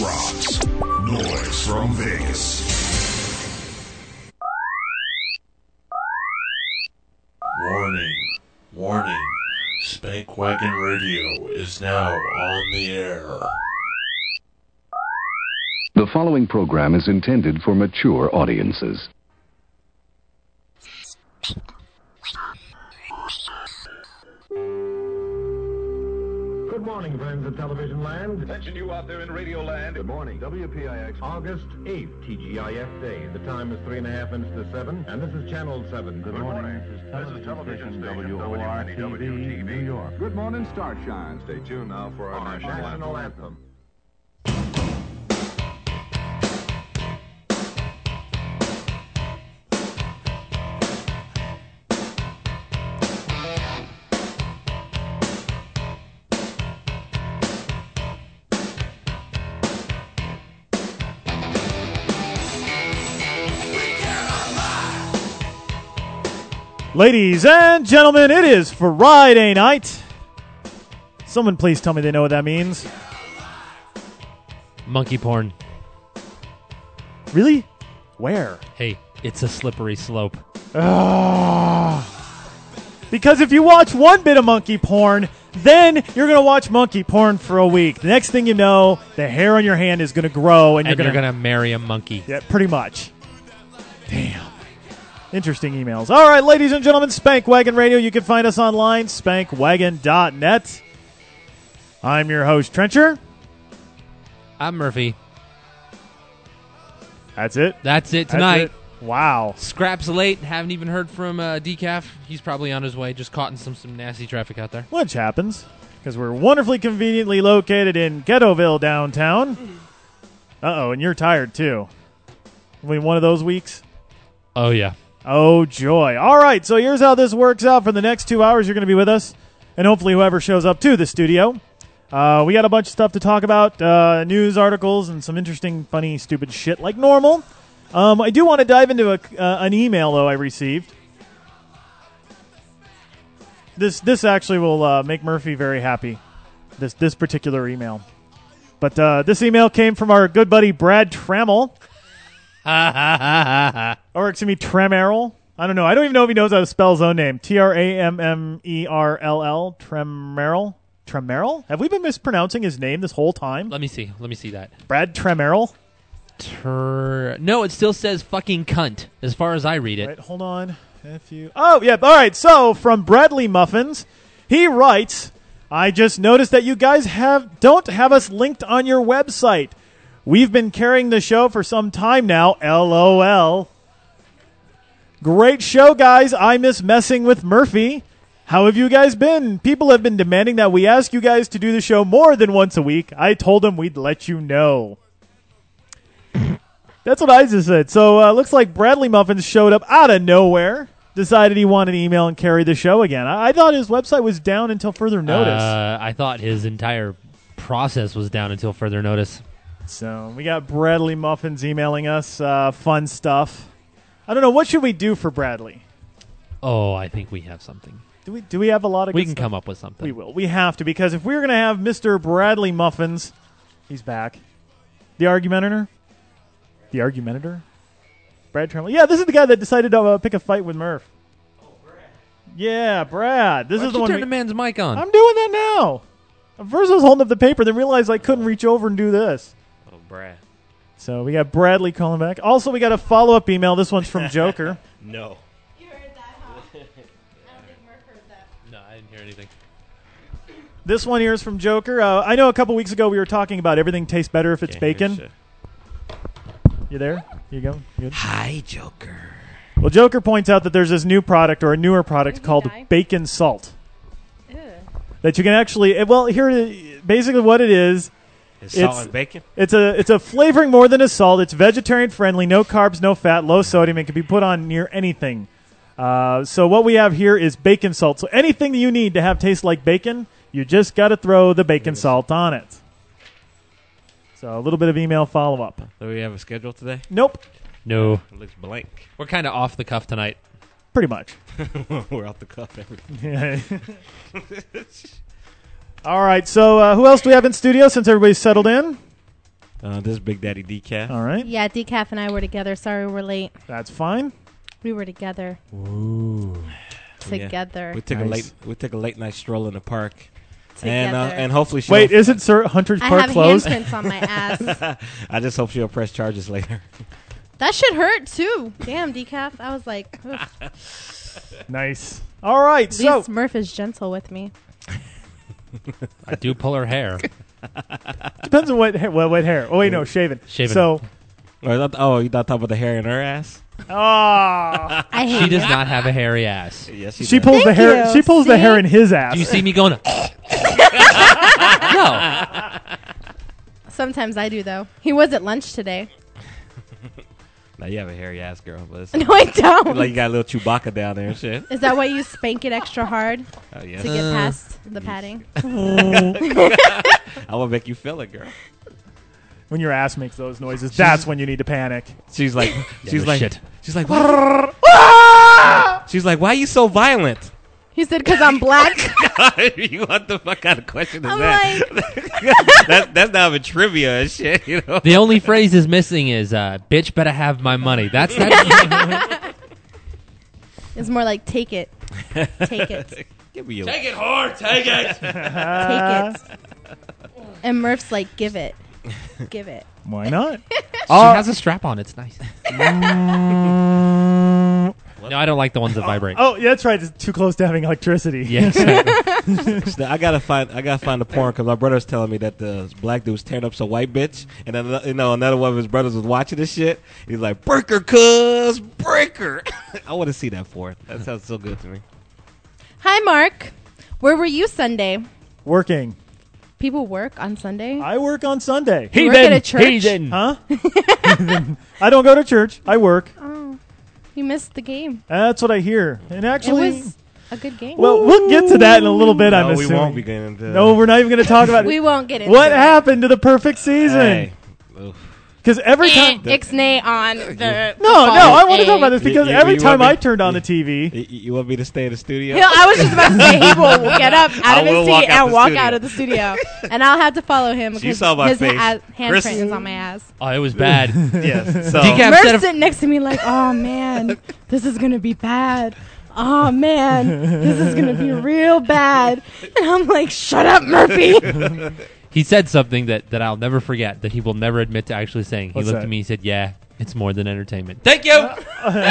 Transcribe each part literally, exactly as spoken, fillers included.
rocks. Noise from Vegas. Warning, warning. Spank Wagon Radio is now on the air. The following program is intended for mature audiences. Good morning, friends of television land. Attention you out there in radio land. Good morning. W P I X, August eighth, T G I F Day. The time is three and a half minutes to seven, and this is Channel seven. Good morning. This is television station W O R T V, New York. Good morning, Starshine. Stay tuned now for our, Our national, national anthem. anthem. Ladies and gentlemen, it is Friday night. Someone please tell me they know what that means. Monkey porn. Really? Where? Hey, it's a slippery slope. Ah. Because if you watch one bit of monkey porn, then you're going to watch monkey porn for a week. The next thing you know, the hair on your hand is going to grow, and, And you're you're going going to marry a monkey. Yeah, pretty much. Damn. Interesting emails. All right, ladies and gentlemen, Spank Wagon Radio. You can find us online, spank wagon dot net. I'm your host, Trencher. I'm Murphy. That's it. That's it That's tonight. it. Wow. Scraps late. Haven't even heard from uh, Decaf. He's probably on his way. Just caught in some, some nasty traffic out there. Which happens, because we're wonderfully conveniently located in Ghettoville downtown. Uh-oh, and you're tired, too. Having one of those weeks? Oh, yeah. Oh, joy. All right, so here's how this works out. For the next two hours, you're going to be with us, and hopefully whoever shows up to the studio. Uh, we got a bunch of stuff to talk about, uh, news articles, and some interesting, funny, stupid shit like normal. Um, I do want to dive into a, uh, an email, though, I received. This this actually will uh, make Murphy very happy, this, this particular email. But uh, this email came from our good buddy Brad Trammell. Or, excuse me, Tremerrill. I don't know. I don't even know if he knows how to spell his own name. T R A M M E R L L. Tremerrill? Tremerrill? Have we been mispronouncing his name this whole time? Let me see. Let me see that. Brad Tremerrill? Ter- no, it still says fucking cunt as far as I read it. Right, hold on. If you... Oh, yeah. All right. So, from Bradley Muffins, he writes, I just noticed that you guys have don't have us linked on your website. We've been carrying the show for some time now. LOL. Great show, guys. I miss messing with Murphy. How have you guys been? People have been demanding that we ask you guys to do the show more than once a week. I told them we'd let you know. That's what I just said. So, uh, looks like Bradley Muffins showed up out of nowhere. Decided he wanted to email and carry the show again. I, I thought his website was down until further notice. Uh, I thought his entire process was down until further notice. So we got Bradley Muffins emailing us uh, fun stuff. I don't know, what should we do for Bradley? Oh, I think we have something. Do we do we have a lot of? We good can stuff? come up with something. We will. We have to, because if we're going to have Mister Bradley Muffins, he's back. The Argumentator, the Argumentator, Brad Tremblay. Yeah, this is the guy that decided to uh, pick a fight with Murph. Oh, Brad. Yeah, Brad. This Why is don't the you one. turn we- the man's mic on. I'm doing that now. At first, I was holding up the paper, then realized I couldn't reach over and do this. Oh, Brad. So we got Bradley calling back. Also, we got a follow-up email. This one's from Joker. No. You heard that, huh? I don't think Murph heard that. No, I didn't hear anything. This one here is from Joker. Uh, I know a couple weeks ago we were talking about everything tastes better if it's Can't hear bacon. shit. You there? Here you go. Good. Hi, Joker. Well, Joker points out that there's this new product, or a newer product, Did he called die? bacon salt. Ew. That you can actually, eh, well, here, it- basically what it is, Is salt It's- and bacon? it's a it's a flavoring more than a salt. It's vegetarian friendly, no carbs, no fat, low sodium. It can be put on near anything. Uh, so what we have here is bacon salt. So anything that you need to have taste like bacon, you just got to throw the bacon salt on it. So a little bit of email follow-up. Do we have a schedule today? Nope. No. It looks blank. We're kind of off the cuff tonight. Pretty much. We're off the cuff. Everything. Yeah. All right, so uh, who else do we have in studio since everybody's settled in? Uh, this is Big Daddy Decaf. All right. Yeah, Decaf and I were together. Sorry we're late. That's fine. We were together. Ooh. Together. We took Nice. a late we took a late night stroll in the park. Together. And uh, and hopefully she Wait, isn't Sir Hunters I Park have closed? handprints on my ass. I just hope she'll press charges later. That shit hurt too. Damn, Decaf. I was like, oof. Nice. All right. At So least Murph is gentle with me. I do pull her hair. depends on what hair, what, what hair. Oh wait, no, shaven. Shaven. So, Or I thought- oh, you not talking about the hair in her ass? oh, I hate She does it. not have a hairy ass. Yes, she does. pulls the Thank hair. you. She pulls the See? hair in his ass. Do you see me going? No. Sometimes I do though. He was at lunch today. Now you have a hairy ass girl, but it's No, I don't. like you got a little Chewbacca down there and shit. Is that why you spank it extra hard Oh yes. to get Uh. past the padding? I will make you feel it, girl. When your ass makes those noises, that's when you need to panic. She's like, she's no like, shit. she's like, why? She's like, why are you so violent? He said, "Cause I'm black." You what the fuck kind of question is I'm that? that? That's not even trivia and shit, you know. The only phrase is missing is uh, "bitch better have my money." That's that. It's more like take it, take it, Give me your Take it hard. Take it. take it. And Murph's like, "Give it, give it." Why not? She has a strap on. It's nice. No, I don't like the ones that vibrate. Oh, yeah, that's right. It's too close to having electricity. Yeah, exactly. So I gotta find, I gotta find the porn because my brother's telling me that the black dude was tearing up some white bitch, and then you know another one of his brothers was watching this shit. He's like, "Break her, cuz, break her." I want to see that porn. That sounds so good to me. Hi, Mark. Where were you Sunday? Working. People work on Sunday. I work on Sunday. You work at a church? Huh? I don't go to church. I work. Oh, you missed the game. That's what I hear. And actually, It was a good game. well, we'll get to that in a little bit. No, I'm we assuming. won't be getting into. No, we're not even going to talk about we it. won't get into What it. happened to the perfect season? Hey. Oof. Because every time. Eh, Ixnay on the. No, no, I want to talk about this You- because you- every you time want me- I turned on the T V, You, you want me to stay in the studio? He'll, I was just about to say he will get up out I of his will walk seat out and the walk studio. out of the studio, and I'll have to follow him She because saw my his face. ha- Chris- handprint is on my ass. Oh, it was bad. Yes. So Decaf said Murph's if- sitting next to me like, "Oh man, this is gonna be bad. Oh man, this is gonna be real bad." And I'm like, "Shut up, Murphy." He said something that, that I'll never forget, that he will never admit to actually saying. He What's looked that? at me and said, "Yeah, it's more than entertainment." Thank you. no,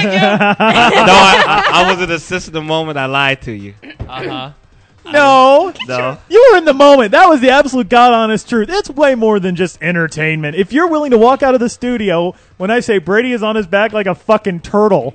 I, I, I was in a sensitive moment. I lied to you. Uh-huh. no, No. you were in the moment. That was the absolute God honest truth. It's way more than just entertainment. If you're willing to walk out of the studio when I say Brady is on his back like a fucking turtle.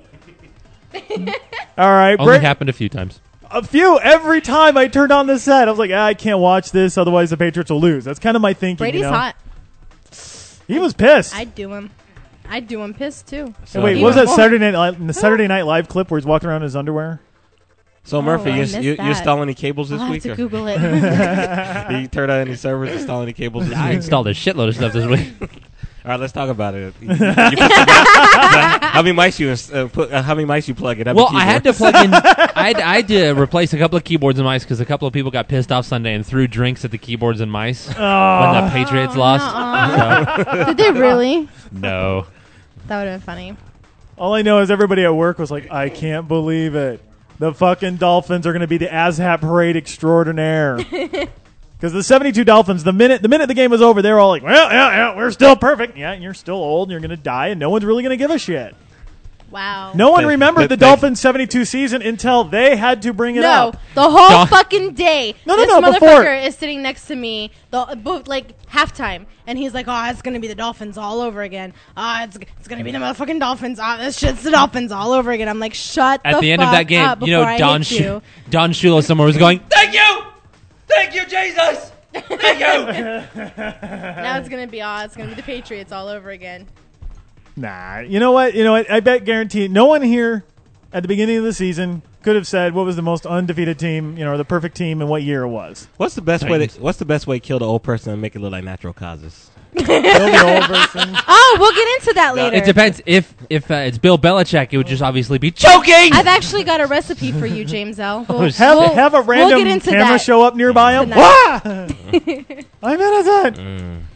All right, Only Bra- happened a few times. a few. Every time I turned on the set, I was like, ah, I can't watch this, otherwise the Patriots will lose. That's kind of my thinking. Brady's you know? hot. He was pissed. I'd do him. I'd do him pissed too. Hey, wait, Even what was that more. Saturday night Li- in the Saturday Night Live clip where he's walking around in his underwear? So Oh, Murphy, I you, missed you, you that. install any cables this I'll have week? to Or Google it. you turn on any servers? Install any cables this I week? installed a shitload of stuff this week. All right, let's talk about it. You- you put the- how many mics you ins- uh, put? Uh, how many mics you plug in? How many Well, I had to keyboards? plug in. I had, I had to replace a couple of keyboards and mice because a couple of people got pissed off Sunday and threw drinks at the keyboards and mice when the Patriots Oh, lost. So, Did they really? no. That would have been funny. All I know is everybody at work was like, I can't believe it. The fucking Dolphins are going to be the ASHAP parade extraordinaire. Because the seventy-two Dolphins, the minute the minute the game was over, they were all like, well, yeah, yeah, we're still perfect. Yeah, and you're still old, and you're going to die, and no one's really going to give a shit. Wow. No one Thank- remembered the thank- Dolphins' seventy-two season until they had to bring it No, up. the whole Don- fucking day. No, no, this no, motherfucker before. is sitting next to me, the bo- like halftime, and he's like, "Oh, it's gonna be the Dolphins all over again. Ah, it's it's gonna be the motherfucking Dolphins. Ah, this shit's the Dolphins all over again." I'm like, "Shut At the the end fuck of that game, up you know, before I Don hit Sh- you." Don Shula somewhere was going, "Thank you, thank you, Jesus, thank you." Now it's gonna be ah, it's gonna be the Patriots all over again. Nah, you know what? You know what? I bet guarantee no one here at the beginning of the season could have said what was the most undefeated team, you know, or the perfect team and what year it was. What's the best way? To, what's the best way to kill the old person and make it look like natural causes? Kill the old person. Oh, we'll get into that later. It depends. If if uh, it's Bill Belichick, it would just obviously be choking. I've actually got a recipe for you, James L. We'll, Have, we'll- have a we'll random get into camera that show up nearby him. tonight. Wah! I'm innocent. Mm.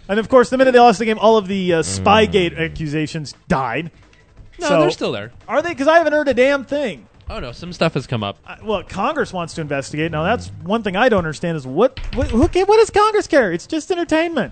And, of course, the minute they lost the game, all of the uh, Spygate accusations died. No, So- they're still there. Are they? Because I haven't heard a damn thing. Oh, no, some stuff has come up. I, well, Congress wants to investigate. Now, that's one thing I don't understand is what, what, who, ca- what does Congress care? It's just entertainment.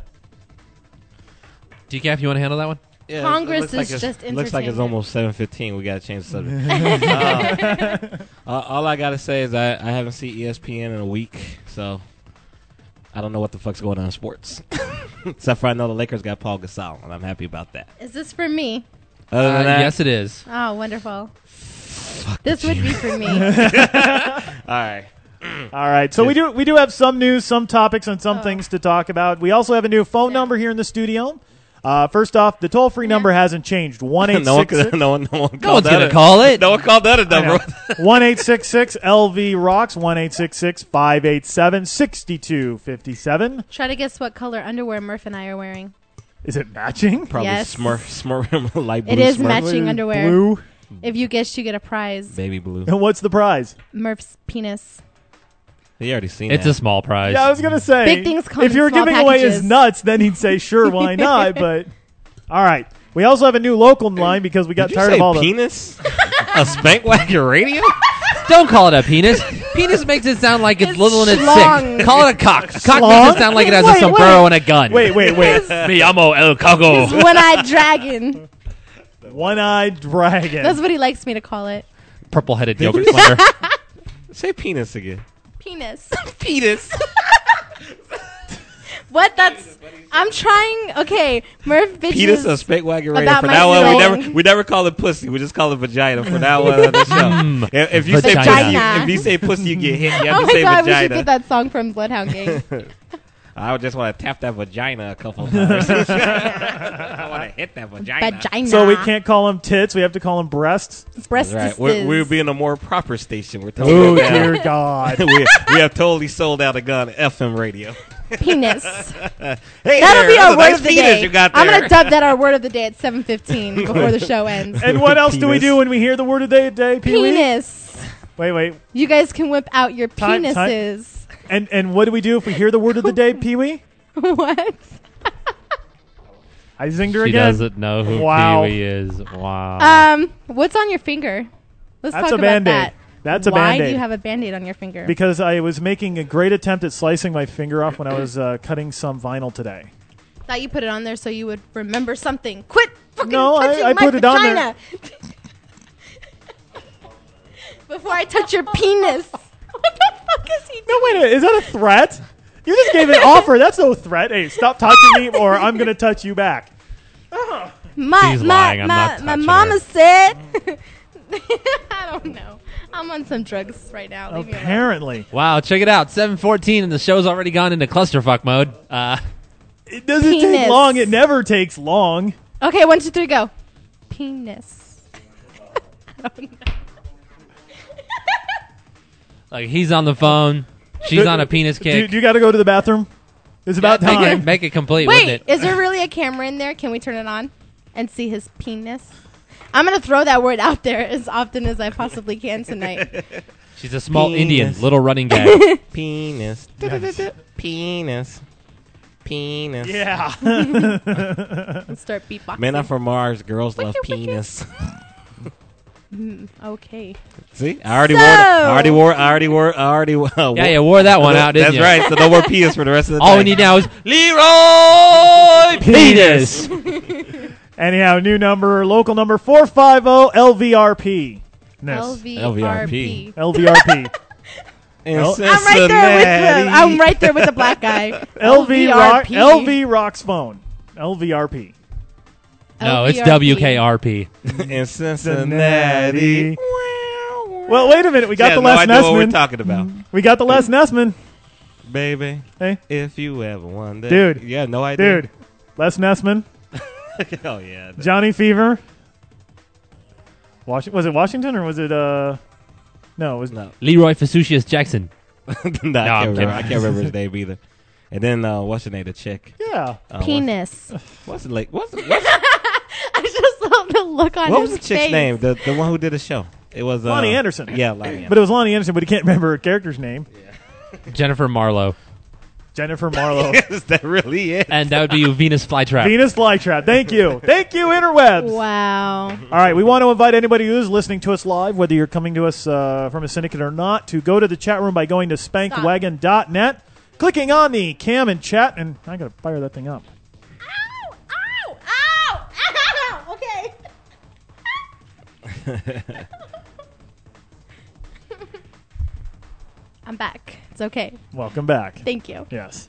D K F, you want to handle that one? Yeah, Congress it looks like is it's- just Looks like it's entertainment. almost seven fifteen. We got to change the subject. uh, uh, all I got to say is I, I haven't seen E S P N in a week, so I don't know what the fuck's going on in sports. Except for I know the Lakers got Paul Gasol, and I'm happy about that. Is this for me? Other than Uh, that, yes, it is. Oh, wonderful. This would be for me. all right. All right, so we do we do have some news, some topics, and some Oh. things to talk about. We also have a new phone Yeah. number here in the studio. Uh, first off, the toll-free number hasn't changed. one eight no, one, six six no one, no one called No one's that going to a- call it. No one called that a number. one eight six six L V rocks, one eight six six five eight seven six two five seven. Try to guess what color underwear Murph and I are wearing. Is it matching? Probably Yes. Smurf, Smurf, light blue It is Smurf. matching underwear. Blue. If you guess, you get a prize. Baby blue. And what's the prize? Murph's penis. You already seen It's that. a small prize. Yeah, I was going to say. Big things come if in you were small giving away his packages. nuts, then he'd say, sure, why not? But, all right. We also have a new local line because we got Did you tired say of all the... penis? A spank wagon radio? Don't call it a penis. Penis makes it sound like it's, It's little and it's schlong. sick. Call it a cock. Cock Schlong? makes it sound like it has Wait, a sombrero wait. and a gun. Wait, wait, wait. Me amo el cago. One-eyed dragon. One-eyed dragon. That's what he likes me to call it. Purple-headed yogurt slender. Say penis again. Penis. Penis. What? That's... I'm trying... Okay, Murph bitches... Penis or spank wagon radio. about For my now on, we slang. never we never call it pussy. We just call it vagina. For now on, on the show. Mm, if, if you say vagina. pussy, if you say pussy, you get hit. You have Oh to my say god, we should vagina. get that song from Bloodhound Gang. I would just want to tap that vagina a couple times. I want to hit that vagina. Vagina. So we can't call them tits. We have to call them breasts. Breast That's right. We're, we're being a more proper station. We're telling Oh, you that. dear God. we, we have totally sold out a gun F M radio. Penis. Hey That'll there, be that's our a word nice of the penis day. you got I'm there. going to dub that our word of the day at seven fifteen before the show ends. And what else do we Penis. do when we hear the word of the day, day Pee-wee? Penis. Wait, wait. You guys can whip out your Time- time- penises. And and what do we do if we hear the word of the day, Pee-wee? What? I zinged her She again. doesn't know who Wow. Pee-wee is. Wow. Um, what's on your finger? Let's That's talk a about Band-Aid. that. That's a Why Band-Aid. do you have a Band-Aid on your finger? Because I was making a great attempt at slicing my finger off when I was uh, cutting some vinyl today. Thought you put it on there so you would remember something. Quit fucking No, I- touching I my put it on there. vagina. Before I touch your penis. What the fuck is he doing? No, wait a minute. Is that a threat? You just gave an offer. That's no threat. Hey, stop touching me or I'm going to touch you back. My She's my lying. I'm my, not my touching mama her. said. I don't know. I'm on some drugs right now. Leave me alone. Apparently. Wow, check it out. seven fourteen and the show's already gone into clusterfuck mode. Uh, It doesn't take Penis. long. It never takes long. Okay, one, two, three, go. Penis. I don't know. like he's on the phone. She's on a penis Do, kick. do you got to go to the bathroom? It's about make time. it, make it complete, wouldn't Wait, it? is there really a camera in there? Can we turn it on and see his penis? I'm going to throw that word out there as often as I possibly can tonight. She's a small Penis. Indian, little running gag. Penis. Penis. Penis. Yeah. And start beatboxing. Men are from Mars. Girls love Wicked, wicked. penis. Mm, okay. See, I already So- wore. I already wore. I already wore. I already. Uh, Yeah, wore- you wore that one out, didn't That's you? right. So no more penis for the rest of the All day. we need now is Leroy Penis. Anyhow, new number, local number four five zero L V R P. L V L V R R P. P. L V R P. In Oh. I'm right there with the. Cincinnati. I'm right there with the black guy. L V Rock, L V R P. L V Rock's phone. L V R P. No, it's L V R P. W K R P. in Cincinnati. Well, wait a minute. We got Yeah, the no Les idea what we're Nessman. talking about, We got the Les Nessman. baby. Hey, If you ever wonder, Dude. you have no idea, dude. Les Nessman. oh yeah, Johnny Fever. Washi- was it Washington or was it, uh... No, it was... no, Leroy Facetious Jackson. no, I, I'm can't remember. kidding. I can't remember his name either. And then uh, what's the name? The chick. Yeah. Uh, Penis. What's, what's the like? What's, what's I just love the look on what his was the chick's face. name? The the one who did the show. It was uh, Lonnie Anderson. Yeah, Lonnie Anderson. But it was Lonnie Anderson, but he can't remember her character's name. Jennifer Marlowe. Jennifer Marlowe. Is that really it? And that would be Venus Flytrap. Venus Flytrap. Thank you. Thank you, interwebs. Wow. All right, we want to invite anybody who's listening to us live, whether you're coming to us uh, from a syndicate or not, to go to the chat room by going to spank wagon dot net, clicking on the cam and chat, and I got to fire that thing up. Ow! Ow! Ow! Ow! Okay. I'm back. It's okay. Welcome back. Thank you. Yes.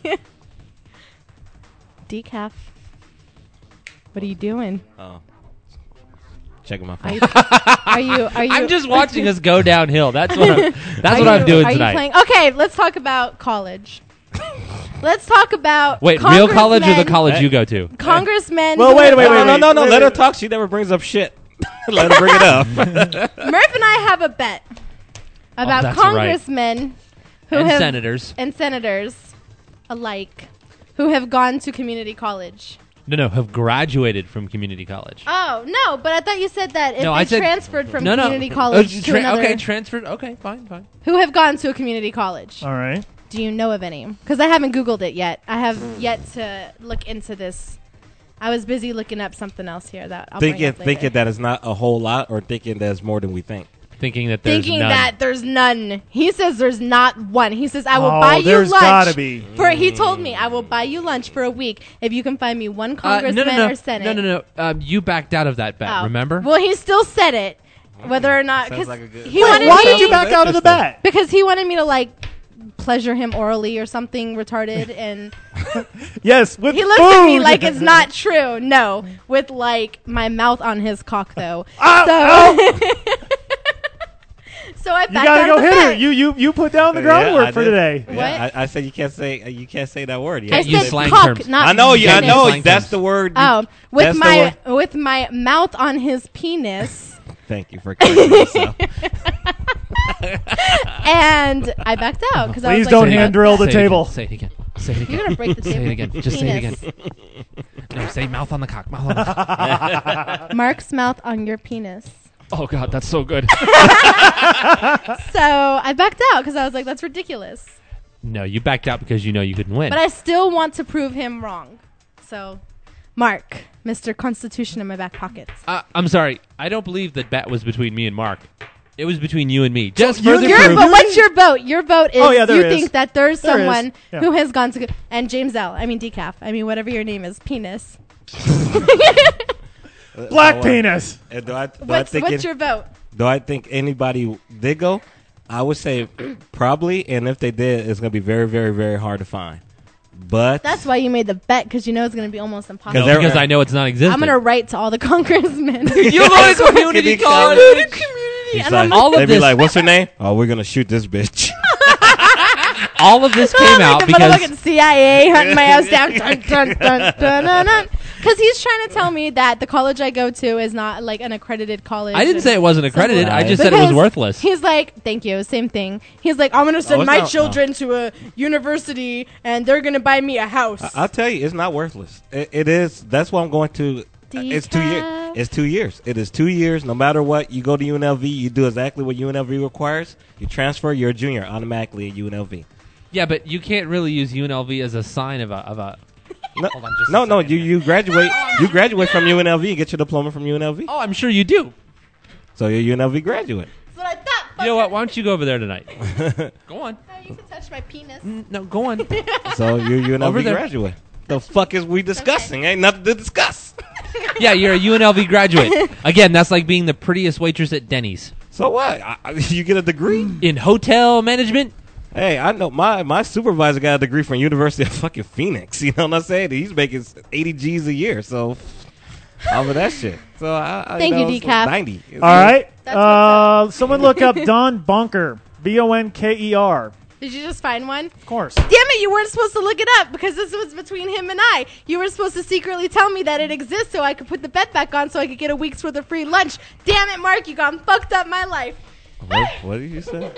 Decaf. What are you doing? Oh. Checking my phone. Are you? Are you? Are you I'm just watching us go downhill. That's what I'm, that's are what I'm you- doing are tonight. You playing? Okay, let's talk about college. Let's talk about Wait, real college or the congressmen- college you go to? Congressmen. Well, who wait, have wait, no, wait, no, wait. no, no. wait, Let wait. her talk. She never brings up shit. Let her bring it up. Murph and I have a bet about that's congressmen who And have senators. and senators alike who have gone to community college. No, no, have graduated from community college. Oh no! But I thought you said that if No, they I said- transferred from no, no. community college Uh, to tra- another, Okay, transferred. Okay, fine, fine. who have gone to a community college. All right. Do you know of any? Because I haven't Googled it yet. I have yet to look into this. I was busy looking up something else here that I'll bring thinking, up later. thinking that it's not a whole lot, or thinking there's more than we think. Thinking that there's Thinking none. that there's none. He says there's not one. He says I will Oh, buy you there's lunch. gotta be. For he told me I will buy you lunch for a week if you can find me one Uh, congressman no, no, no. or senate. No, no, no. Um, you backed out of that bet, Oh. remember? Well, he still said it, whether or not Sounds because like a good- he Wait, wanted why me did you back out of the bet? because he wanted me to like pleasure him orally or something retarded, and Yes, with he looks at me food. like it's not true. No, with like my mouth on his cock though. Ow, so. So I You backed gotta out go of the hit her. bet. You you you put down the Yeah, groundwork I for did. today. Yeah, What? I, I said you can't say you can't say that word. You I have to use said say- slang cock, terms. not I know. Yeah, I penis. know. Slang That's terms. the word. Oh, with That's the my word. with my mouth on his penis, Thank you for correcting yourself. and I backed out because I Please was like, don't "What hand the drill the fuck?" Say it table. again. Say it again. Say it again. You're gonna break the Say table. it again. Just say it Penis. again. No, say mouth on the cock. Mouth on the cock. Mark's mouth on your penis. Oh, God, that's so good. So I backed out because I was like, that's ridiculous. No, you backed out because you know you couldn't win. But I still want to prove him wrong. So, Mark, Mister Constitution in my back pockets. uh, I'm sorry. I don't believe that bet was between me and Mark. It was between you and me. Just you further and Your proof. vote, what's your vote? Your vote is Oh, yeah, there you is. think that there's There is. someone Yeah. who has gone to and James L. I mean decaf. I mean whatever your name is, penis. Black Uh, penis. uh, Do I, do I What's think what's it- your vote? Do I think anybody did go? I would say probably, and if they did, it's going to be very, very, very hard to find. But That's why you made the bet because you know it's going to be almost impossible. No, they're- because I know it's not existent. I'm going to write to all the congressmen. You go to community college. community, He's and like, I'm all of they'd be this- like, "What's her name? Oh, we're gonna shoot this bitch." All of this came like out the because motherfucking C I A hunting my ass down. Dun, dun, dun, dun, dun, dun. Because he's trying to tell me that the college I go to is not like an accredited college. I didn't and say it wasn't accredited. something I like just that. said it was Because worthless. He's like, thank you, same thing. He's like, I'm gonna send it's my not- children to a university and they're gonna buy me a house. I- I'll tell you, it's not worthless. It, it is. That's why I'm going to. It's two years. Decaf. It's two years. It is two years. No matter what, you go to U N L V. You do exactly what U N L V requires. You transfer. You're a junior automatically at U N L V. Yeah, but you can't really use U N L V as a sign of a of a. No, Hold on just a no, no. second You here. you graduate. You graduate from U N L V and get your diploma from U N L V. Oh, I'm sure you do. So you're a U N L V graduate. That's what I thought. You know fucker. what? Why don't you go over there tonight? Go on. No, you can touch my penis. N- No, go on. So you're a U N L V Over there. graduate. The fuck is we discussing? Ain't nothing to discuss. Yeah, you're a U N L V graduate. Again, that's like being the prettiest waitress at Denny's. So what? I, I- you get a degree? In hotel management, Hey, I know my my supervisor got a degree from University of fucking Phoenix. You know what I'm saying? He's making eighty G's a year. So over that shit. So I, I Thank know, you, it's Decaf. ninety. It's All right. That's Uh, someone look up Don Bonker. B O N K E R. Did you just find one? Of course. Damn it, you weren't supposed to look it up because this was between him and I. You were supposed to secretly tell me that it exists so I could put the bet back on so I could get a week's worth of free lunch. Damn it, Mark, you gone fucked up my life. What, what did you say?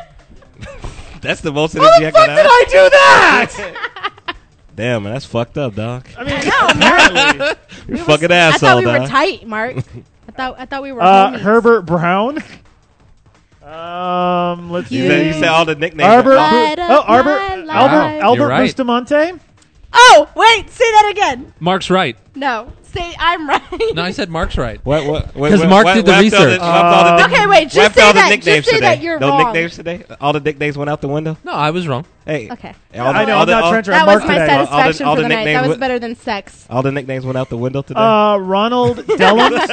That's the most How energy the I fuck can did have. I do that? Damn, man, that's fucked up, dog. I mean, I apparently. You're We a fucking was- I asshole, thought we dog. were tight, Mark. I thought I thought we were Uh, homies. Herbert Brown. Um, let's You see. said, you said all the nicknames. Arbor. All- Light up Oh, Arbor. my life. Albert, Albert You're right. Bustamante? Oh, wait, say that again. Mark's right. No, say I'm right. No, I said Mark's right. What? What? Because Mark did the research. Uh, Okay, wait, just what say all the that. nicknames Just say today? that you're no wrong. nicknames today. All the nicknames went out the window. No, I was wrong. Hey. Okay. all the- I know, all I'm the- not all- trying to That Mark was my today. satisfaction all the for the night. nicknames That was went- better than sex. All the nicknames went out the window today. Uh, Ronald Dellums?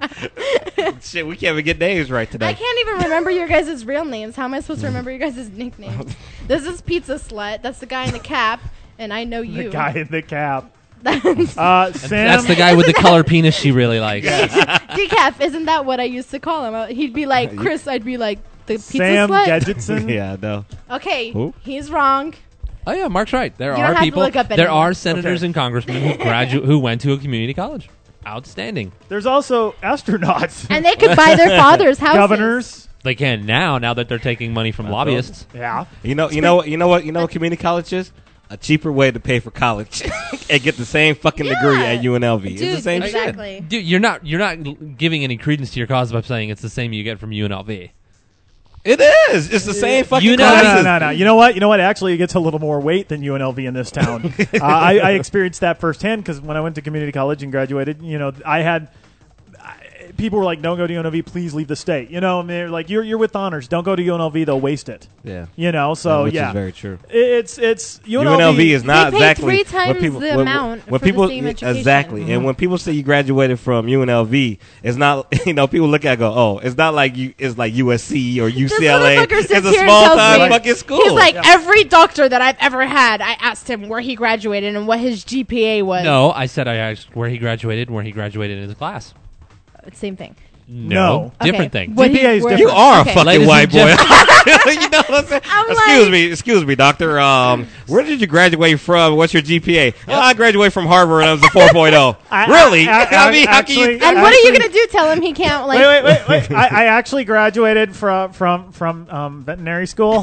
Shit, we can't even get names right today. I can't even remember your guys' real names. How am I supposed to remember your guys' nicknames? This is Pizza Slut. That's the guy in the cap, and I know you. The guy in the cap. That's Uh, Sam. That's the guy with the color penis she really likes. Decaf. Isn't that what I used to call him? Uh, He'd be like Chris. I'd be like the Pizza Sam Slut. Gedgetson. yeah, no. Okay, Who? he's wrong. Oh yeah, Mark's right. There You don't are have to people. look up There anymore. are senators Okay. and congressmen who gradu- who went to a community college. Outstanding. There's also astronauts. And they could buy their father's houses. Governors. They can now. Now that they're taking money from lobbyists. Yeah. You know, you know what, you know what, you know what community college is? A cheaper way to pay for college and get the same fucking degree Yeah. at U N L V. Dude, it's the same exactly. shit. Dude, you're not you're not giving any credence to your cause by saying it's the same you get from U N L V. It is. It's the same fucking You know- No, no, classes. no, no, no. You know what? You know what? Actually, it gets a little more weight than U N L V in this town. uh, I, I experienced that firsthand because when I went to community college and graduated, you know, I had I, people were like, "Don't go to U N L V. Please leave the state." You know, and they're like, "You're you're with honors. Don't go to U N L V. They'll waste it." Yeah. You know, so Which yeah, is very true. it's it's U N L V, U N L V is not They pay exactly three when times people, the when, amount when for the people same education. exactly. Mm-hmm. And when people say you graduated from U N L V, it's not you know people look at it and go, oh, it's not like you it's like U S C or U C L A. This motherfucker It's sits a here and small tells time me- fucking school. He's like, every doctor that I've ever had, I asked him where he graduated and what his G P A was. No, I said I asked where he graduated and where he graduated in his class. Same thing. No, No. different Okay. thing. What G P A he- is where- different. you are Okay. a fucking Ladies white and boy. gentlemen- you know what I'm saying? I'm excuse like- me, excuse me, doctor. Um, where did you graduate from? What's your G P A? Oh, I graduated from Harvard and I was a four point oh. I- Really? I- I- I mean, how can you? actually- And what are you Actually- gonna do? Tell him he can't like. Wait, wait, wait, wait! I, I actually graduated from from from um, veterinary school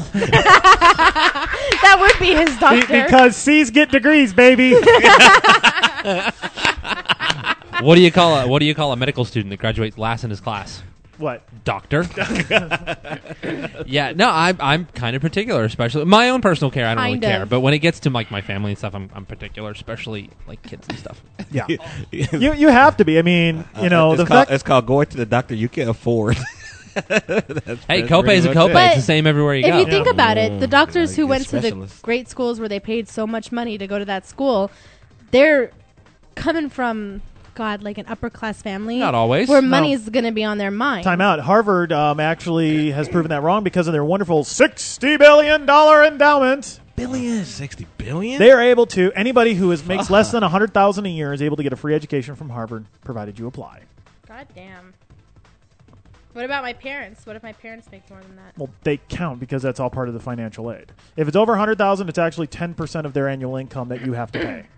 That would be his Be- doctor. because C's get degrees, baby. What do you call a what do you call a medical student that graduates last in his class? What? Doctor. Yeah, no, I'm I'm kind of particular, especially my own personal care. I don't Kind really of. care, but when it gets to like my family and stuff, I'm I'm particular, especially like kids and stuff. Yeah, you you have to be. I mean, you know, it's the called, fact. it's called going to the doctor you can afford. That's- Hey, that's copay is a pretty much copay. it. But It's the same everywhere you if go. you think about it, the Mm, doctors yeah, who you went get to the specialists. great schools where they paid so much money to go to that school, they're coming from God, like an upper class family. Not always. Where No. money's going to be on their mind. Time out. Harvard um, actually has proven that wrong because of their wonderful sixty billion dollar endowment. Billion, sixty billion. They are able to anybody who is makes less than a hundred thousand a year is able to get a free education from Harvard, provided you apply. God damn. What about my parents? What if my parents make more than that? Well, they count because that's all part of the financial aid. If it's over a hundred thousand, it's actually ten percent of their annual income that you have to pay.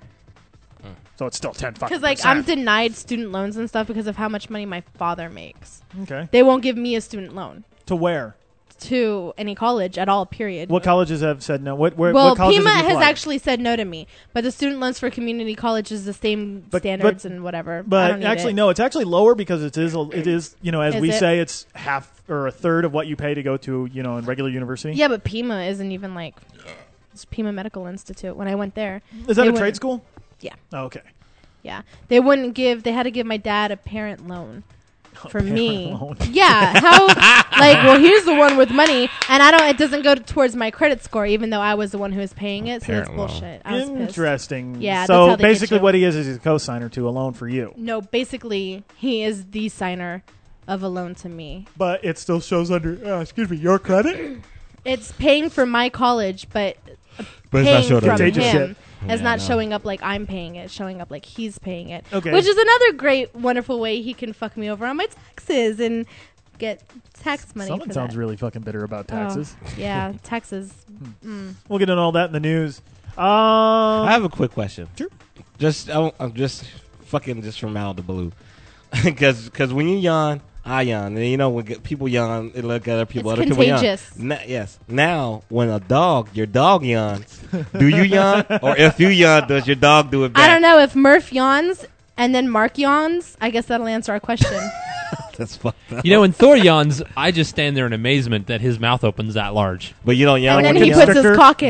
So it's still ten fucking Because like I'm denied student loans and stuff because of how much money my father makes. Okay. They won't give me a student loan To where? to any college at all. Period. What colleges have said no? What where? Well, what colleges Pima have you has applied? actually said no to me, but the student loans for community college is the same But- standards but- and whatever. I But don't need actually, it. no. It's actually lower because it is. a- It is. You know, as Is we it? say, it's half or a third of what you pay to go to. You know, in regular university. Yeah, but Pima isn't even like it's Pima Medical Institute. When I went there, Is that they a wouldn't- trade school? Yeah, Oh, okay. yeah. They wouldn't give. They had to give my dad a parent loan for parent me. loan. Yeah, how? Like, well, he's the one with money, and I don't. It doesn't go towards my credit score, even though I was the one who was paying it. So that's Parent loan. bullshit. I was pissed. Interesting. Yeah, that's So how they get basically, you. what he is is he's a co-signer to a loan for you, No, basically, he is the signer of a loan to me. but it still shows under. Uh, excuse me, your credit. It's paying for my college, but But it's not paying showing from up. Contagious him. shit. It's Yeah, not no. showing up like I'm paying it. It's showing up like he's paying it. Okay. Which is another great, wonderful way he can fuck me over on my taxes and get tax money. Someone for sounds that. really fucking bitter about Oh, taxes. yeah, taxes. Mm. We'll get into all that in the news. Um, I have a quick question. Sure. Just I, I'm just fucking just from out of the blue, because because when you yawn, I yawn, and you know when get- people yawn, they look at other people. It's other contagious. people yawn. Na- yes. Now when a dog, your dog yawns, do you yawn, or if you yawn, does your dog do it back? I don't know if Murph yawns and then Mark yawns. I guess that'll answer our question. That's fucked up. You know, when Thor yawns, I just stand there in amazement that his mouth opens that large. But you don't yawn and then when he you puts yawn. his Constrictor. cock in it.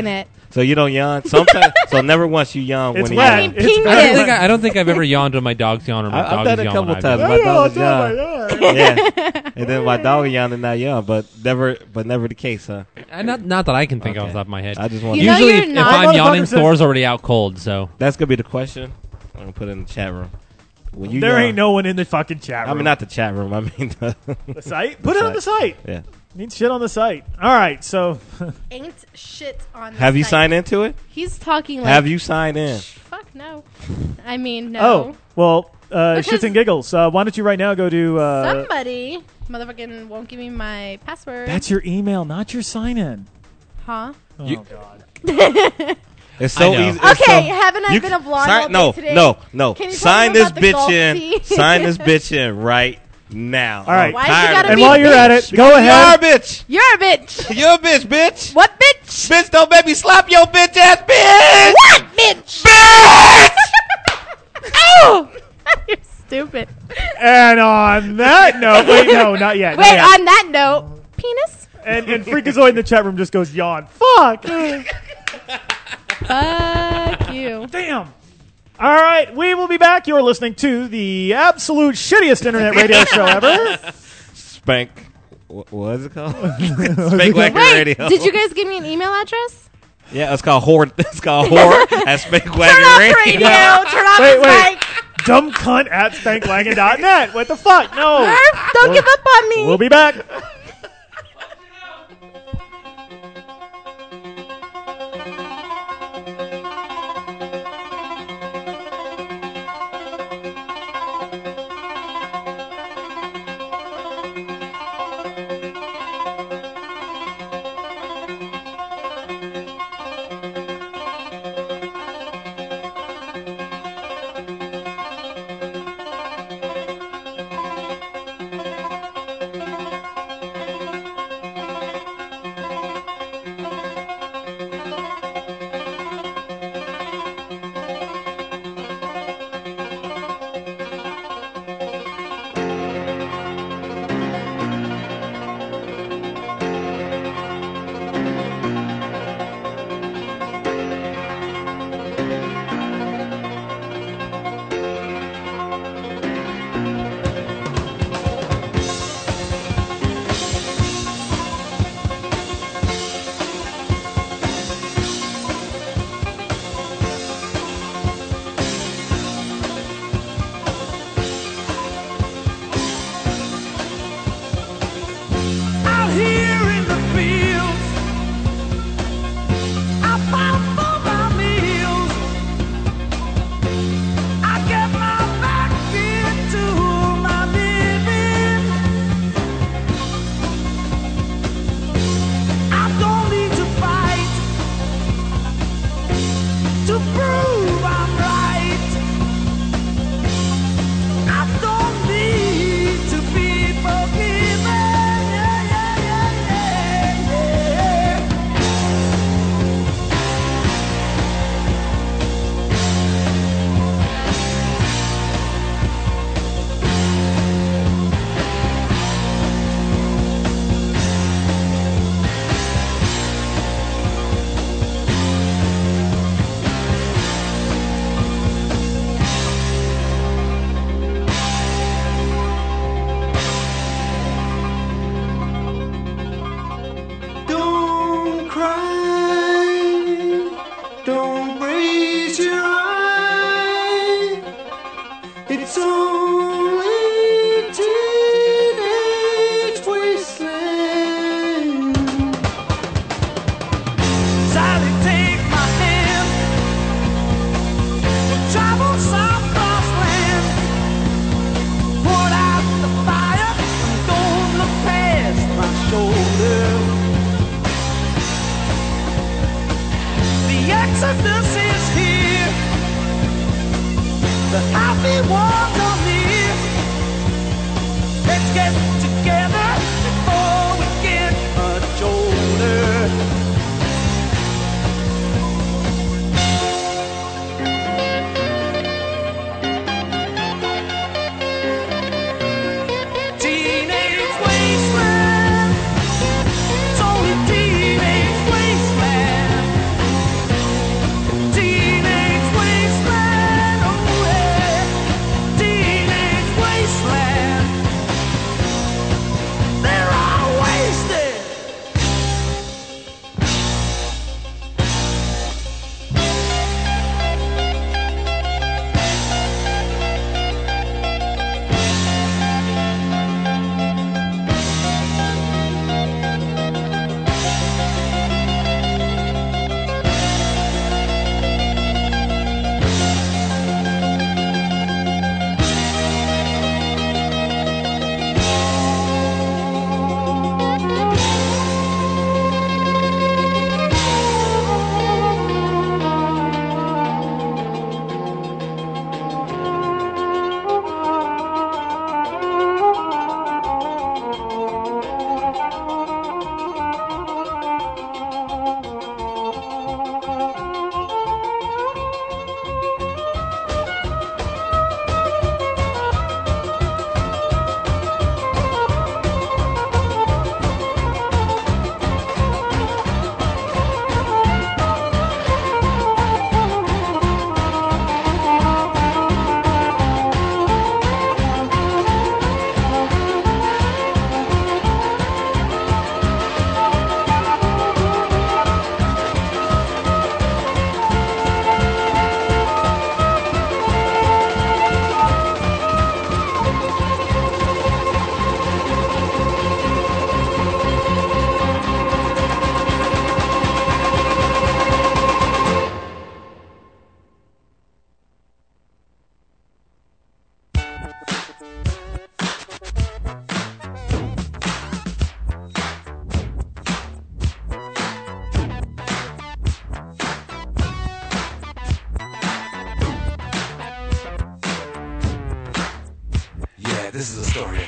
So you don't yawn? Sometimes. So never once you yawn It's when wet. you yawn. It's Penis. I don't think I, I don't think I've ever yawned when my dog's yawned or my I- I've dog done is it a yawned couple when I've times. yawned. My dog is Oh, yawn. my God. Yeah. And then my dog is yawn and not yawn, but never, but never the case, huh? Uh, Not not that I can think of Okay. off the top of my head. I just want You know Usually, you're if, if not- I'm yawning, Motherfucker says- Thor's already out cold. So That's gonna be the question. I'm gonna put it in the chat room. When you There yawn, ain't no one in the fucking chat I room. mean, not the chat room. I mean the, the site. Put it on the site. Yeah. Need shit on the site. All right. So Ain't shit on. The Have you site. signed into it? He's talking like. Have you signed in? Fuck no. I mean no. oh well, uh, Because- shits and giggles. Uh, why don't you right now go to? Uh, Somebody, motherfucking, won't give me my password. that's your email, not your sign in. huh? Oh You- God. It's so I know. easy. it's Okay, so- haven't I you been can a blonde sign- all day no, today? No, no, Can you tell Sign me this about the golf bitch in. tee? Sign this bitch in right now. All right. Why's Tired you gotta of And be it. while you're at bitch? it, go You're a ahead. bitch. You're a bitch. You're a bitch, bitch. What bitch? Bitch, don't make me slap your bitch ass bitch. What bitch? Bitch. Oh, you're stupid. And on that note, wait, no, not yet. not Wait, yet. on that note, penis. and, and Freakazoid in the chat room just goes yawn. Fuck. Fuck you. Damn. All right, we will be back. You're listening to the absolute shittiest internet radio show ever. Spank. What, what is it called? Spank Wacker Wait, Radio. did you guys give me an email address? Yeah, it's called whore. It's called whore at Spank Turn Wacker off Radio. radio. Turn off Wait, the wait. mic. Dumb cunt at spankwagon dot net. What the fuck? No. Murph, don't give up on me. We'll be back.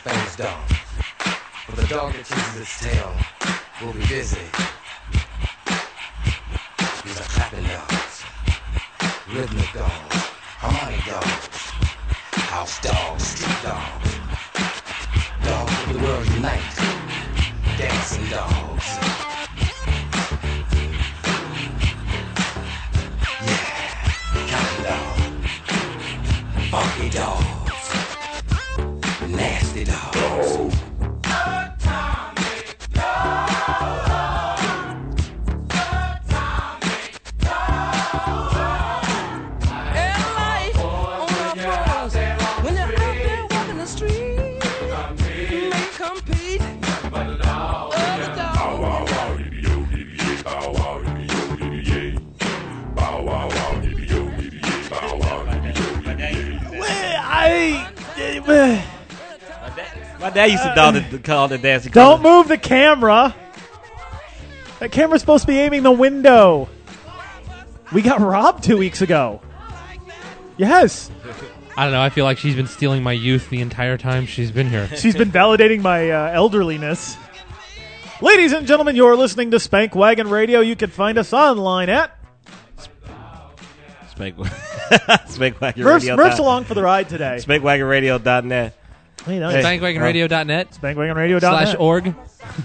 famous dog. But the dog that chases its tail will be busy. These are clapping dogs, rhythmic dogs, harmonic dogs, house dogs, street dogs, dogs of the world unite, dancing dogs. Yeah, counting dogs, funky dogs, nasty dogs. My dad used to call the, call the dancing. Don't move the camera. That camera's supposed to be aiming the window. We got robbed two weeks ago. Yes. I don't know. I feel like she's been stealing my youth the entire time she's been here. She's been validating my uh, elderliness. Ladies and gentlemen, you're listening to Spank Wagon Radio. You can find us online at Spank, Spank Wagon Murph's, Radio. Murph's along for the ride today. Spank Wagon Radio dot net. Hey, no, Spank Wagon Radio dot net Spank Wagon Radio dot net slash org.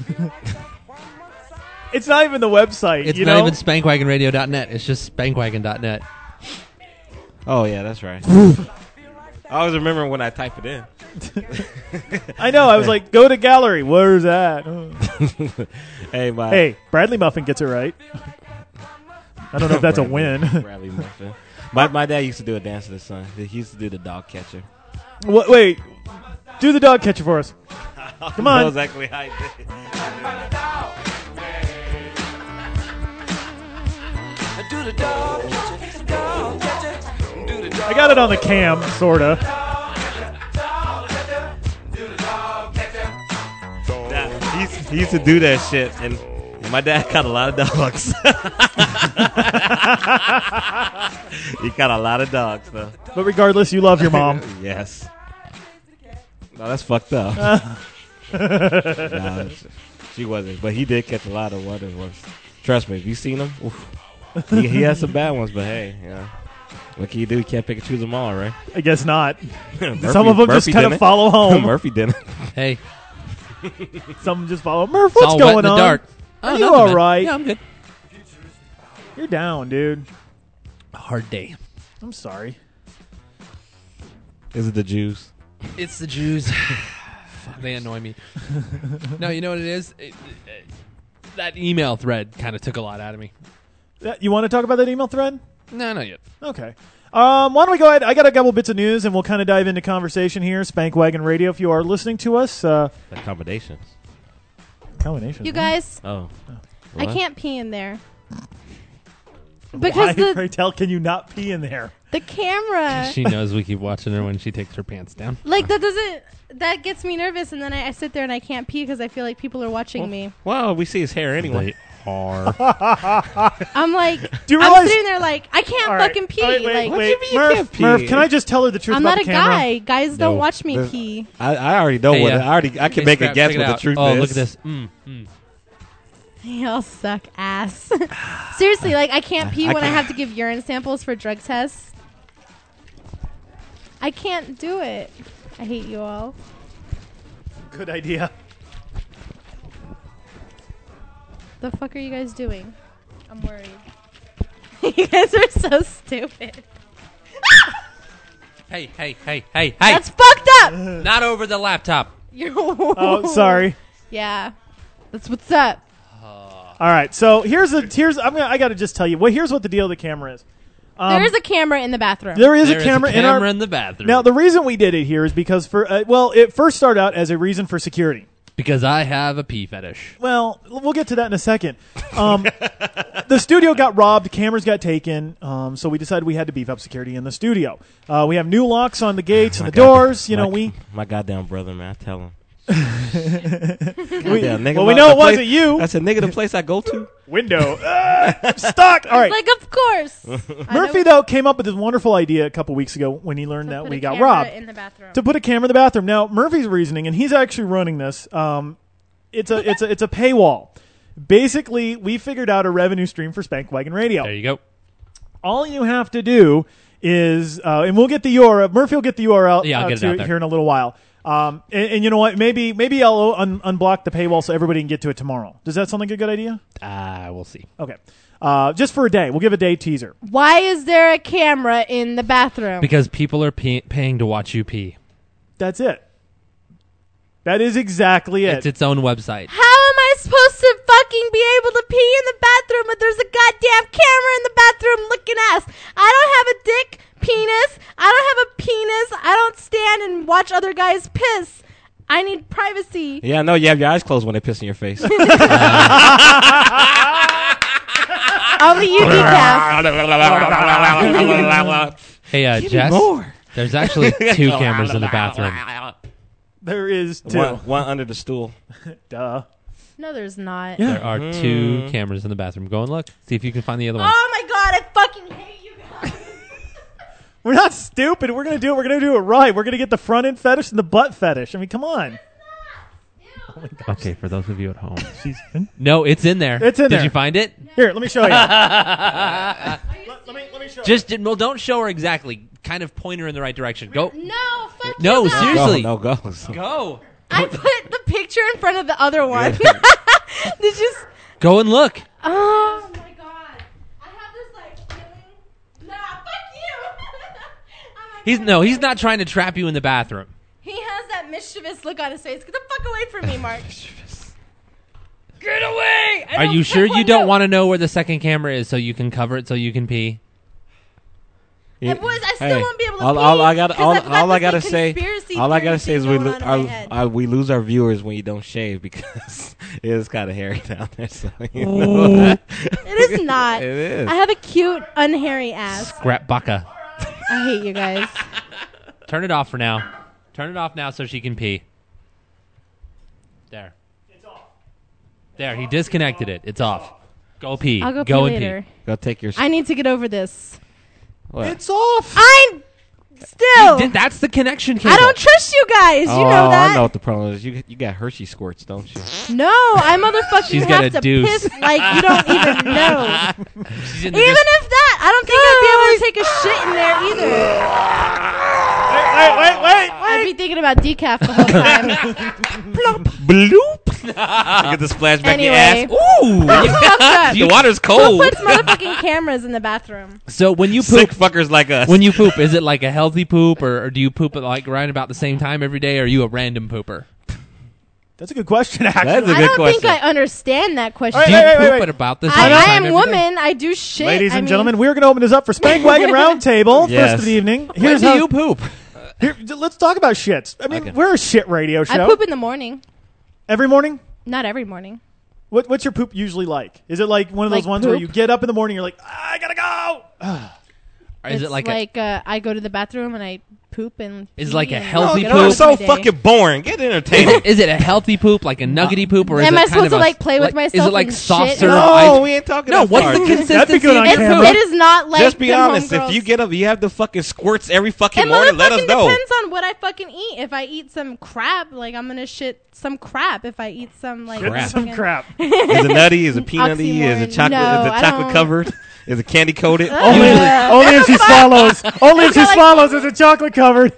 It's not even the website. It's you not know? even Spank Wagon Radio dot net. It's just Spank Wagon dot net. Oh, yeah, that's right. I always remember when I type it in. I know. I was like, go to gallery. Where's that? Oh. hey, my hey, Bradley Muffin gets it right. I don't know if that's Bradley, a win. Bradley Muffin. My, my dad used to do a dance to the sun. He used to do the dog catcher. What, wait. Do the dog catcher for us. Come on. I know exactly how he did it. Do the dog catcher, dog catcher. I got it on the cam, sorta. Nah, he, used, he used to do that shit, and, and my dad caught a lot of dogs. He caught a lot of dogs, though. But regardless, you love your mom. Yes. No, that's fucked up. Nah, she wasn't, but he did catch a lot of wonder ones. Trust me, if you seen him, oof. he, he has some bad ones, but hey, you know, what can you do? You can't pick and choose them all, right? I guess not. Murphy, Some of them Murphy just kind of didn't. follow home. Murphy didn't. Hey. Some just follow. Murph, It's what's all going wet in on? the dark. Are Oh, you nothing, all man. right? Yeah, I'm good. You're down, dude. A hard day. I'm sorry. Is it the Jews? It's the Jews. They annoy me. No, you know what it is? It, it, that email thread kind of took a lot out of me. Uh, You want to talk about that email thread? No, not yet. Okay. Um, why don't we go ahead? I got a couple bits of news, and we'll kind of dive into conversation here. Spank Wagon Radio, if you are listening to us. Uh, Accommodations. combinations. You huh? guys, Oh. I What? can't pee in there. Why, Because the pray tell, can you not pee in there? the camera, She knows we keep watching her when she takes her pants down. like that doesn't that gets me nervous, and then I, I sit there and I can't pee because I feel like people are watching me. Well, we see his hair anyway. They are. I'm like, Do you I'm realize- sitting there like I can't All right. fucking pee. Oh, wait, wait, like, wait. you Murph, can't pee? Murph, can I just tell her the truth I'm about not a the camera? guy. Guys don't No. watch me This- pee. I, I already know Hey, what uh, I already. I can Hey, make Scrap, a guess check it what the out. truth oh, is. look at this. Mm, mm. Y'all suck ass. Seriously, like I can't pee I when I can't- have to give urine samples for drug tests. I can't do it. I hate you all. Good idea. The fuck are you guys doing? I'm worried. You guys are so stupid. Hey, hey, hey, hey, hey. That's fucked up. Not over the laptop. You're Oh, sorry. Yeah. That's what's up. All right, so here's the here's I'm gonna I got to just tell you. Well, here's what the deal of the camera is. Um, there is a camera in the bathroom. there is There a is camera, a camera in our in the bathroom. Now, the reason we did it here is because for uh, well, it first started out as a reason for security. Because I have a pee fetish. Well, we'll get to that in a second. Um, the studio got robbed, cameras got taken, um, so we decided we had to beef up security in the studio. Uh, we have new locks on the gates and My the God- doors. You my, know, we my goddamn brother, man. I tell him We- Yeah, nigga, well, we my- know the it wasn't place- you. That's a nigga. The place I go to. Window. Ah, stuck. All right. Like, of course. I Murphy, know- though, came up with this wonderful idea a couple weeks ago when he learned To that put we a got camera robbed. in the bathroom. To put a camera in the bathroom. Now, Murphy's reasoning, and he's actually running this. Um, it's a it's a it's a paywall. Basically, we figured out a revenue stream for Spank Wagon Radio. There you go. All you have to do is, uh, and we'll get the U R L. Murphy will get the U R L Yeah, I'll uh, get it to out it there. here in a little while. Um, and, and you know what? Maybe maybe I'll un- unblock the paywall so everybody can get to it tomorrow. Does that sound like a good idea? Ah, we'll see. Okay. Uh, just for a day. We'll give a day teaser. Why is there a camera in the bathroom? Because people are pay- paying to watch you pee. That's it. That is exactly it. It's its own website. How am I supposed to fucking be able to pee in the bathroom if there's a goddamn camera in the bathroom looking ass? I don't have a dick, penis. I don't have a penis. I don't stand and watch other guys piss. I need privacy. Yeah, I know you have your eyes closed when they piss in your face. Only you, decaf. Hey, uh, Give me Jess. more. There's actually two cameras in the bathroom. There is two. One, one under the stool. Duh. No, there's not. Yeah. There are two cameras in the bathroom. Go and look. See if you can find the other one. Oh my god, I fucking hate you guys. We're not stupid. We're gonna do it. We're gonna do it right. We're gonna get the front end fetish and the butt fetish. I mean, come on. Okay, for those of you at home. No, it's in there. It's in Did there. you find it? Here, let me show you. let, let me let me show Just well, don't show her exactly. Kind of point her in the right direction. Go. No, fuck No, you guys. seriously. No, no, go. Go. I put the picture in front of the other one. Did you? s- Go and look. Oh my god! I have this like feeling. Nah, fuck you. I'm like, He's no, he's not trying to trap you in the bathroom. He has that mischievous look on his face. Get the fuck away from me, Mark. Get away! I Are don't you sure fuck you one don't note. want to know where the second camera is so you can cover it so you can pee? And boys, I still Hey, won't be able to all, pee all I got, 'cause all, I've got all I this, gotta like, say, conspiracy all I gotta theory say is thing we going lo- on in our, my head. our, we lose our viewers when you don't shave because it is kind of hairy down there. So you know that. It is not. It is. I have a cute, unhairy ass. Scrap baka. I hate you guys. Turn it off for now. Turn it off now so she can pee. There. It's off. There, he disconnected it. It's off. Go pee. I'll go, go pee and later. Go take your. I need to get over this. What? It's off. I'm still. pee. That's the connection cable. I don't trust you guys. oh, You know that. I know what the problem is. You you got Hershey squirts, don't you? No, I motherfucking She's got have a to deuce. piss like you don't even know. She's in the Even dis- if that, I don't think I'd be able to take a shit in there either. Wait, wait, wait, I'd be thinking about decaf the whole time. Bloop. Get the splash back in your ass. Anyway. Ooh. That's fucked up. The water's Who cold. puts motherfucking cameras in the bathroom? So when you Sick poop, fuckers like us. when you poop, is it like a healthy poop, or, or do you poop at like right about the same time every day, or are you a random pooper? That's a good question, actually. That's a I good don't question. think I understand that question. All Do right, you wait, wait, poop wait. at about the I, same I time am every woman. day? I do shit. Ladies I and mean, gentlemen, we're going to open this up for Spank Wagon Roundtable. Yes. First of the evening. When Here's do how, you poop? here, d- let's talk about shits. I mean, Okay. we're a shit radio show. I poop in the morning. Every morning? Not every morning. What, what's your poop usually like? Is it like one of those Like ones where poop? you get up in the morning, you're like, ah, I gotta go. Or is it's it like, like uh, I go to the bathroom and I poop and Is pee like a and healthy go Oh, on it's with so my day. fucking boring. Get a, is, entertaining. it, is it a healthy poop, like a nuggety poop, or is Am it I kind supposed of to, a- like, play with like, Is myself it like and soft shit? serve no, ice? we ain't talking No, that what's far. the That'd be consistency? good on of It, camera. poop? it is not like Just be them honest. If homegirls. you get up, you have the fucking squirts every fucking It morning. Let us motherfucking know. depends on what I fucking eat. If I eat some crap, like I'm gonna shit some crap. If I eat some like Crap. Some fucking- crap. Is it nutty? Is it peanutty? Is it Oxymoron. chocolate? No, is it I chocolate don't- covered? Is it candy coated? Only, Uh, only if she swallows. Only if she Like- swallows is it chocolate covered.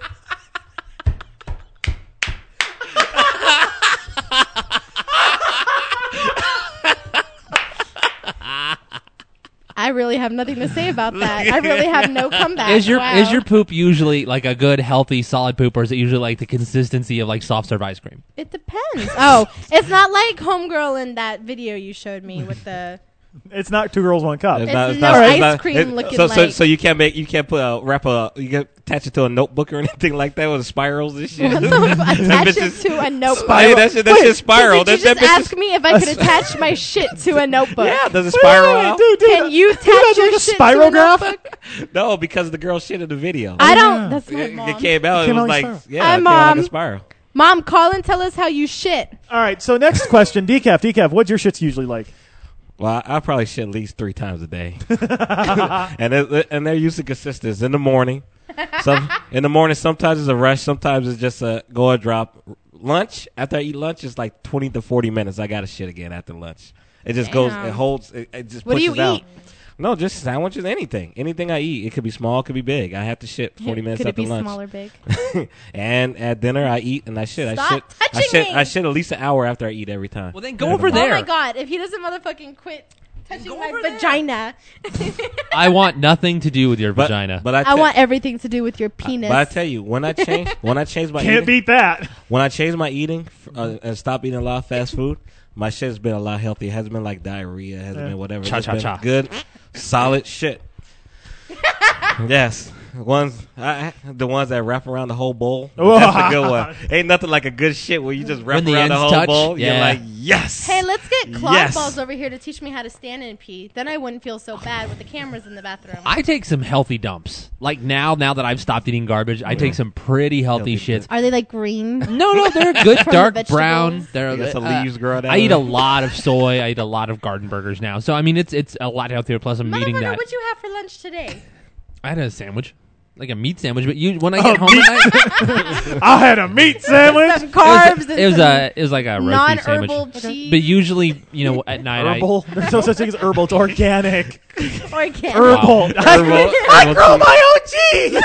I really have nothing to say about that. I really have no comeback. Is your Wow. is your poop usually like a good, healthy, solid poop, or is it usually like the consistency of like soft serve ice cream? It depends. Oh, it's not like Homegirl in that video you showed me with the. It's not two girls, one cup. It's no ice cream looking so, so, like- so you can't make you can't put a wrap a you can attach it to a notebook or anything like that with spirals and shit. Attach That bitch it is- to a notebook. Hey, that shit, that Wait, shit spiral. Did you That, just that bitch ask is- me if I could attach my shit to a notebook? Yeah, does it spiral Wait, out? dude, dude, Can you that's attach your like a shit to a spirograph? notebook? No, because the girl shit in the video. I don't. That's my it, mom. it came out. It It, came was out like like spiral. yeah, Hi, it came out like Mom. a spiral. Mom, call and tell us how you shit. All right, so next question. Decaf, Decaf, what's your shits usually like? Well, I, I probably shit at least three times a day. and it, and they're usually consistent. It's in the morning. Some, in the morning, sometimes it's a rush. Sometimes it's just a go or drop. Lunch, after I eat lunch, it's like twenty to forty minutes. I got to shit again after lunch. It just Damn. goes, it holds, it, it just What do pushes you out. eat? No, just sandwiches, anything. Anything I eat. It could be small, it could be big. I have to shit forty minutes Could it after be lunch. small or big? And at dinner, I eat and I shit. Stop I shit. I touching shit. me. I shit at least an hour after I eat every time. Well, then go over Oh there. my god! If he doesn't motherfucking quit touching my vagina, I want nothing to do with your But- vagina. But I, I te- want everything to do with your penis. But I tell you, when I change, when I change my Can't eating, beat that. when I change my eating uh, and stop eating a lot of fast food, my shit has been a lot healthier. It hasn't been like diarrhea. It hasn't Yeah. been whatever. Cha, It's cha, been cha. good, solid shit. Yes. Ones, I, the ones that wrap around the whole bowl. That's a good one. Ain't nothing like a good shit where you just wrap When the around the ends whole touch, bowl. You're yeah. like, yes. Hey, let's get Claude Yes. balls over here to teach me how to stand and pee. Then I wouldn't feel so bad with the cameras in the bathroom. I take some healthy dumps. Like now, now that I've stopped eating garbage, I take some pretty healthy Healthy shits. Are they like green? No, no, they're good, From the dark vegetables? brown. They're You got some uh, leaves growing out I of eat it. a lot of soy. I eat a lot of garden burgers now. So I mean, it's it's a lot healthier. Plus, I'm eating Motherfucker, that. what'd you have for lunch today? I had a sandwich, like a meat sandwich. But you, when I get Oh, home, meat- at night, I had a meat sandwich. Some carbs. it was, a, it was a it was like a roasty sandwich. non-herbal cheese. But usually, you know, at night, I, Herbal. There's no such thing as herbal. It's organic. Organic. Herbal. Herbal- I herbal grow cheese. my own cheese.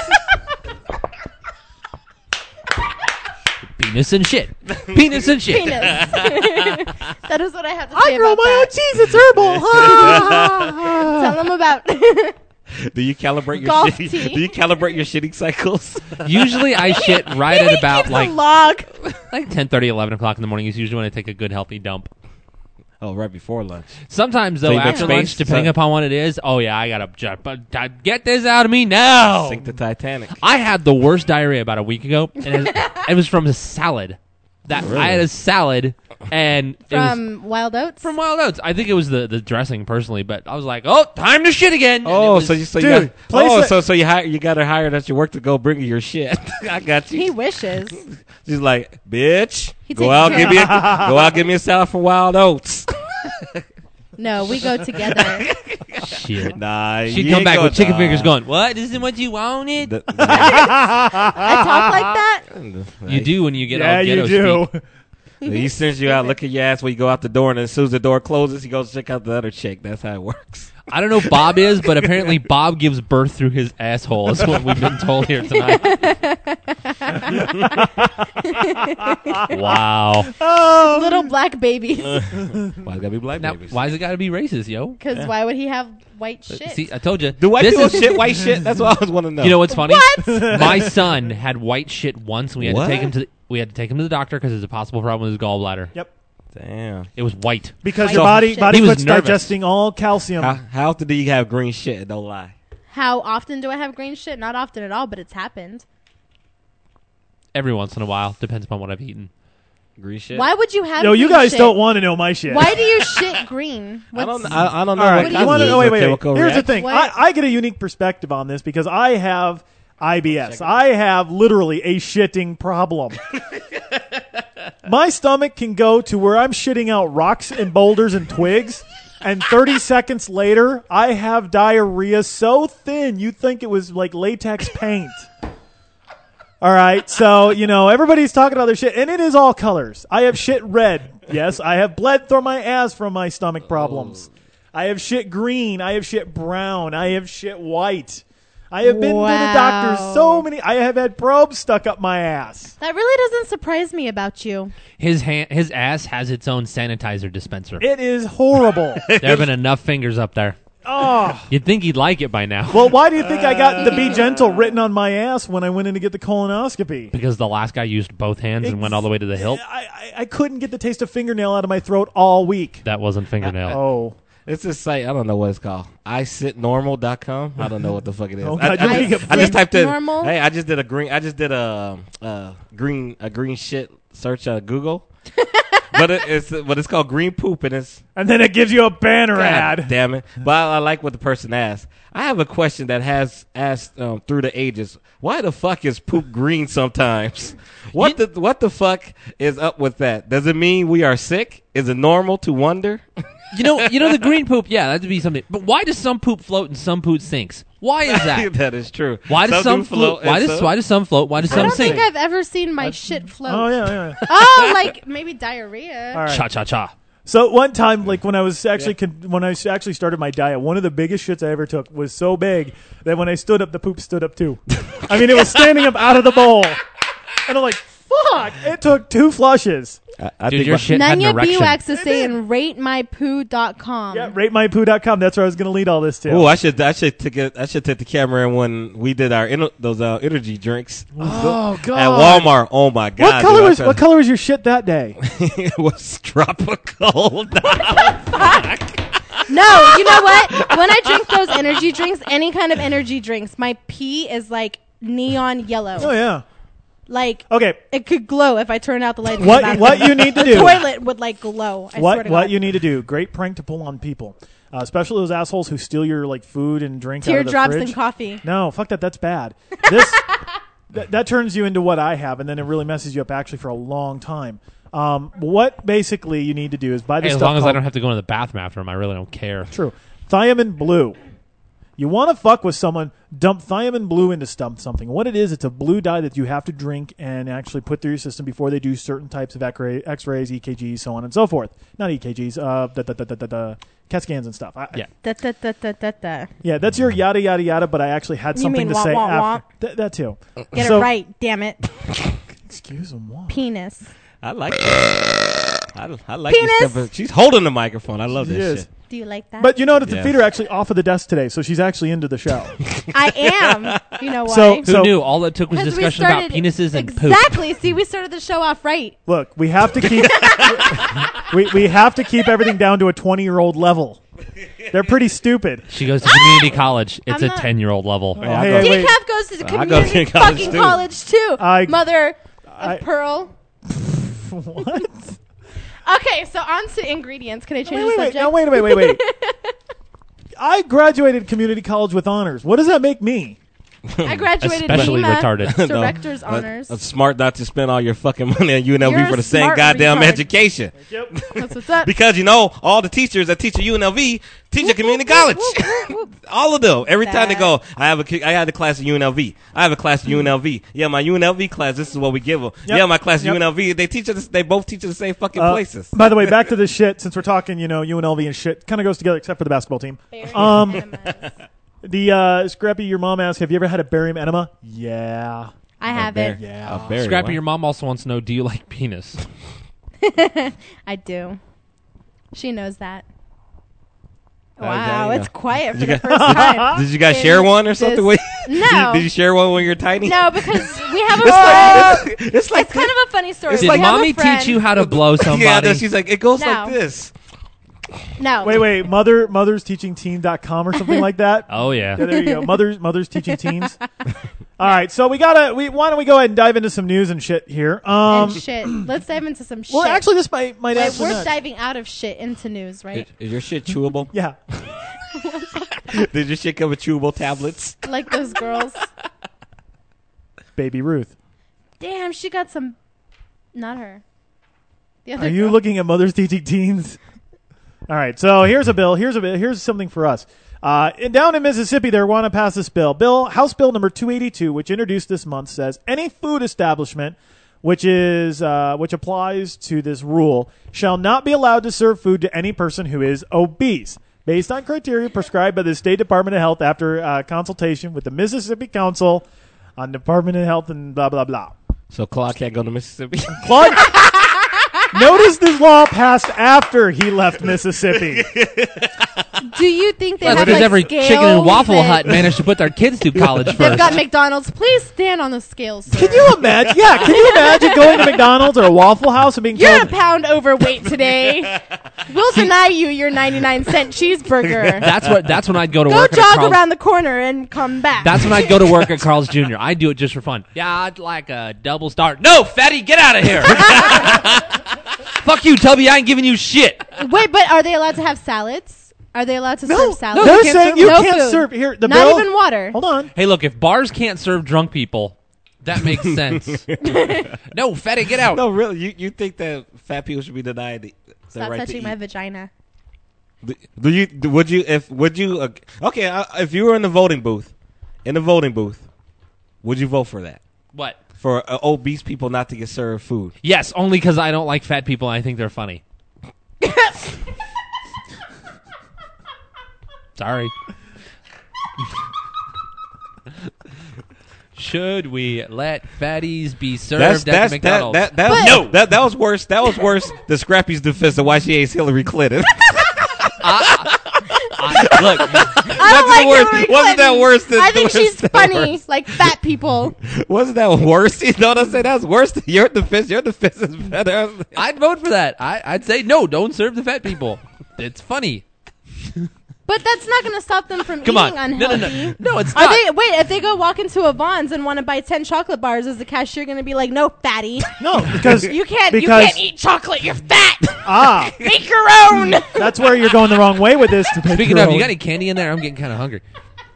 penis and shit, penis and shit. Penis. That is what I have to say I grow about my own that. cheese. It's herbal. Tell them about. Do you calibrate your Golf shitty, tea. Do you calibrate your shitting cycles? Usually, I shit right at about Keep like a log. like ten thirty, eleven o'clock in the morning is usually when I take a good healthy dump. Oh, right before lunch. Sometimes So though, you make after space? lunch, depending So- upon what it is, oh yeah, I gotta ju- but uh, get this out of me now. Sink the Titanic. I had the worst diarrhea about a week ago, and it, it was from a salad. That Really? I had a salad, and it was From Wild Oats? from Wild Oats. I think it was the, the dressing personally, but I was like, oh, time to shit again. And it Oh, was- so you so you Dude, got, place oh, it- so so you hire you got her hired at your work to go bring you your shit. I got you. He wishes. She's like, bitch, He go takes out, care give of me a, go out, give me a salad from Wild Oats. No, we go together. shit. Nah, She'd you come ain't back go- with chicken nah. fingers, going, "What? This isn't what you wanted." The- I talk like that? You do when you get Yeah, all you ghetto do. speak. He sends you out, look at your ass when you go out the door, and then as soon as the door closes, he goes check out the other chick. That's how it works. I don't know who Bob is, but apparently Bob gives birth through his asshole. Is what we've been told here tonight. Wow. Oh, Little black babies. Why it gotta be black Now, babies? why's it got to be racist, yo? Because why would he have white shit? See, I told you. Do white this people is- shit white shit? That's what I always want to know. You know what's funny? What? My son had white shit once, and we had What? to take him to the, we had to take him to the doctor because there's a possible problem with his gallbladder. Yep. Damn. It was white. Because White your body shit. body He was quits nervous. digesting all calcium. How, how often do you have green shit? Don't lie. How often do I have green shit? Not often at all, but it's happened. Every once in a while, depends upon what I've eaten. Green shit. Why would you have Yo, you green guys shit? don't want to know my shit. Why do you shit green? I What's- don't. I, I don't know. All right, what do you you want to mean? know? Wait, wait, wait. Chemical Here's the reaction. thing. What? I, I get a unique perspective on this because I have I B S. I have literally a shitting problem. My stomach can go to where I'm shitting out rocks and boulders and twigs, and thirty seconds later, I have diarrhea so thin you'd think it was like latex paint. All right, so, you know, everybody's talking about their shit, and it is all colors. I have shit red. Yes, I have bled through my ass from my stomach problems. I have shit green. I have shit brown. I have shit white. I have been to the doctor Wow. so many. I have had probes stuck up my ass. That really doesn't surprise me about you. His hand, his ass has its own sanitizer dispenser. It is horrible. There have been enough fingers up there. Oh. You'd think he'd like it by now. Well, why do you think I got the Be Gentle written on my ass when I went in to get the colonoscopy? Because the last guy used both hands and went all the way to the hilt. I, I, I couldn't get the taste of fingernail out of my throat all week. That wasn't fingernail. Oh. It's this site. I don't know what it's called. I sit normal dot com. I don't know what the fuck it is. Oh, I, God, you're I, being a I just typed in. normal? Hey, I just did a green. I just did a uh, green a green shit search on Google. but it, it's but it's called green poop, and it's and then it gives you a banner God ad. Damn it! But I, I like what the person asked. I have a question that has asked um, through the ages. Why the fuck is poop green sometimes? What the what the fuck is up with that? Does it mean we are sick? Is it normal to wonder? You know, you know the green poop. Yeah, that'd be something. But why does some poop float and some poop sinks? Why is that? That is true. Why does some, do float? Why does some- why does some float? Why does I some don't sink? think I've ever seen my shit float. Oh yeah, yeah. Oh, like maybe diarrhea. All right. Cha cha cha. So one time, like when I was actually con- when I s- actually started my diet, one of the biggest shits I ever took was so big that when I stood up, the poop stood up too. I mean, it was standing up out of the bowl, and I'm like, "Fuck!" It took two flushes. I, I Dude, think your my- shit had an Nanya erection. Buwax is saying rate my poo dot com. Yeah, rate my poo dot com. That's where I was going to lead all this to. Oh, I should I should take it. I should take the camera in when we did our ener- those uh, energy drinks. Oh god! At Walmart. Oh my god! What color dude, I was tried- what color was your shit that day? it was tropical. No, you know what? When I drink those energy drinks, any kind of energy drinks, my pee is like neon yellow. Oh yeah. Like Okay. it could glow if I turn out the light. in the What bathroom. what you need to The do? toilet would like glow. I swear What to what God. you need to do? Great prank to pull on people, uh, especially those assholes who steal your like food and drink out of the Teardrops fridge. and coffee. No, fuck that. That's bad. This that, that turns you into what I have, and then it really messes you up actually for a long time. Um, what basically you need to do is buy this Hey, as stuff long as I called- don't have to go into the bath bathroom, I really don't care. True. Thiamine Blue. You want to fuck with someone, dump Thiamine Blue into stump something. What it is, it's a blue dye that you have to drink and actually put through your system before they do certain types of X-rays, E K Gs, so on and so forth. Not E K Gs, uh, da, da, da, da, da, da, C A T scans and stuff. I, Yeah. Da, da, da, da, da, da. Yeah, that's your yada, yada, yada, but I actually had You something mean to wah, say wah, wah? after. Th- that too. Get So- it right, damn it. Excuse them, why? Penis. I like that. I, I like Penis. this stuff. She's holding the microphone. I love She this is. shit. Do you like that? But you notice the Yeah. feet are actually off of the desk today, so she's actually into the show. I am. You know why? So- Who So- knew? All it took was 'Cause we discussion about started- penises and poop. Exactly. See, we started the show off right. Look, we have to keep we we have to keep everything down to a twenty-year-old level. They're pretty stupid. She goes to community college. It's I'm a not- ten-year-old level. Yeah, I Hey, go- hey, wait. Decaf goes to the I go to community college, fucking too. college too. I- Mother I- of pearl. What? Okay, so on to ingredients. Can I change Wait, wait, the wait. subject? No, wait, wait, wait, wait. I graduated community college with honors. What does that make me? I graduated Especially Lima retarded. No, Director's uh, honors. uh, smart not to spend all your fucking money on U N L V You're for a the same smart goddamn retard. education. That's what's up. Because, you know, all the teachers that teach at U N L V teach at community college. all of them. Every time they go, I have a, ki- I had a class at U N L V. I have a class at U N L V. Yeah, my U N L V class, this is what we give them. Yep. Yeah, my class at Yep. U N L V, they teach us, they both teach at the same fucking Uh, places. By the way, back to this shit. Since we're talking, you know, U N L V and shit, kind of goes together except for the basketball team. Um, the uh, Scrappy, your mom asked, "Have you ever had a barium enema?" Yeah. I have it. Yeah. A berry, Scrappy, what? your mom also wants to know, do you like penis? I do. She knows that. Uh, Wow, yeah, it's yeah. quiet for you the guys- first time. Did you guys in share one or something? this- With, No. Did you share one when you were tiny? No, because we have a It's friend. like, it's, it's like It's kind of a funny story. It's We Did like- have a mommy friend- teach you how to blow somebody? yeah, no, she's like, it goes No. like this. No. Wait, wait. Mother, mother's teaching teen dot com or something like that. Oh, yeah. Yeah, there you go. Mother's mother's teaching teens. All right, so we gotta. We why don't we go ahead and dive into some news and shit here? Um, and shit. Let's dive into some shit. well, actually, this might might Wait, actually we're not. diving out of shit into news, right? Is, is your shit chewable? Yeah. Did your shit come with chewable tablets? Like those girls. Baby Ruth. Damn, she got some. Not her. The other Are you girl. looking at mothers teaching teens? All right, so here's a bill. Here's a bill. Here's something for us. Uh, in, down in Mississippi, they want to pass this bill. Bill House Bill number two eighty-two, which introduced this month, says any food establishment which is uh, which applies to this rule shall not be allowed to serve food to any person who is obese, based on criteria prescribed by the State Department of Health after uh, consultation with the Mississippi Council on Department of Health and blah blah blah. So Claude can't go to Mississippi? Claude. Notice this law passed after he left Mississippi. Do you think they Well, have does like every scales chicken and waffle and- hut manage to put their kids through college They've first? got McDonald's. Please stand on the scales. Sir. Can you imagine? Yeah, can you imagine going to McDonald's or a Waffle House and being You're a told, pound overweight today. We'll deny you your ninety-nine cent cheeseburger. That's what. That's when I'd go to Go work. at jog Carl's, around the corner and come back. That's when I'd go to work at Carl's Junior I do it just for fun. Yeah, I'd like a double star. No, fatty, get out of here. Fuck you, Tubby. I ain't giving you shit. Wait, but are they allowed to have salads? Are they allowed to No, serve salads? they're can't saying serve you no can't food. serve here. The Not bill. even water. Hold on. Hey, look, if bars can't serve drunk people, that makes sense. No, fatty, get out. No, really, you, you think that fat people should be denied the, the Stop right to touching eat? my vagina. Do, do you? do- Would you? If would you? Uh, okay, uh, if you were in the voting booth, in the voting booth, would you vote for that? What? For uh, obese people not to get served food? Yes, only because I don't like fat people and I think they're funny. Sorry. Should we let fatties be served That's at that's the that McDonald's? that that, was, no. that that was worse. That was worse. The Scrappy's defense of why she hates Hillary Clinton. I, look, I don't Wasn't like it worse- Hillary wasn't that Clinton. worse than- I think wasn't she's that funny, worse? like fat people. Wasn't that worse? You know what I'm saying? That's worse than your defense. Your defense is better. I'd vote for that. I, I'd say no, don't serve the fat people. It's funny. But that's not going to stop them from Come eating on. No, no, unhealthy. no. No, it's Are not. they? Wait, if they go walk into a Vons and want to buy ten chocolate bars, is the cashier going to be like, "No, fatty, No, because you can't, because, you can't eat chocolate. You're fat. Ah, Make your own." that's where you're going the wrong way with this. To pick Speaking your of, you own. got any candy in there? I'm getting kind of hungry.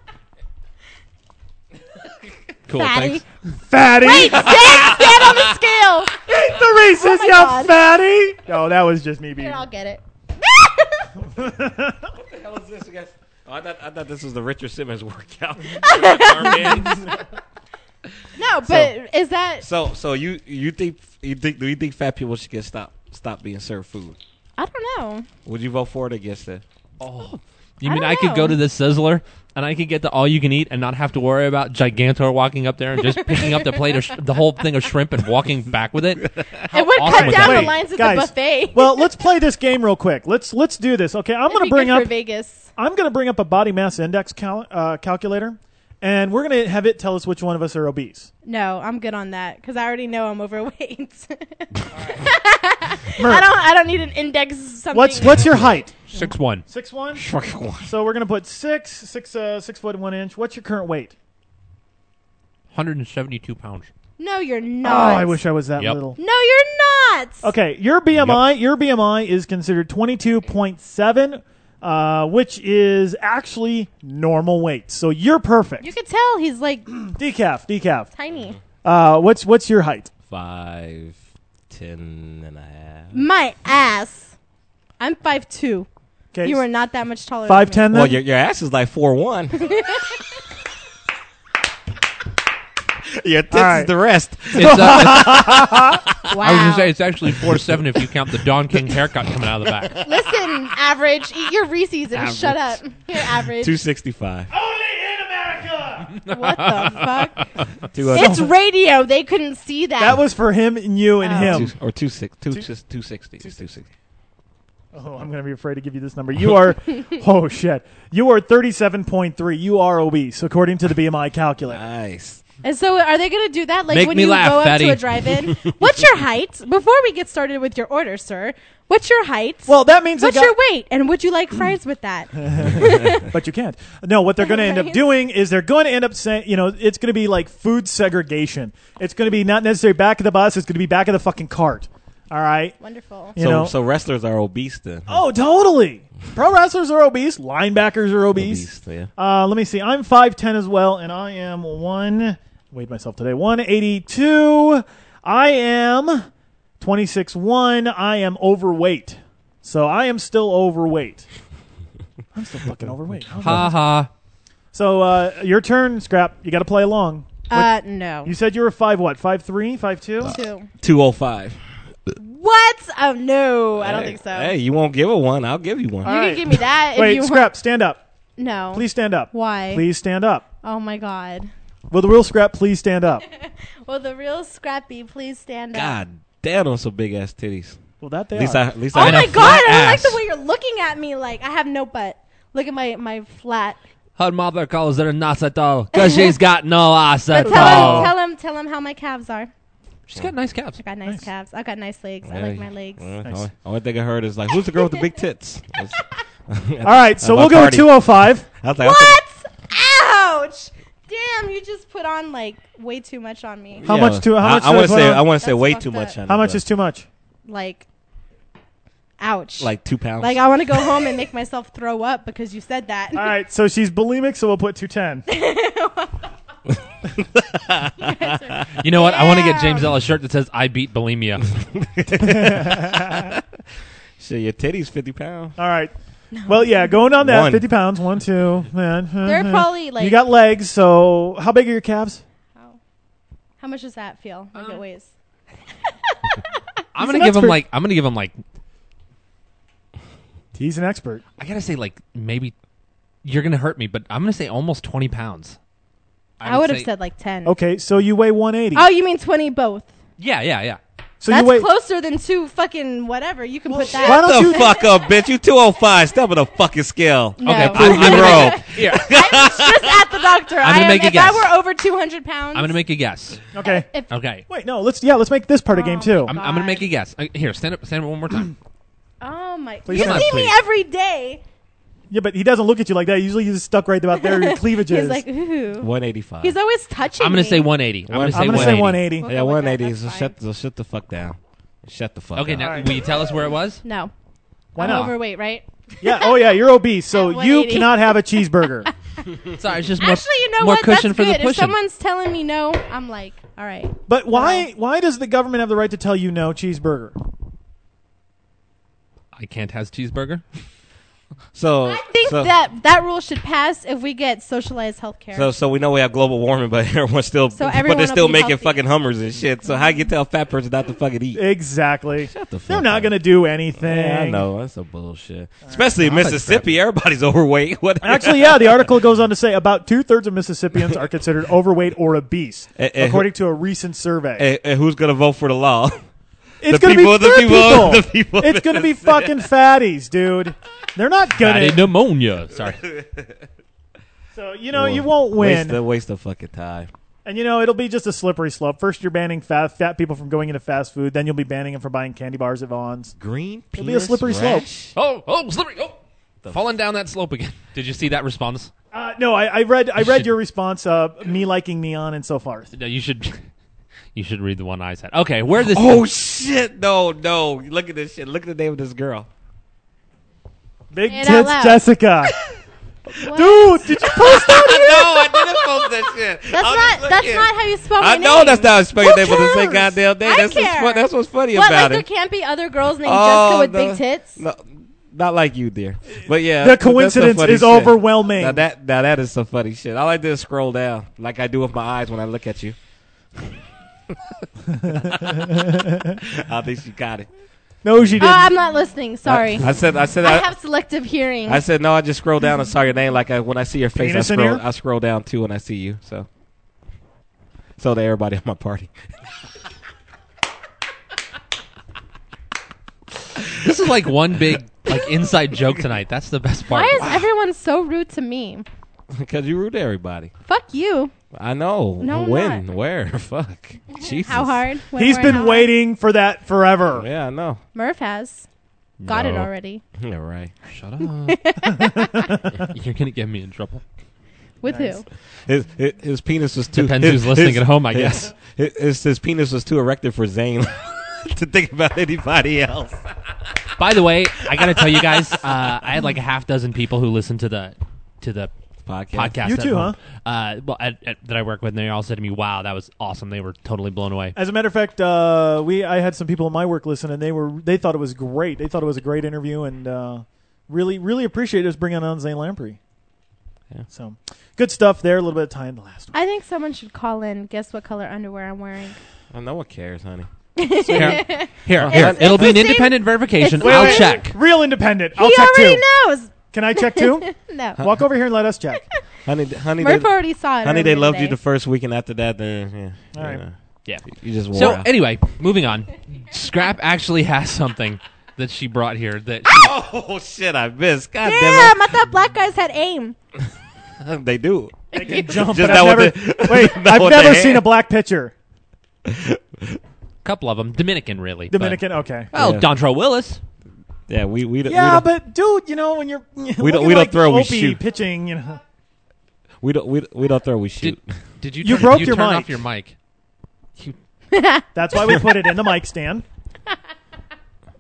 Cool, Fatty. thanks. fatty. Wait, stand, stand on the scale. Eat the Reese's, Oh my you God. fatty. No, that was just me being. Here, I'll get it. What the hell is this? You guys? Oh, I thought I thought this was the Richard Simmons workout. No, but is that? so so you you think you think do you think fat people should get stop stop being served food? I don't know. Would you vote for it or against it? Oh. You I mean don't I could go know. to the Sizzler and I could get the all you can eat and not have to worry about Gigantor walking up there and just picking up the plate of sh- the whole thing of shrimp and walking back with it? How It would awesome cut would down that the be? lines at guys, the buffet. Well, let's play this game real quick. Let's let's do this. Okay, I'm It'd going be to bring good up for Vegas. I'm going to bring up a body mass index cal- uh, calculator, and we're going to have it tell us which one of us are obese. No, I'm good on that because I already know I'm overweight. Mer, I don't. I don't need an index. Something. what's what's your height? Six one. Six one. So we're going to put six six uh, six foot one inch. What's your current weight? one hundred seventy-two pounds. No, you're Oh, not. I wish I was that Yep. little. No, you're not. Okay, your B M I your B M I is considered twenty-two point seven, uh, which is actually normal weight. So you're perfect. You could tell he's like Decaf, decaf. tiny. Uh, what's what's your height? Five, ten and a half. My ass. I'm five two. Okay, You are not that much taller. five than ten. Well, Then your your ass is like four one. Your tits All right. is the rest. It's, uh, it's, me. Wow. I was going to say it's actually four seven if you count the Don King haircut coming out of the back. Listen, average. Eat your Reese's and shut up. You're average. Two sixty five. What the fuck? Two It's radio. They couldn't see that. that was for him and you and Oh. him. two, or two six two Two- just two sixty. Two sixty. Oh, I'm gonna be afraid to give you this number. You are, oh shit, you are thirty-seven point three. You are obese according to the B M I calculator. Nice. And so, are they going to do that? Like Make when me you laugh, go up fatty. to a drive-in? What's your height? Before we get started with your order, sir, what's your height? Well, that means what's they got- your weight? And would you like fries with that? But you can't. No, what they're going to end up Right. doing is they're going to end up saying, you know, it's going to be like food segregation. It's going to be not necessarily back of the bus. It's going to be back of the fucking cart. All right. Wonderful. You so know. so wrestlers are obese then. Oh, totally. Pro wrestlers are obese. Linebackers are obese. Obese, yeah. Uh, let me see. I'm five ten as well, and I am one. Weighed myself today. one eighty-two. I am twenty-six one. I am overweight. So I am still overweight. I'm still fucking overweight. How's Ha that? ha. So uh, your turn, Scrap. You got to play along. Uh, no. You said you were five what? Five three? Five two? Two. Two oh five. What? Oh, no. I don't think so. Hey, you won't give her one. I'll give you one. you All right. can give me that if Wait, you Scrap, want. stand up. No. Please stand up. Why? Please stand up. Oh, my God. Will the real Scrap please stand up? Well, the real Scrappy, please stand up. God damn, those some big ass titties. Well, that they At least are. I, at least Oh, I my had a God. flat I don't like ass. the way you're looking at me like I have no butt. Look at my, my flat. Her mother calls her not at all because she's got no ass But at tell all. him, tell him, tell him how my calves are. She's got nice calves. I got nice, Nice. calves. I got nice legs. I Yeah, like my legs. well, Nice. only, only thing I heard is like, who's the girl with the big tits? That's- All right, so At my we'll go with party. two oh five. I was like, What? Ouch! Damn, you just put on like way too much on me. How yeah, much too- how I- much I, should I want to put say on? I want to say That's way fucked too up. much. On How it, much but- is too much? Like Ouch. Like two pounds. Like, I want to go home and make myself throw up because you said that. All right, so she's bulimic, so we'll put two ten. You know what? I want to get James L a shirt that says "I beat bulimia." Shit, your titty's fifty pounds. All right. Well, yeah, going on that, One. fifty pounds, one, two, man. They're probably like. You got legs, so how big are your calves? How, how much does that feel like it weighs? I'm He's gonna an give him expert. like. I'm gonna give him like. He's an expert. I gotta say, like maybe you're gonna hurt me, but I'm gonna say almost twenty pounds. I, would have said like ten. Okay, so you weigh one eighty. Oh, you mean twenty both? Yeah, yeah, yeah. So That's you weigh. closer than two fucking whatever. You can put that. Why don't Shut you the fuck up, bitch. You two oh five. Step on the fucking scale. No. Okay, Prove I'm me gonna wrong. make- Here, I'm just at the doctor. I'm gonna I am, make a if guess. I were over two hundred pounds. I'm gonna make a guess. Okay. If, Okay, Wait, no. Let's yeah. Let's make this part a game Oh, too. my I'm, God. I'm gonna make a guess. Uh, here, stand up, stand up one more time. oh my! Please you stand see up, me please. every day. Yeah, but he doesn't look at you like that. Usually, he's stuck right about there. Your cleavage He's is. like, ooh. one eighty-five. He's always touching. I'm gonna me. say one eighty. I'm gonna say I'm gonna say one eighty. We'll Yeah, go with one that, eighty. that's So fine. shut, so shut the fuck down. Shut the fuck Okay, up. now Alright. will you tell us where it was? No. Why I'm not? overweight, right? Yeah. Oh yeah. You're obese, so At one you eighty. cannot have a cheeseburger. Sorry, it's just more, Actually, you know more what? cushion That's for good. the If pushing. someone's telling me no, I'm like, all right. But why? Why does the government have the right to tell you no cheeseburger? I can't have cheeseburger. So I think so, that that rule should pass if we get socialized healthcare. So, so we know we have global warming, but everyone's still, So but everyone they're will still be making healthy. fucking Hummers and shit. So how you tell a fat person not to fucking eat? Exactly. Shut the fuck They're not up. gonna do anything. Yeah, I know that's a bullshit. Especially in I'm like Mississippi, everybody's overweight. What? Actually, yeah, the article goes on to say about two thirds of Mississippians are considered overweight or obese, Eh, eh, according to a recent survey. and, and who's gonna vote for the law? It's the gonna people- be the fat people- people. the people It's gonna be fucking fatties, dude. They're not Fatty gonna. pneumonia. Sorry. So you know you won't Waste win, a waste of fucking time. and you know it'll be just a slippery slope. First, you're banning fat fat people from going into fast food. Then you'll be banning them from buying candy bars at Vaughn's. Green It'll be a slippery slope. Oh, oh, slippery. Oh, falling down that slope again. Did you see that response? Uh, no, I, I read I read your response. Uh, me liking neon and so forth. No, you should. You should read the one I said. Okay, where this? Oh shit! No, no. Look at this shit. Look at the name of this girl. Big Say it out tits, loud. Jessica. What? Dude, did you post that? No, I didn't post that shit. That's I was not. just That's looking. not how you spell my I name. know that's not how you spell your Who name, but the same cares? goddamn thing. I That's what's care. fun. That's what's funny What? about Like there it. can't be other girls named Oh, Jessica with no. big tits. No, not like you, dear. But yeah, The that's some coincidence funny is shit. overwhelming. Now that now that is some funny shit. I like to scroll down, like I do with my eyes when I look at you. I think she got it. No, she Oh, didn't. I'm not listening. Sorry. I, I said I said I I, have selective hearing. I said no. I just scroll down and saw your name. Like I, when I see your face, I Penis in scroll. here? I scroll down too when I see you. So, so to everybody at my party. This is like one big like inside joke tonight. That's the best part. Why is everyone so rude to me? Because you rude to everybody. Fuck you. I know. No, I'm when? not. Where? Fuck. Jesus. How hard? When, He's where, been how hard? waiting for that forever. Yeah, I know. Murph has. Got it No. already. Yeah, right. Shut up. You're gonna get me in trouble. With Nice. who? His, his his penis was too. Depends his, who's listening his- at home, I his- guess. His, his, his penis was too erected for Zane to think about anybody else. By the way, I gotta tell you guys, uh, I had like a half dozen people who listened to the to the Podcast. podcast. You at too, home. Uh, well, at, at, that I work with, and they all said to me, "Wow, that was awesome." They were totally blown away. As a matter of fact, uh, we I had some people in my work listen, and they were they thought it was great. They thought it was a great interview, and uh, really really appreciated us bringing on Zane Lamprey. Yeah. So good stuff there. A little bit of time the last one. I think someone should call in. Guess what color underwear I'm wearing? Oh, no one cares, honey. Here, here, It's- here. it's It'll be the an same- independent verification. it's Wait, I'll wait, check. Real independent. I'll he check already too. knows. Can I check too? No. Walk over here and let us check. Honey, honey, Murph they, already saw it. honey, they earlier loved you today. the first week, and after that, then yeah, All right. yeah, Yeah. you just wore So out. anyway, moving on. Scrap actually has something that she brought here that Oh shit, I missed. God Damn, damn I thought black guys had aim. it. They do. They can jump, Just but not I've with never, the- wait, not I've with the never hand. seen a black pitcher. a couple of them Dominican really. but- Dominican, okay. oh, Yeah. Dontrell Willis. Yeah, we we don't- Yeah, we don't, but dude, you know when you're we We don't- we don't throw, we shoot. pitching, you know. we don't we, we don't throw, we Did, shoot. did you? You turn, broke you your turn mic. off your mic. You, That's why we put it in the mic stand.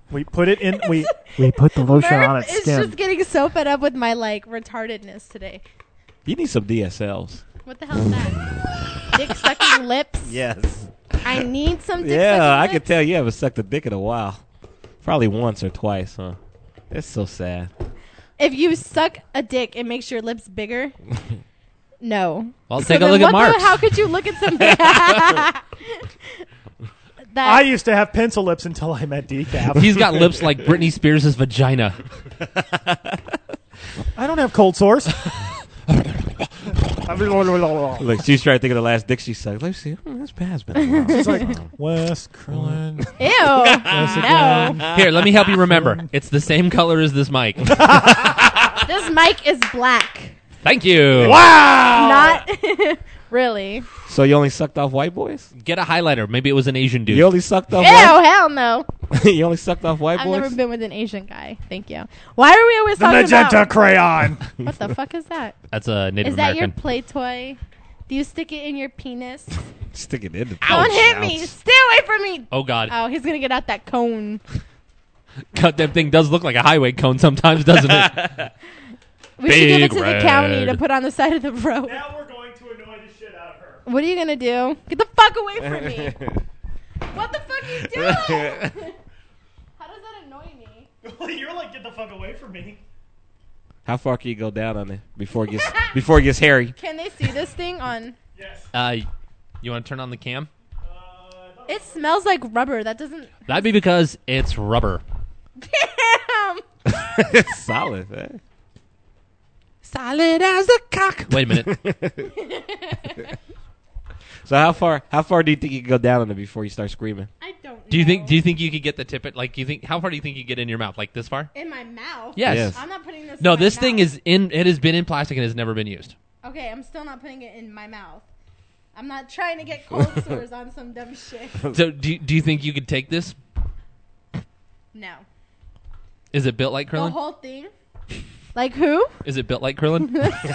We put it in. We we put the lotion Murph on its is skin. just getting so fed up with my like retardedness today. You need some D S Ls. What the hell is that? Dick sucking lips. Yes. I need some dick Yeah, sucking I lips. can tell you haven't sucked a dick in a while. Probably once or twice, huh? It's so sad. If you suck a dick, it makes your lips bigger. No. Well, So take a then look at what the- Mark's. How could you look at something? that I used to have pencil lips until I met Decaf. He's got lips like Britney Spears' vagina. I don't have cold sores. Look, she's trying to think of the last dick she sucked. Let's see. Hmm, that's past been a while. It's like Wes Krillin. Ew. again. No. Here, let me help you remember. It's the same color as this mic. This mic is black. Thank you. Wow. Not really. So you only sucked off white boys? Get a highlighter. Maybe it was an Asian dude. You only sucked off Ew, white hell no. You only sucked off white I've boys? never been with an Asian guy. Thank you. Why are we always The talking magenta about... crayon. What the fuck is that? That's a Native Is that American. your play toy? Do you stick it in your penis? Stick it in the Don't hit me. Stay away from me. Oh, God. Oh, he's going to get out that cone. God, that thing does look like a highway cone sometimes, doesn't it? We should give it Big to red. the county to put on the side of the road. Now we're going to annoy the shit out of her. What are you going to do? Get the fuck away from me. What the fuck are you doing? How does that annoy me? You're like, get the fuck away from me. How far can you go down on it before it gets before it gets hairy? Can they see this thing on? Yes. Uh, you want to turn on the cam? It smells like rubber. That doesn't... That'd be because it's rubber. Damn! It's solid, man. Solid as a cock. Wait a minute. So how far how far do you think you can go down on it before you start screaming? I don't know. Do you think? Do you think you could get the tip? It like you think? How far do you think you get in your mouth? Like this far? In my mouth? Yes. Yes. I'm not putting this No, in my this thing mouth. is in. It has been in plastic and has never been used. Okay, I'm still not putting it in my mouth. I'm not trying to get cold sores on some dumb shit. So do you- do you think you could take this? No. Is it built like The Krillin? whole thing? Like who? Is it built like Krillin?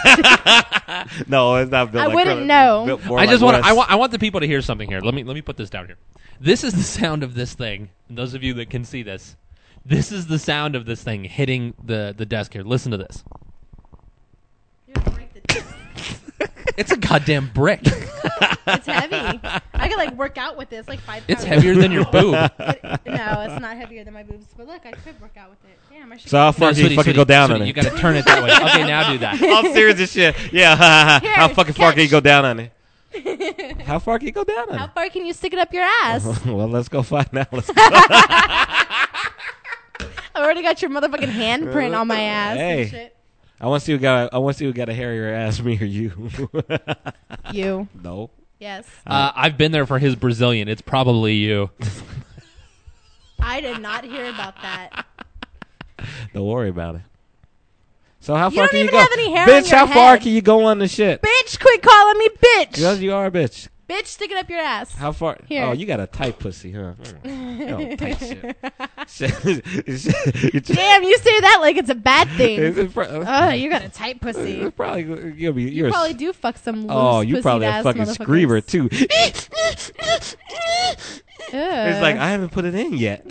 No, it's not built I like wouldn't Krillin. know. Built more I just like want. Wes. I want. I want the people to hear something here. Let me. Let me put this down here. This is the sound of this thing. And those of you that can see this, this is the sound of this thing hitting the the desk here. Listen to this. You're gonna break the disc. It's a goddamn brick. It's heavy. I could like work out with this, like five It's pounds. heavier than your boob. It- no, it's not heavier than my boobs. But look, I could work out with it. Damn, I should. So how far No, can you sweetie, fucking sweetie, go down sweetie, on it? You got to turn it that way. Okay, now do that. All serious as shit. Yeah. Here, How fucking far catch. can you go down on it? How far can you go down on How it? far can you stick it up your ass? Well, let's go find out. Let's go. I already got your motherfucking handprint on my ass. Hey. And shit. I want to see who got. I want to see who got a hairier ass, me or you. You. No. Yes. Uh, I've been there for his Brazilian. It's probably you. I did not hear about that. Don't worry about it. So how You far don't can you even go? have any hair Bitch, on your how far head. can you go on the shit? Bitch, quit calling me bitch. Because you are a bitch. Bitch, stick it up your ass. How far? Here. Oh, you got a tight pussy, huh? Mm. You don't tight shit. Damn, you say that like it's a bad thing. Is it pro- Oh, you got a tight pussy. It's probably you'll be. You You're a probably s- do fuck some loose Oh, you probably a pussy-ass fucking motherfuckers. screamer too. Ugh. It's like I haven't put it in yet.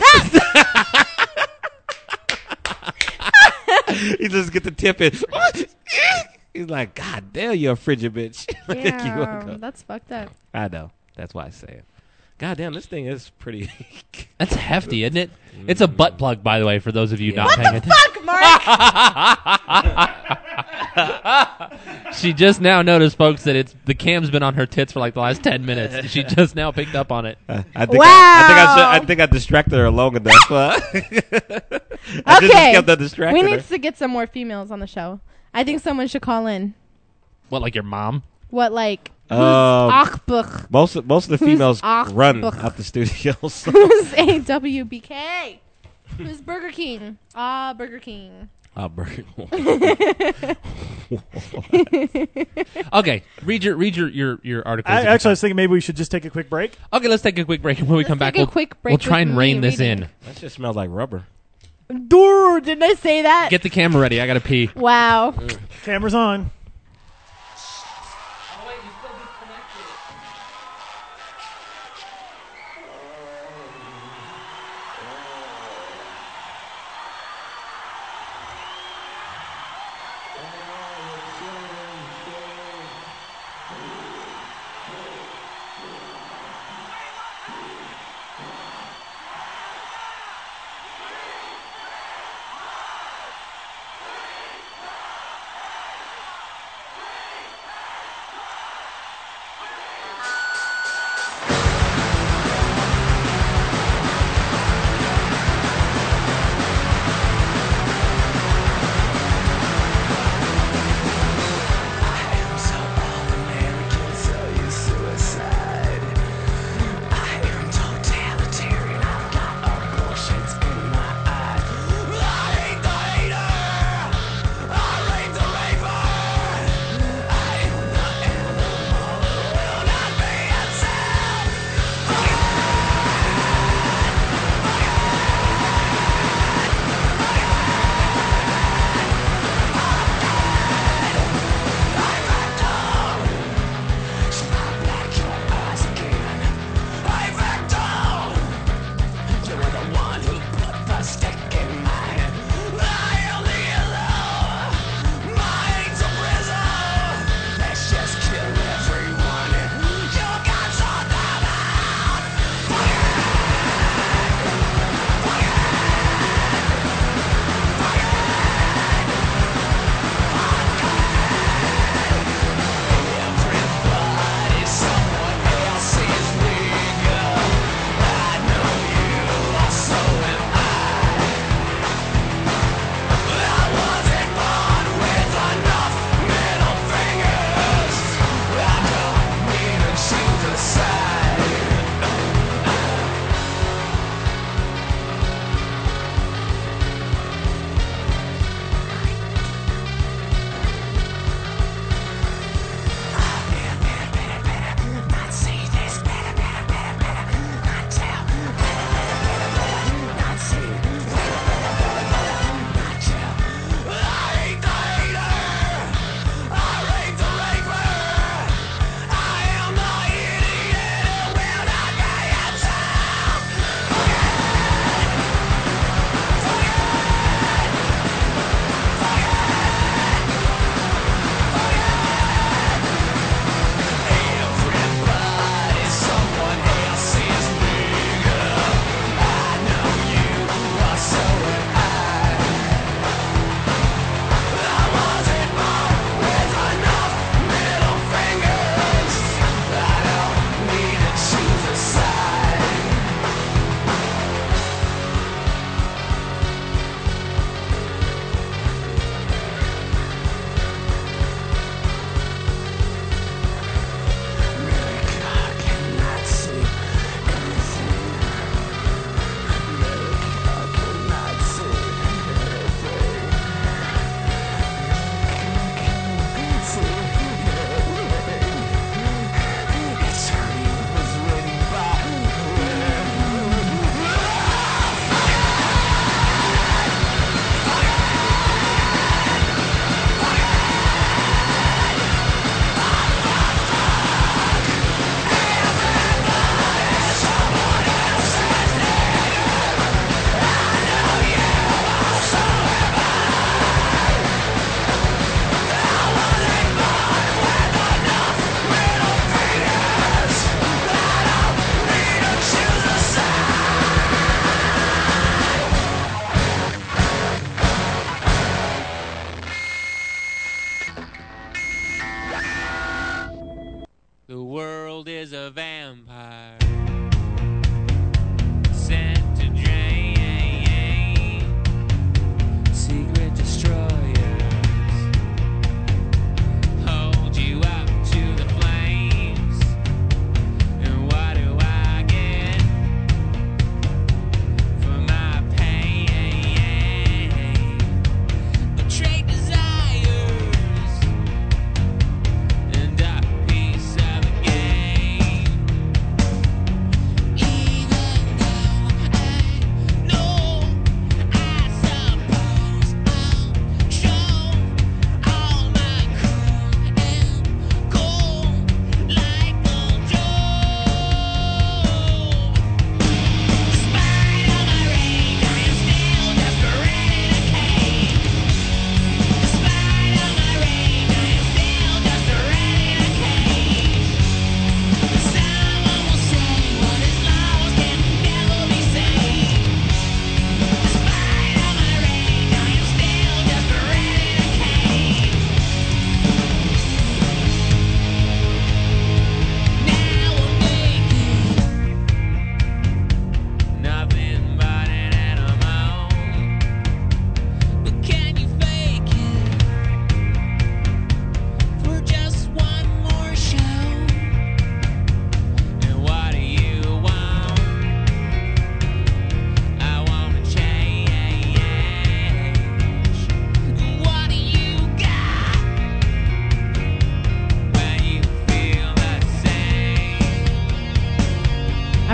He just get the tip in. He's like, God damn, you're a frigid bitch. You wanna Damn, go. that's fucked up. I know. That's why I say it. God damn, this thing is pretty. That's hefty, isn't it? It's a butt plug, by the way, for those of you Yeah. not What paying the attention. fuck, Mark? She just now noticed, folks, that it's the cam's been on her tits for like the last ten minutes. She just now picked up on it. Uh, I think Wow. I, I think I, should, I think I distracted her long enough. Uh, I just Okay, kept on distracting we her. need to get some more females on the show. I think someone should call in. What, like your mom? What, like, who's Um, Achbuch? Most of, most of the Who's females Ach- run Buch? out the studio. So. Who's A W B K? Who's Burger King? Ah, Burger King. Oh, Burger. Okay, read your read your your, your article. I, actually, I was thinking maybe we should just take a quick break. Okay, let's take a quick break, and when we Let's come back, take a we'll, quick break we'll try with and rein me this reading. in. That just smells like rubber. Dude, didn't I say that? Get the camera ready. I gotta pee. Wow. Camera's on.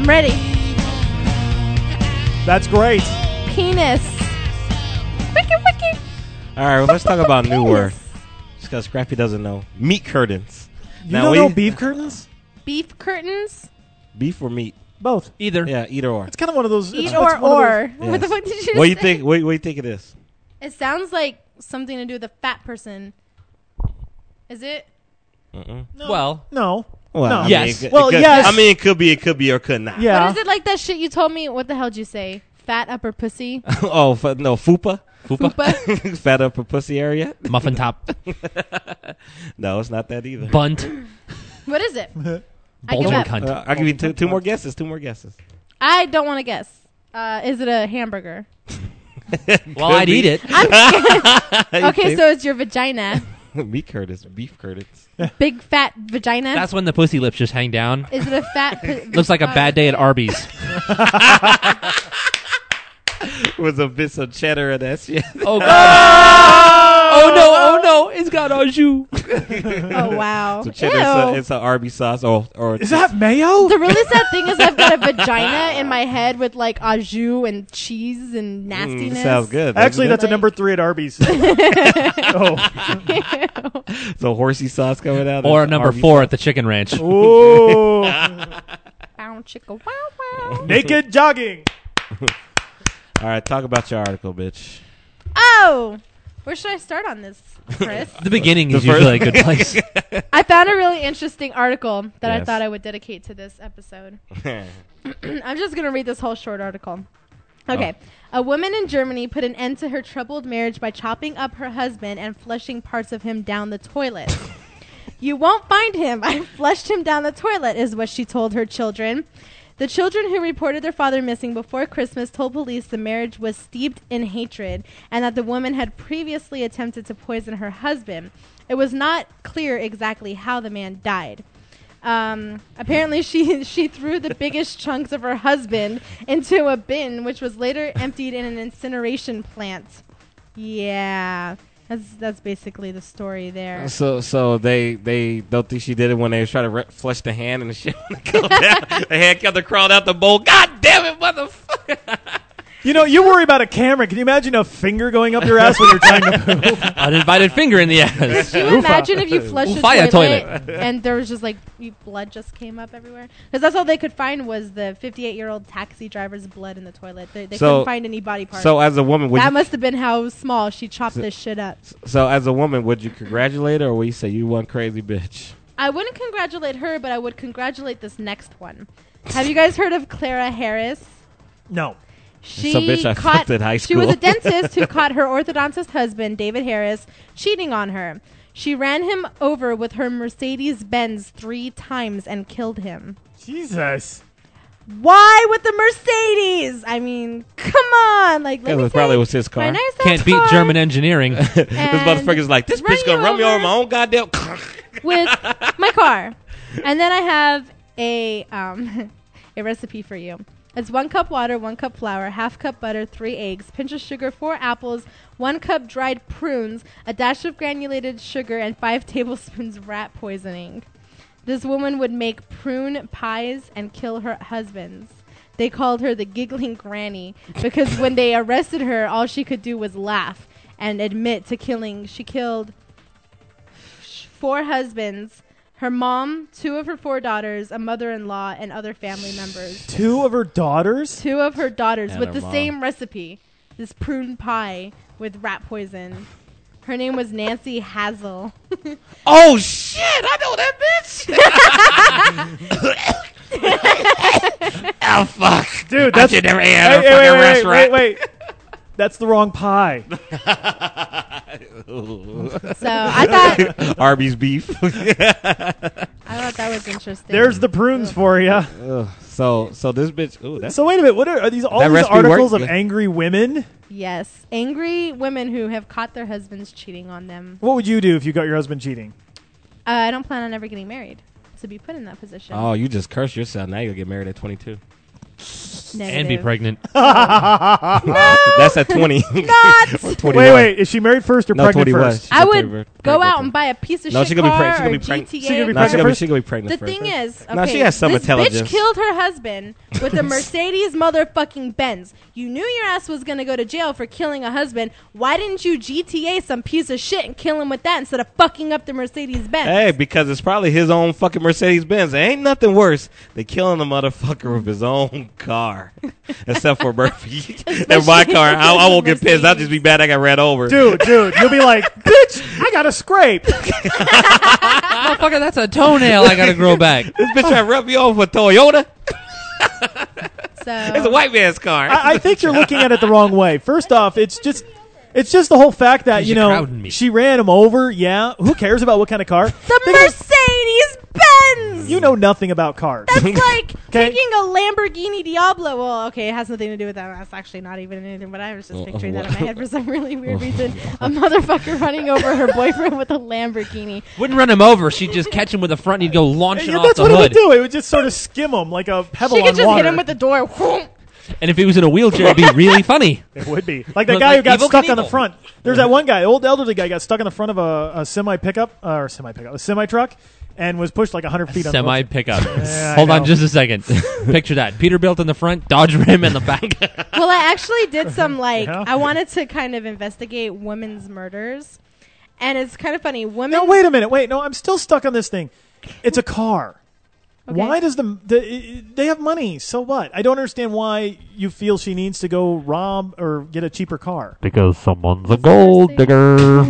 ready. That's great. Penis. Wiki wiki. All right, well, let's talk about a new word. Just because Scrappy doesn't know. Meat curtains. You Now, don't we- know beef curtains? Beef curtains. Beef or meat? Both. Either. Yeah, either or. It's kind of one of those. Eat it's, or it's one of or. those- What the Yes. fuck did you What do you say? think? What, what do you think it is? It sounds like something to do with a fat person. Is it? Mm-mm. No. Well, no. Well, No. I mean, Yes. it could- Well, it could- yes. I mean, it could be, it could be, or could not. Yeah. What is it like that shit you told me? What the hell did you say? Fat upper pussy? oh, f- no, fupa. Fupa? Fupa? Fat upper pussy area. Muffin top. No, it's not that either. Bunt. What is it? I give Bulging up. cunt. Uh, I'll give you two, two more guesses. Two more guesses. I don't want to guess. Uh, is it a hamburger? Well, I'd eat it. Okay, so it's your vagina. meat curtains, beef curtains. Big fat vagina. That's when the pussy lips just hang down. Is it a fat? pu- Looks like a bad day at Arby's. With a bit of cheddar and that shit. Oh, God. Oh, no. Oh, no. It's got au jus. Oh wow. So cheddar, it's a, Ew. it's a Arby's sauce, or or Is that mayo? The really sad thing is I've got a vagina in my head with like au jus and cheese and nastiness. Mm, sounds good. Actually, that's a Like- number three at Arby's. oh. So horsey sauce coming out. Or That's number Arby's four sauce. at the chicken ranch. Ooh. Bow chicka wow wow. Naked jogging. All right, talk about your article, bitch. Oh, where should I start on this, Chris? The beginning The is first- usually a good place. I found a really interesting article that I Yes. thought I would dedicate to this episode. I'm just going to read this whole short article. Okay. A woman in Germany put an end to her troubled marriage by chopping up her husband and flushing parts of him down the toilet. You won't find him. I flushed him down the toilet, is what she told her children. The children who reported their father missing before Christmas told police the marriage was steeped in hatred and that the woman had previously attempted to poison her husband. It was not clear exactly how the man died. Um, apparently, she she threw the biggest chunks of her husband into a bin, which was later emptied in an incineration plant. Yeah, that's that's basically the story there. So, so they they don't think she did it when they was trying to re- flush the hand and the shit. The hand kept crawled out the bowl. God damn it, motherfucker! You know, you worry about a camera. Can you imagine a finger going up your ass when you're trying to poop? Uninvited finger in the ass. Can you imagine if you flushed the Fire toilet, toilet. and there was just like y- blood just came up everywhere? Because that's all they could find was the fifty-eight-year-old taxi driver's blood in the toilet. They, they So- couldn't find any body parts. So, as a woman, would that you, must have been how small she chopped this shit up. so as a woman, would you congratulate her, or would you say you one crazy bitch? I wouldn't congratulate her, but I would congratulate this next one. Have you guys heard of Clara Harris? No. She Some bitch I caught, fucked at high She was school. a dentist who caught her orthodontist husband, David Harris, cheating on her. She ran him over with her Mercedes-Benz three times and killed him. Jesus. Why with the Mercedes? I mean, come on. Like, let Yeah, me it probably take was his car. my nice Can't ass beat car German engineering. This motherfucker's like, this run bitch gonna you run me over. over my own goddamn. with my car. And then I have a um, a recipe for you. It's one cup water, one cup flour, half cup butter, three eggs, pinch of sugar, four apples, one cup dried prunes, a dash of granulated sugar, and five tablespoons rat poisoning. This woman would make prune pies and kill her husbands. They called her the giggling granny because when they arrested her, all she could do was laugh and admit to killing. She killed four husbands, her mom, two of her four daughters, a mother-in-law, and other family members. Two of her daughters? Two of her daughters And with her the mom. same recipe, this prune pie with rat poison. Her name was Nancy Hazel. Oh shit! I know that bitch. Oh fuck, Dude, I that's... should never ate Hey, at a hey, fucking wait, wait, restaurant. wait, wait. That's the wrong pie. So I thought Arby's beef. I thought that was interesting. There's the prunes for you. Ugh. So, so this bitch. Ooh, that's So wait a minute. What are, are these all That these recipe articles worked? of angry women? Yes, angry women who have caught their husbands cheating on them. What would you do if you got your husband cheating? Uh, I don't plan on ever getting married to be put in that position. Oh, you just cursed yourself. Now you'll get married at twenty-two. And be pregnant. That's at twenty. Nuts. Or Wait, twenty-one. wait. Is she married first or No, pregnant twenty-one. first? She's I a would pregnant- go pregnant out and buy a piece of No, shit she gonna be car preg- she gonna or be preg- G T A. She gonna be No, she pregnant gonna be, first? she gonna be pregnant The first. thing is, okay, No, she has some this intelligence. bitch killed her husband with a Mercedes motherfucking Benz. You knew your ass was gonna go to jail for killing a husband. Why didn't you G T A some piece of shit and kill him with that instead of fucking up the Mercedes Benz? Hey, because it's probably his own fucking Mercedes Benz. There ain't nothing worse than killing a motherfucker with his own car, except for Murphy. And my car, I, I won't get pissed. I'll just be mad I got ran over. Dude, dude, you'll be like, bitch, I got a scrape. Motherfucker, that's a toenail I gotta grow back. This bitch trying to rub me off with Toyota. So It's a white man's car. I, I think you're looking at it the wrong way. First off, it's just it's just the whole fact that, you You're know, crowding me. she ran him over. Yeah. Who cares about what kind of car? the Think of- Mercedes Benz. You know nothing about cars. That's like Okay. taking a Lamborghini Diablo. Well, okay, it has nothing to do with that. That's actually not even anything, but I was just picturing that in my head for some really weird reason. A motherfucker running over her boyfriend with a Lamborghini. Wouldn't run him over. She'd just catch him with a front and he'd go launching Yeah, off that's the what it hood. would do. It would just sort of skim him like a pebble She on could just water. hit him with the door. And if he was in a wheelchair, it'd be really funny. It would be. Like that Look guy like who got Evel stuck on the Knievel. front. There's that one guy, old elderly guy, got stuck on the front of a, a semi pickup, uh, or semi pickup, a semi truck, and was pushed like one hundred feet on the Semi road. pickup. Yeah, I Hold on know. just a second. Picture that. Peterbilt in the front, Dodge Ram in the back. Well, I actually did some, like, Yeah. I wanted to kind of investigate women's murders. And it's kind of funny. Women. No, wait a minute. Wait, no, I'm still stuck on this thing. It's a car. Okay. Why does the, the they have money? So what? I don't understand why you feel she needs to go rob or get a cheaper car. Because someone's a gold digger.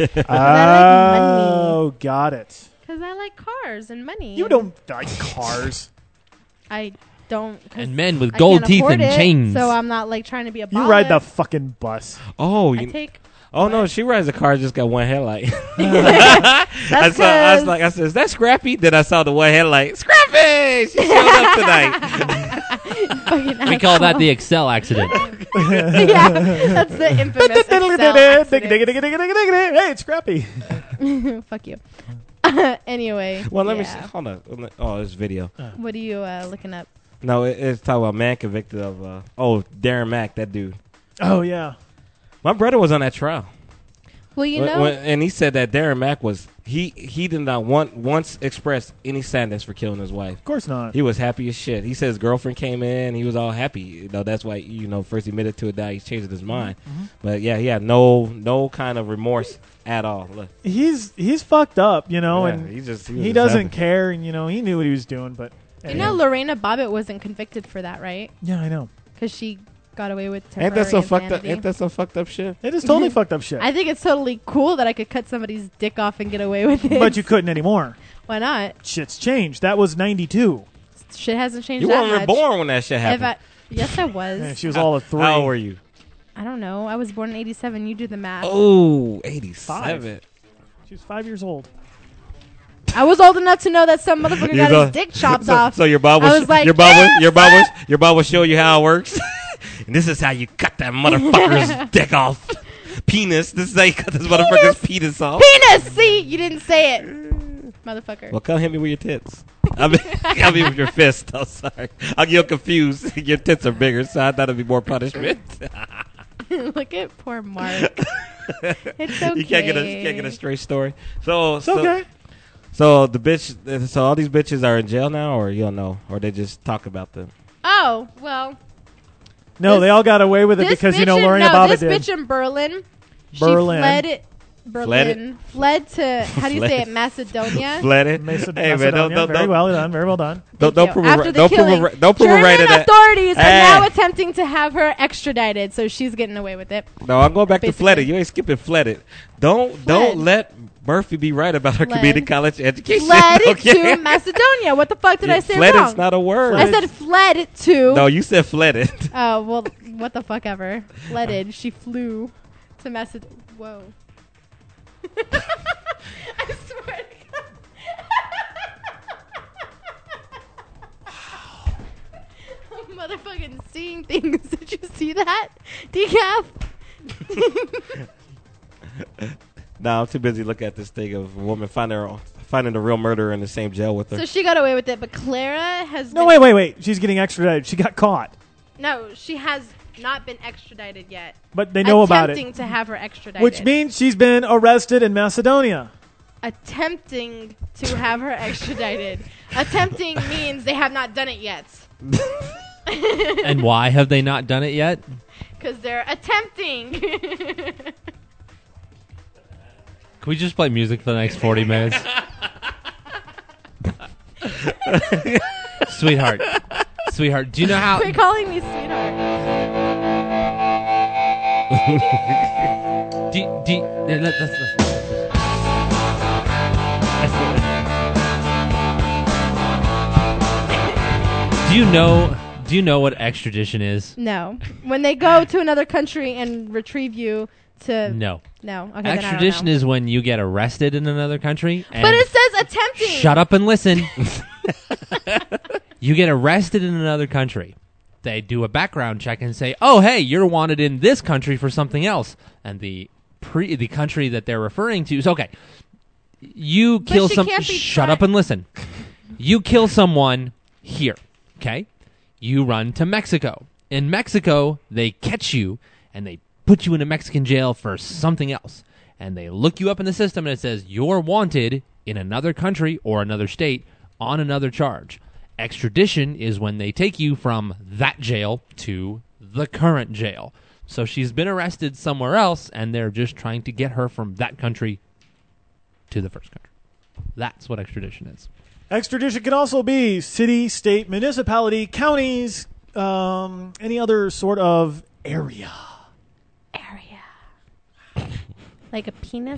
Oh, got it. Because I like cars and money. You and don't like cars. I don't. 'cause And men with I gold can't teeth afford and it, chains. So I'm not, like, trying to be a You ride the baller. fucking bus. Oh, I you, take. oh no, she rides a car just got one headlight. That's I saw. I was 'cause- like, I said, "Is that Scrappy?" Then I saw the one headlight. Scrappy, she showed up tonight. fucking We call that asshole. the Excel accident. Yeah, that's the infamous Excel accident. Hey, it's Scrappy. Fuck you. Anyway. Well, let me yeah. see. Hold on. Let me- Oh, this video. What are you uh, looking up? No, it, it's talking about man convicted of. Uh, oh, Darren Mack, that dude. Oh, yeah. My brother was on that trial. Well, you When- know. when- and he said that Darren Mack was he he did not want once express any sadness for killing his wife. Of course not. He was happy as shit. He said his girlfriend came in. He was all happy. You know, that's why you know first he admitted to it. Now he's changed his mind. But yeah, he had no no kind of remorse at all. Look, He's he's fucked up, you know, yeah, and he just he, was just doesn't happy. care, and you know he knew what he was doing, but You know, Lorena Bobbitt wasn't convicted for that, right? yeah, I know. Because she got away with Ain't that so temporary fucked up? insanity. Ain't that some fucked up shit? It is totally fucked up shit. I think it's totally cool that I could cut somebody's dick off and get away with it. But you couldn't anymore. Why not? Shit's changed. That was ninety-two. Shit hasn't changed You that weren't even much. born when that shit If happened. I, yes, I was. Yeah, she was all of three. How old were you? I don't know. I was born in eighty-seven. You do the math. Oh, eighty-seven. She was five years old. I was old enough to know that some motherfucker You got go- his dick chopped so, off. So your Bob I was, was like, your Bob was, "Yeah, your Bob was, your Bob will show you how it works. And this is how you cut that motherfucker's dick off. Penis. This is how you cut this motherfucker's penis off. Penis! See? You didn't say it. Motherfucker. Well, come hit me with your tits. I mean, I mean with your fist. I'm sorry. I'll get confused. Your tits are bigger, so I thought it'd be more punishment. Look at poor Mark. It's okay. You can't get a you can't get a straight story. So It's so, okay. So the bitch. So all these bitches are in jail now, or you don't know, or they just talk about them. Oh, well. No, This- they all got away with it This because, you know, bitch in- Lorena no, Bobbitt this did. bitch in Berlin. Berlin. She fled Berlin. Fled, to, how do you Fled. say it, Macedonia? Fled it. Maced- Hey man, Macedonia. don't don't Very don't well done. Very well done. don't, Thank don't you. prove After a, the don't prove killing, a, right- don't prove a German right of that. authorities Hey. are now attempting to have her extradited, so she's getting away with it. No, I'm going back Basically. to flooded. You ain't skipping flooded. Don't Fled. don't let Murphy be right about her Fled. community college education. Fled okay? to Macedonia. What the fuck did Yeah, I say flooded's wrong? not a word. I said fled to. No, you said flooded. Oh, well, what the fuck ever. Flooded. She flew to Macedonia. Whoa. I swear to God. I'm motherfucking seeing things. Did you see that? Decaf? No, I'm too busy looking at this thing of a woman finding her, finding the real murderer in the same jail with her. So she got away with it, but Clara has No, been- wait, wait, wait. She's getting extradited. She got caught. No, she has not been extradited yet. But they know about it. Attempting to have her extradited. Which means she's been arrested in Macedonia. Attempting to have her extradited. Attempting means they have not done it yet. And why have they not done it yet? Because they're attempting. Can we just play music for the next forty minutes? Sweetheart. Sweetheart, do you know how... Quit calling me sweetheart. do, do, let, let's, let's, let's, do you know... Do you know what extradition is? No. When they go to another country and retrieve you to... No. No. Okay, extradition is when you get arrested in another country. And but it says attempting. Shut up and listen. You get arrested in another country. They do a background check and say, oh, hey, you're wanted in this country for something else. And the pre the country that they're referring to is, okay, you But kill she some... can't be Shut tri- up and listen. You kill someone here, okay? You run to Mexico. In Mexico, they catch you, and they put you in a Mexican jail for something else. And they look you up in the system, and it says, you're wanted in another country or another state on another charge. Extradition is when they take you from that jail to the current jail. So she's been arrested somewhere else, and they're just trying to get her from that country to the first country. That's what extradition is. Extradition can also be city, state, municipality, counties, um, any other sort of area. Area. Like a penis?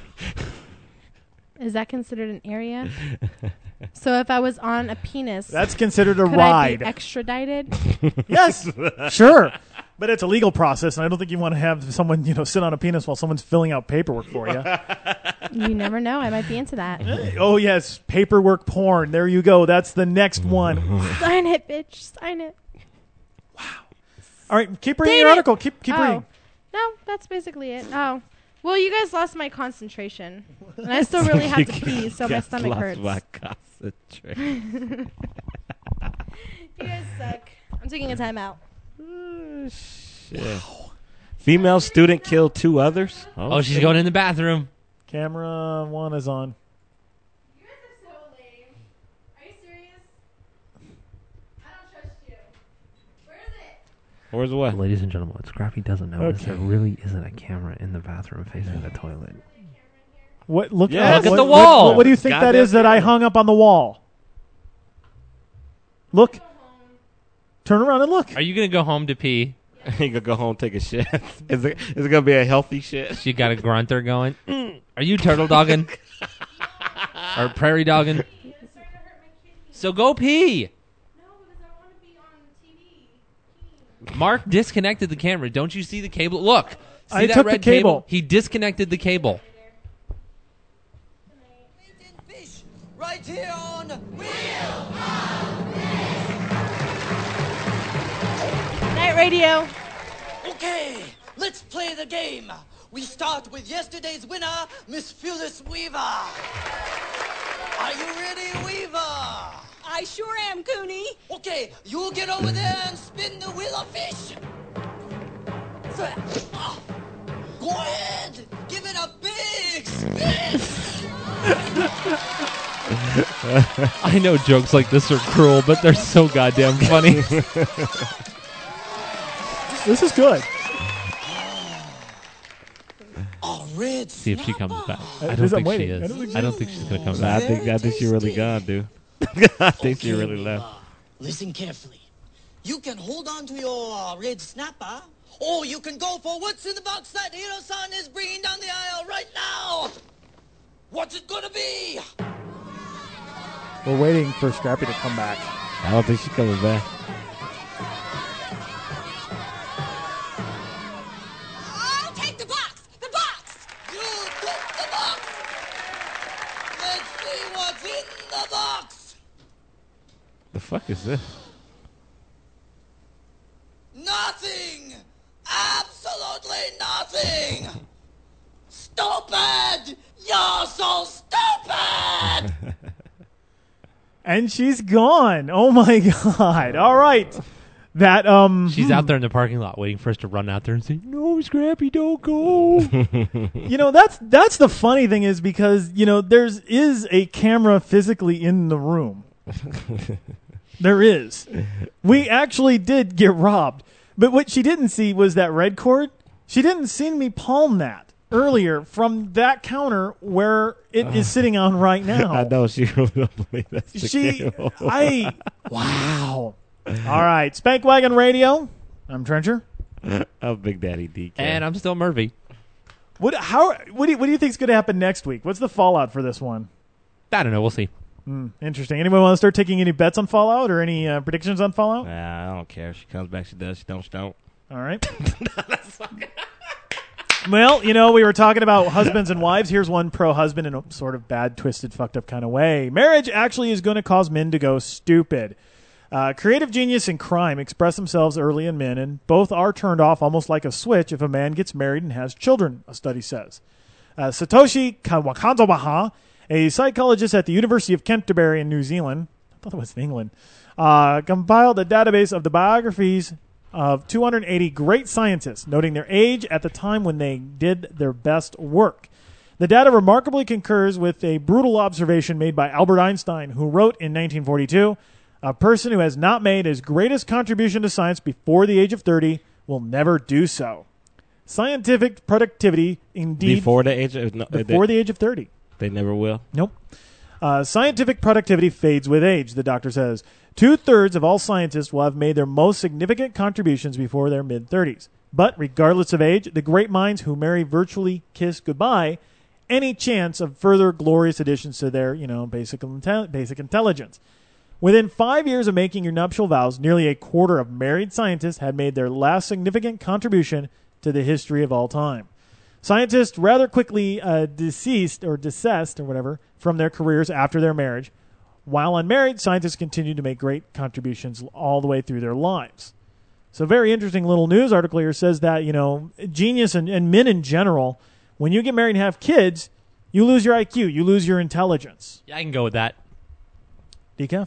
Is that considered an area? So if I was on a penis... That's considered a could ride. I be extradited? Yes, sure. But it's a legal process, and I don't think you want to have someone, you know, sit on a penis while someone's filling out paperwork for you. You never know. I might be into that. Oh, yes. Paperwork porn. There you go. That's the next one. Sign it, bitch. Sign it. All right. Keep reading Dang your it. article. Keep keep oh. reading. No, that's basically it. Oh. Well, you guys lost my concentration. And I still really have to pee, so my stomach lost hurts. My concentration. You guys suck. I'm taking a timeout. Shit. Female student killed two others. Oh, she's going in the bathroom. Camera one is on. You guys are so lame. Are you serious? I don't trust you. Where is it? Where's the what? Ladies and gentlemen, what Scrappy doesn't know is Okay. there really isn't a camera in the bathroom facing the toilet. What? Look, Yeah, what, look at what- the what- wall. What, what do you think that Goddamn is that I camera. hung up on the wall? Look. Turn around and look. Are you going to go home to pee? You gonna go home take a shit? Is it is it gonna be a healthy shit? She got a grunter going. Mm. Are you turtle dogging? Or prairie dogging? So go pee. Mark disconnected the camera. Don't you see the cable? Look. See I that took the red cable. He disconnected the cable. Right here on Night radio. Okay, let's play the game. We start with yesterday's winner, Miss Phyllis Weaver. Are you ready, Weaver? I sure am, Cooney. Okay, you get over there and spin the wheel of fish. Ah, go ahead, give it a big spin. I know jokes like this are cruel, but they're so goddamn funny. This is good. A red See if she comes back. Uh, I don't is- I'm think she waiting. I is. don't think I don't think she's going to come I back. think I think she really gone, dude. I think she really left. Listen carefully. You can hold on to your uh, red snapper, or you can go for what's in the box that Hiro-san is bringing down the aisle right now. What's it gonna be? We're waiting for Scrappy to come back. I don't think she's coming back. I'll take the box. The box. You took the box. Let's see what's in the box. The fuck is this? Nothing. Absolutely nothing. Stupid. You're so stupid. And she's gone. Oh, my God. All right. That um, She's hmm. out there in the parking lot waiting for us to run out there and say, "No, Scrappy, don't go." You know, that's that's the funny thing is because you know there's is a camera physically in the room. There is. We actually did get robbed, but what she didn't see was that red cord. She didn't see me palm that earlier from that counter where it is sitting on right now. I know she really don't believe that's the She, camera. I, wow. All right, Spank Wagon Radio. I'm Trencher. I'm Big Daddy D K. And I'm still Murphy. What? How? What do you, what do you think is going to happen next week? What's the fallout for this one? I don't know. We'll see. Hmm, interesting. Anyone want to start taking any bets on Fallout or any uh, predictions on Fallout? Nah, I don't care. If she comes back, she does. She don't, she don't. All right. Well, you know, we were talking about husbands and wives. Here's one pro-husband in a sort of bad, twisted, fucked up kind of way. Marriage actually is going to cause men to go stupid. Uh, creative genius and crime express themselves early in men, and both are turned off almost like a switch if a man gets married and has children, a study says. Uh, Satoshi Kanzobaha, a psychologist at the University of Canterbury in New Zealand, I thought it was in England, uh, compiled a database of the biographies of two hundred eighty great scientists, noting their age at the time when they did their best work. The data remarkably concurs with a brutal observation made by Albert Einstein, who wrote in nineteen forty-two, "A person who has not made his greatest contribution to science before the age of thirty will never do so." Scientific productivity, indeed, Before the age of... No, before they, the age of thirty. They never will? Nope. Uh, scientific productivity fades with age, the doctor says. Two-thirds of all scientists will have made their most significant contributions before their mid-thirties. But regardless of age, the great minds who marry virtually kiss goodbye any chance of further glorious additions to their, you know, basic, inte- basic intelligence. Within five years of making your nuptial vows, nearly a quarter of married scientists had made their last significant contribution to the history of all time. Scientists rather quickly uh, deceased or deceased or whatever from their careers after their marriage. While unmarried, scientists continue to make great contributions all the way through their lives. So, very interesting little news article here says that, you know, genius and, and men in general, when you get married and have kids, you lose your I Q, you lose your intelligence. Yeah, I can go with that. Decaf?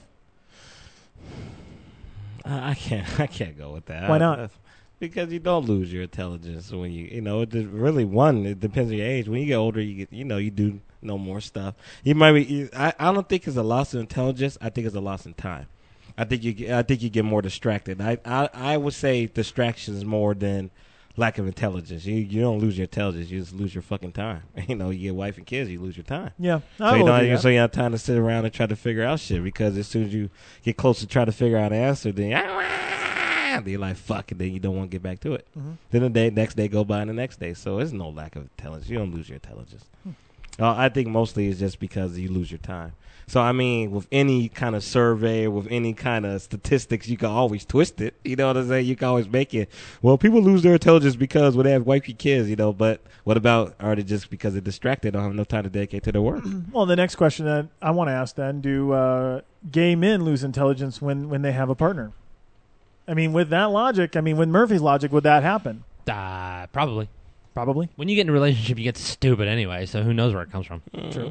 I can't. I can't go with that. Why not? I, because you don't lose your intelligence when you, you know, it just really one. It depends on your age. When you get older, you get, you know, you do know more stuff. You might be. You, I, I don't think it's a loss of intelligence. I think it's a loss in time. I think you. get- I think you get more distracted. I, I, I would say distractions more than lack of intelligence. You, you don't lose your intelligence. You just lose your fucking time. You know, you get wife and kids, you lose your time. Yeah, So I you will don't. do that. So you have time to sit around and try to figure out shit. Because as soon as you get close to try to figure out an answer, then then you're like fuck, and then you don't want to get back to it. Mhm. Then the day next day go by, and the next day. So there's no lack of intelligence. You don't lose your intelligence. Hmm. Uh, I think mostly it's just because you lose your time. So I mean, with any kind of survey, with any kind of statistics, you can always twist it. You know what I'm saying? You can always make it. Well, people lose their intelligence because when they have wifey kids, you know. But what about are they just because they're distracted, don't have enough time to dedicate to their work? Well, the next question that I want to ask then, do uh, gay men lose intelligence when, when they have a partner? I mean, with that logic, I mean, with Murphy's logic, would that happen? Uh, probably. Probably. When you get in a relationship, you get stupid anyway, so who knows where it comes from. True.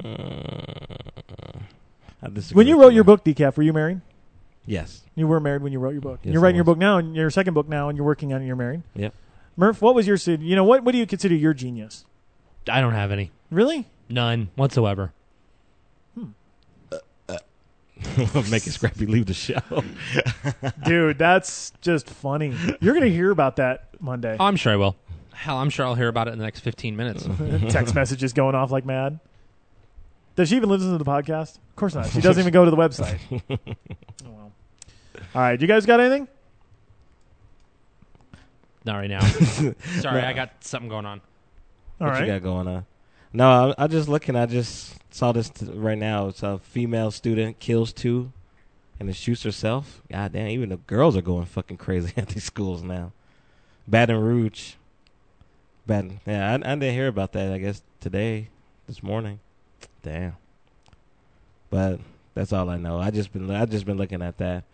I disagree When you with wrote that. your book, Decaf, were you married? Yes. You were married when you wrote your book. Yes, you're I writing your was. book now, and your second book now, and you're working on it, and you're married. Yep. Murph, what was your, si- you know, what, what do you consider your genius? I don't have any. Really? None whatsoever. Making Scrappy leave the show. Dude, that's just funny. You're going to hear about that Monday. Oh, I'm sure I will. Hell, I'm sure I'll hear about it in the next fifteen minutes. Text messages going off like mad. Does she even listen to the podcast? Of course not. She doesn't even go to the website. Oh, well. All right. You guys got anything? Not right now. Sorry, I got something going on. All what right. you got going on? No, I'm, I'm just looking. I just saw this t- right now. It's a female student kills two and then shoots herself. God damn, even the girls are going fucking crazy at these schools now. Baton Rouge. Baton. Yeah, I, I didn't hear about that, I guess, today, this morning. Damn. But that's all I know. I just been I just been looking at that.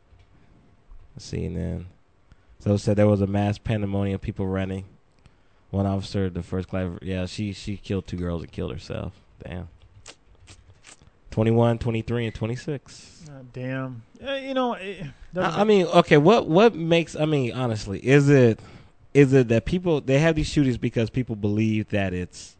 C N N. So it said there was a mass pandemonium, people running. One officer, the first class, yeah, she she killed two girls and killed herself. Damn. twenty-one, twenty-three, and twenty-six. Uh, damn. Uh, you know, it doesn't I, I mean, okay, what what makes? I mean, honestly, is it is it that people they have these shootings because people believe that it's,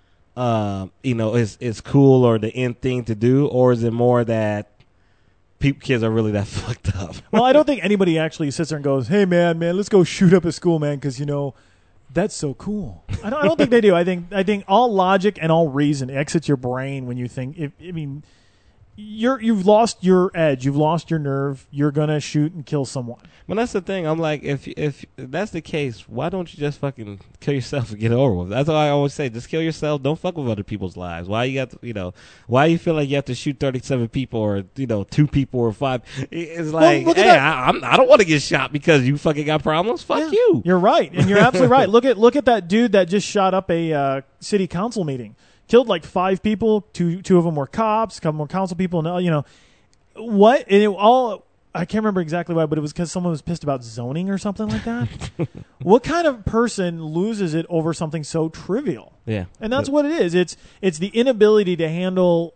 um, you know, it's it's cool or the in thing to do, or is it more that people kids are really that fucked up? Well, I don't think anybody actually sits there and goes, "Hey, man, man, let's go shoot up a school, man," because you know. That's so cool. I don't, I don't think they do. I think I think all logic and all reason exits your brain when you think. If, I mean, you're you've lost your edge. You've lost your nerve. You're gonna shoot and kill someone. Well, that's the thing. I'm like, if if that's the case, why don't you just fucking kill yourself and get it over with? That's what I always say. Just kill yourself. Don't fuck with other people's lives. Why you got to, you know, why you feel like you have to shoot thirty-seven people or, you know, two people or five? It's like, well, hey, I, I'm, I don't want to get shot because you fucking got problems. Fuck Yeah. you. You're right, and you're absolutely right. Look at look at that dude that just shot up a uh, city council meeting. Killed like five people. Two two of them were cops. A couple more council people. And uh, you know what? And it all. I can't remember exactly why, but it was because someone was pissed about zoning or something like that. What kind of person loses it over something so trivial? Yeah, and that's what it is. It's it's the inability to handle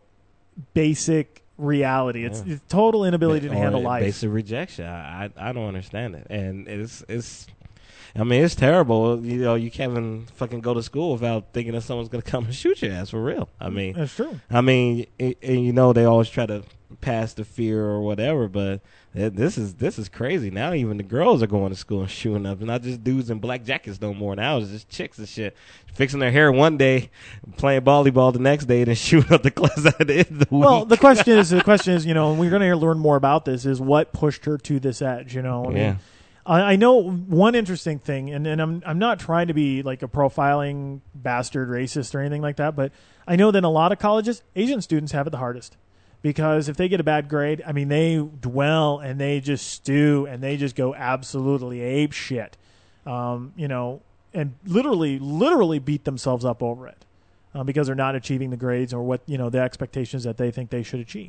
basic reality. It's Yeah. the total inability to Or handle life. Basic rejection. I, I I don't understand it, and it's it's. I mean, it's terrible. You know, you can't even fucking go to school without thinking that someone's gonna come and shoot your ass for real. I mean, That's true. I mean, it, and you know, they always try to pass the fear or whatever, but it, this is this is crazy. Now even the girls are going to school and shooting up, not just dudes in black jackets no more. Now it's just chicks and shit, fixing their hair one day, playing volleyball the next day, and then shooting up the class at the end of the Well, week. the question is, the question is, you know, and we're going to learn more about this. Is what pushed her to this edge? You know, I mean, Yeah. I, I know one interesting thing, and, and I'm I'm not trying to be like a profiling bastard racist or anything like that, but I know that in a lot of colleges, Asian students have it the hardest because if they get a bad grade, I mean, they dwell and they just stew and they just go absolutely ape shit, um, you know, and literally literally beat themselves up over it uh, because they're not achieving the grades or what you know the expectations that they think they should achieve.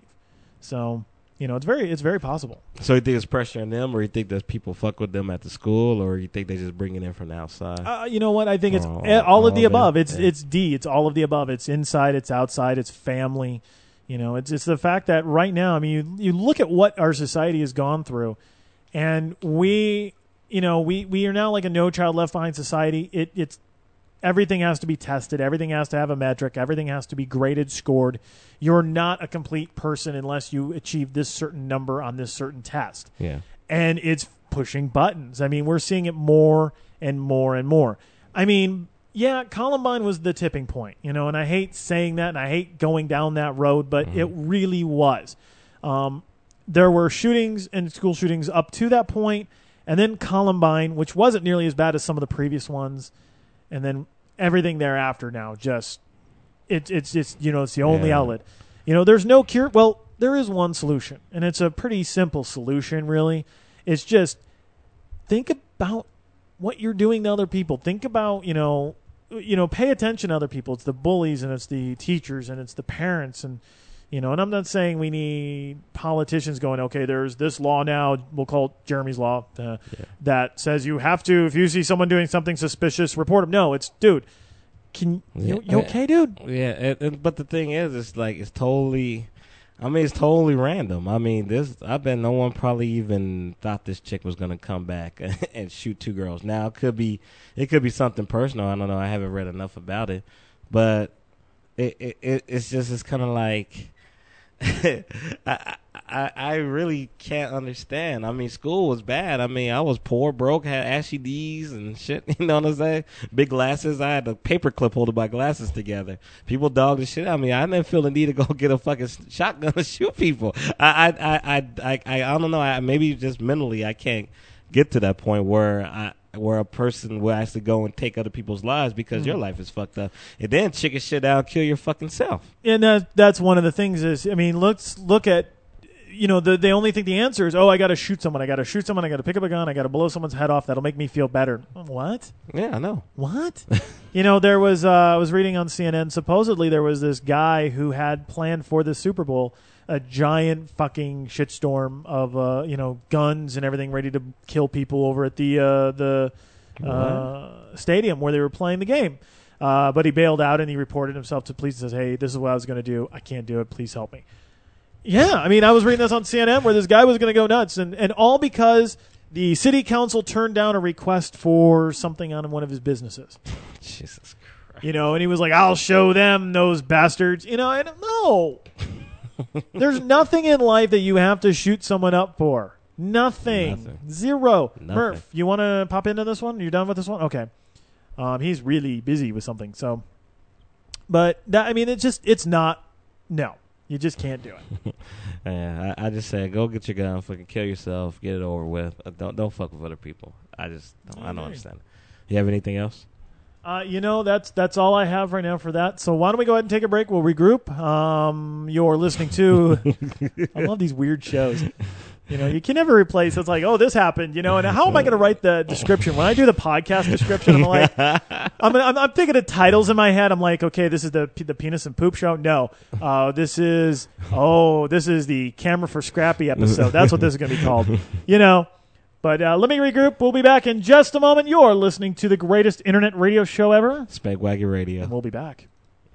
So. You know, it's very it's very possible. So you think it's pressure on them, or you think that people fuck with them at the school, or you think they just bring it in from the outside? Uh, you know what? I think it's Or all, all of the it? above. It's Yeah. it's D. It's all of the above. It's inside. It's outside. It's family. You know, it's it's the fact that right now, I mean, you you look at what our society has gone through, and we, you know, we we are now like a No Child Left Behind society. It it's everything has to be tested. Everything has to have a metric. Everything has to be graded, scored. You're not a complete person unless you achieve this certain number on this certain test. Yeah. And it's pushing buttons. I mean, we're seeing it more and more and more. I mean, yeah, Columbine was the tipping point, you know, and I hate saying that and I hate going down that road, but Mm-hmm. it really was. Um, there were shootings and school shootings up to that point, and then Columbine, which wasn't nearly as bad as some of the previous ones, and then everything thereafter now just it, it's just, you know, it's the only Yeah. outlet. You know, there's no cure. Well, there is one solution, and it's a pretty simple solution, really. It's just think about what you're doing to other people. Think about, you know, you know, pay attention to other people. It's the bullies, and it's the teachers, and it's the parents, and you know. And I'm not saying we need politicians going, okay, there's this law now. We'll call it Jeremy's law uh, Yeah. that says you have to, if you see someone doing something suspicious, report them. No, it's dude. Can you, you okay, dude? Yeah, and, and, but the thing is, it's like it's totally. I mean, it's totally random. I mean, this. I bet no one probably even thought this chick was gonna come back and shoot two girls. Now it could be, it could be something personal. I don't know. I haven't read enough about it, but it, it, it it's just it's kind of like. I, I I really can't understand. I mean, school was bad. I mean, I was poor, broke, had ashy D's and shit. You know what I'm saying? Big glasses. I had a paper clip holding my glasses together. People dogged the shit out of me. I didn't feel the need to go get a fucking shotgun and shoot people. I I I I I, I, I don't know. I, maybe just mentally, I can't get to that point where I. where a person will actually go and take other people's lives because Mm. your life is fucked up, and then chicken shit out, kill your fucking self. And that, that's one of the things is, I mean, let's look at, you know, the, they only think the answer is, oh, I got to shoot someone. I got to shoot someone. I got to pick up a gun. I got to blow someone's head off. That'll make me feel better. What? Yeah, I know. What? You know, there was, uh, I was reading on C N N, supposedly there was this guy who had planned for the Super Bowl a giant fucking shitstorm of, uh, you know, guns and everything ready to kill people over at the, uh, the, uh, stadium where they were playing the game. Uh, but he bailed out and he reported himself to police and says, hey, this is what I was going to do. I can't do it. Please help me. Yeah, I mean, I was reading this on C N N where this guy was going to go nuts, and, and all because the city council turned down a request for something on one of his businesses. Jesus Christ. You know, and he was like, I'll show them, those bastards. You know, and no. There's nothing in life that you have to shoot someone up for. Nothing. Nothing. Zero. Nothing. Murph, you want to pop into this one? You're done with this one? Okay. Um, he's really busy with something, so. But, that, I mean, it's just, it's not, no. You just can't do it. Yeah, I, I just say go get your gun, fucking kill yourself, get it over with. Uh, don't don't fuck with other people. I just don't, I don't Okay. understand. You have anything else? Uh, you know, that's that's all I have right now for that. So why don't we go ahead and take a break? We'll regroup. Um, you're listening to, I love these weird shows. You know, you can never replace. It's like, oh, this happened. You know, and how am I going to write the description when I do the podcast description? I'm like, I'm, I'm I'm thinking of titles in my head. I'm like, okay, this is the the penis and poop show. No, uh, this is oh, this is the camera for Scrappy episode. That's what this is going to be called. You know. But uh, let me regroup. We'll be back in just a moment. You're listening to the greatest internet radio show ever, Spagwaggy Radio. and we'll be back.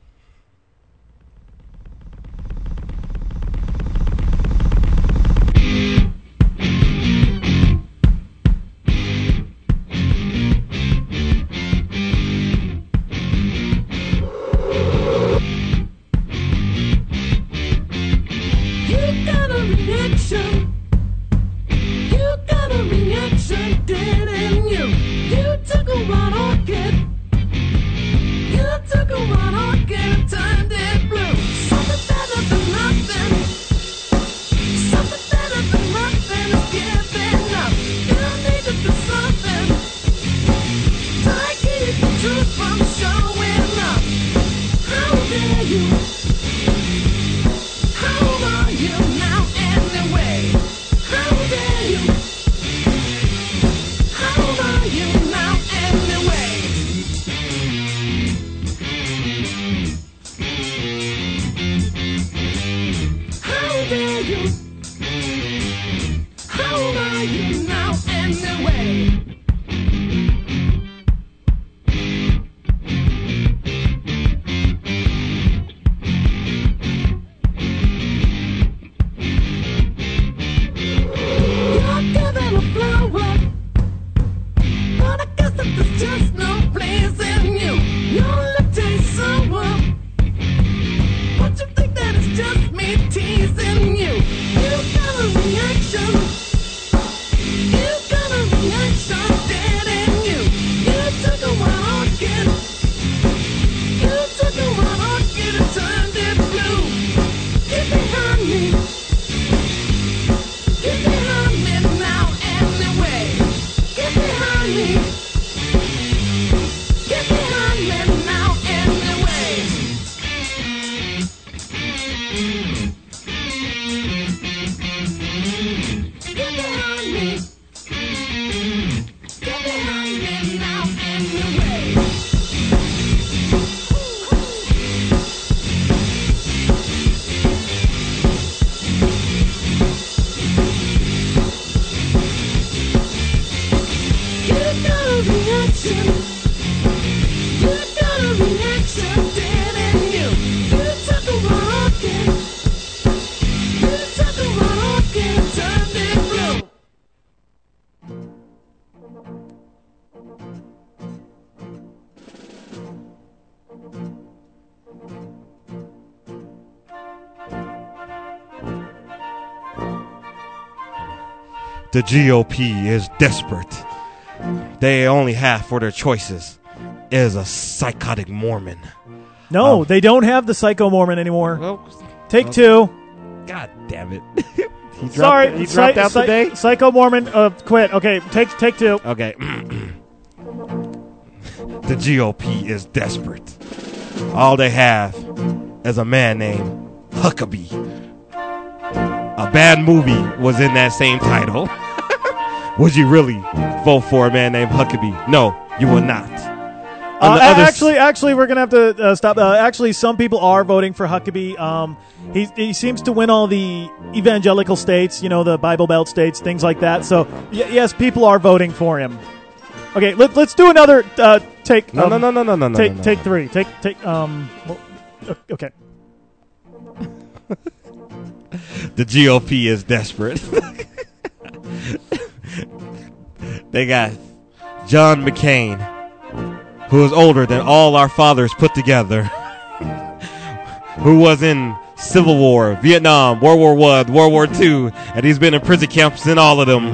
You got a reaction. You got a reaction, didn't you? You took a run on it. You took a run on it and turned it blue. Something better than nothing. Something better than nothing is giving up. You need to do something. Try to keep the truth from showing up. How dare you? How are you now anyway? How dare you? How are you now anyway? How dare you? How are you now anyway? You're giving a flower, but I guess that there's just no place in you. Your lip tastes sour, but you think that it's just me teasing you. You got a reaction. You got a reaction, didn't you? You took a one on it. You took a one on it and turned it blue. Get behind me. Get behind me now anyway. Get behind me. Get behind me now anyway. Get behind me. Get behind me now anyway. You got a reaction. You got a reaction, didn't you? You took a rocket. You took a rocket and turned it blue. The G O P is desperate. They only have for their choices is a psychotic Mormon. No, Um, they don't have the Psycho Mormon anymore. Well, Take okay. two. God damn it. he dropped, Sorry, he dropped Psy- out Psy- today? Psycho Mormon, uh, quit. Okay, take take two. Okay. The G O P is desperate. All they have is a man named Huckabee. A bad movie was in that same title. Would you really vote for a man named Huckabee? No, you will not. On Uh, the other s- actually, actually, we're gonna have to uh, stop. Uh, actually, some people are voting for Huckabee. Um, he he seems to win all the evangelical states, you know, the Bible Belt states, things like that. So y- yes, people are voting for him. Okay, let, let's do another uh, take No, um, no, no, no, no, no, no, take no, no, take no. three. Take take um. Well, o- okay. The G O P is desperate. They got John McCain, who is older than all our fathers put together, who was in Civil War, Vietnam, World War One, World War Two, and he's been in prison camps in all of them.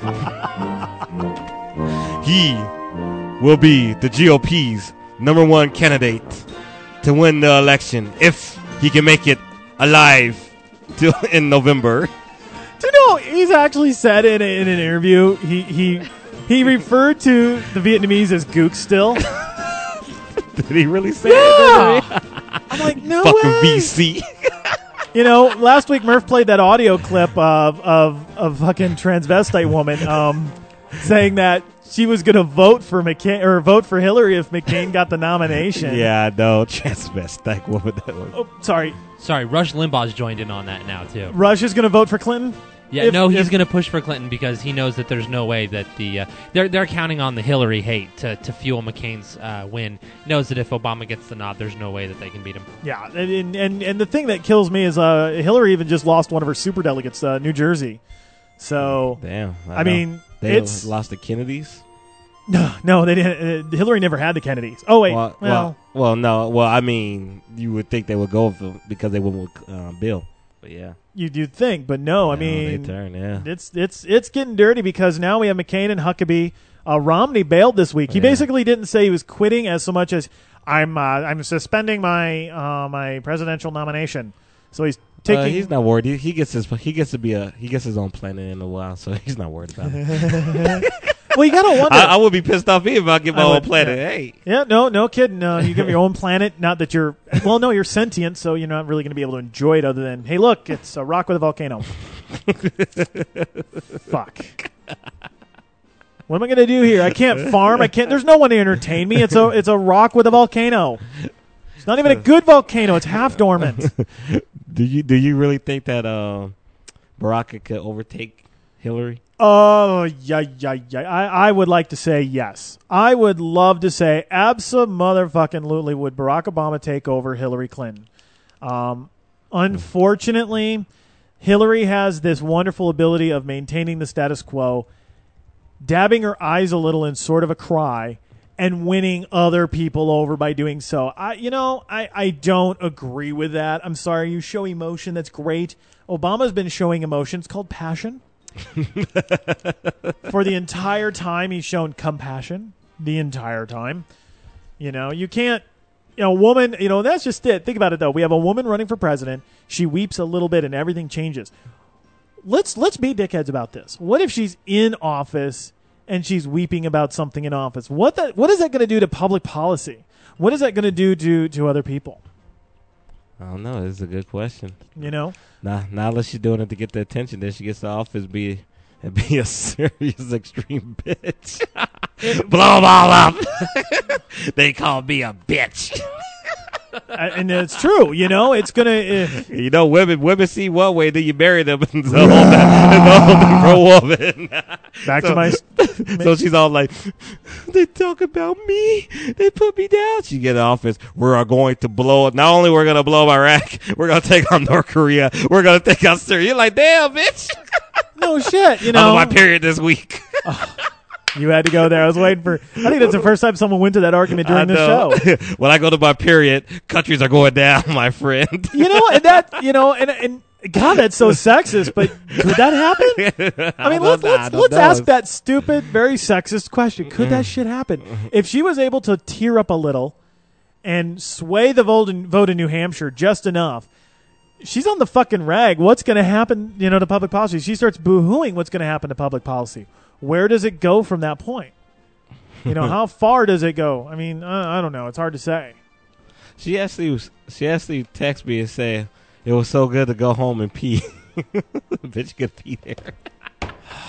He will be the G O P's number one candidate to win the election if he can make it alive till in November. Do you know he's actually said in, a, in an interview he he he referred to the Vietnamese as gooks still. Did he really say Yeah. it? I'm like, no Fucking way. V C. You know, last week Murph played that audio clip of of of fucking transvestite woman um, saying that she was going to vote for McCain or vote for Hillary if McCain got the nomination. Yeah, I know. Transvestite woman. That was. Oh, sorry. Sorry, Rush Limbaugh's joined in on that now too. Rush is going to vote for Clinton? Yeah, If- no, he's if- going to push for Clinton because he knows that there's no way that the uh, they're they're counting on the Hillary hate to, to fuel McCain's uh, win. Knows that if Obama gets the nod, there's no way that they can beat him. Yeah, and and and the thing that kills me is uh, Hillary even just lost one of her superdelegates, uh, New Jersey. So Damn. I, know. mean, they it's lost the Kennedys. no, no, they didn't. Uh, Hillary never had the Kennedys. Oh wait, Well, well, well, well, no. Well, I mean, you would think they would go with them because they went with uh, Bill. But yeah, you'd you'd think, but no. I No, mean, they turn, yeah. it's it's it's getting dirty because now we have McCain and Huckabee. Uh, Romney bailed this week. He Yeah. basically didn't say he was quitting as so much as I'm uh, I'm suspending my uh, my presidential nomination. So he's taking. Uh, he's not worried. He, he gets his. He gets to be a. He gets his own planet in a while, so he's not worried about it. Well, you gotta wonder. I, I would be pissed off if I get my I own would, planet. yeah. Hey, Yeah, no, no kidding. Uh, you give your own planet. Not that you're. Well, no, you're sentient, so you're not really going to be able to enjoy it. Other than, hey, look, it's a rock with a volcano. Fuck. What am I going to do here? I can't farm. I can't. There's no one to entertain me. It's a. It's a rock with a volcano. It's not even a good volcano. It's half dormant. do you do you really think that uh, Barack could overtake Hillary? Oh, yeah, yeah, yeah. I, I would like to say yes. I would love to say abso-motherfucking-lutely would Barack Obama take over Hillary Clinton. Um, unfortunately, Hillary has this wonderful ability of maintaining the status quo, dabbing her eyes a little in sort of a cry, and winning other people over by doing so. I, you know, I, I don't agree with that. I'm sorry. You show emotion. That's great. Obama's been showing emotion. It's called passion. For the entire time, he's shown compassion. The entire time. You know, you can't, you know, a woman, you know, that's just it. Think about it, though. We have a woman running for president. She weeps a little bit and everything changes. Let's, let's be dickheads about this. What if she's in office and she's weeping about something in office? What that, what is that going to do to public policy? What is that going to do to, to other people? I don't know. It's a good question. You know? Nah, not unless she's doing it to get the attention. Then she gets to office be and be a serious extreme bitch. Blow them all up. They call me a bitch. And it's true, you know. It's gonna. Uh, you know, women women see one way, then you marry them, and the whole whole different woman. Back so, to my. So she's all like, "They talk about me. They put me down." She get in office. We're going to blow. Not only we're gonna blow Iraq, we're gonna take on North Korea. We're gonna take on Syria. You're like, damn, bitch. No shit, you know. I'm on my period this week. Oh, you had to go there. I was waiting for. I think that's the first time someone went to that argument during the show. When I go to my period, countries are going down, my friend. You know, and that, you know, and and God, that's so sexist. But could that happen? I mean, let's let's, let's ask that stupid, very sexist question. Could that shit happen? If she was able to tear up a little and sway the vote in, vote in New Hampshire just enough, she's on the fucking rag. What's going to happen, you know, to public policy? She starts boo-hooing what's going to happen to public policy. Where does it go from that point? You know, how far does it go? I mean, I, I don't know. It's hard to say. She actually was, she actually texted me and said it was so good to go home and pee. Bitch could pee there.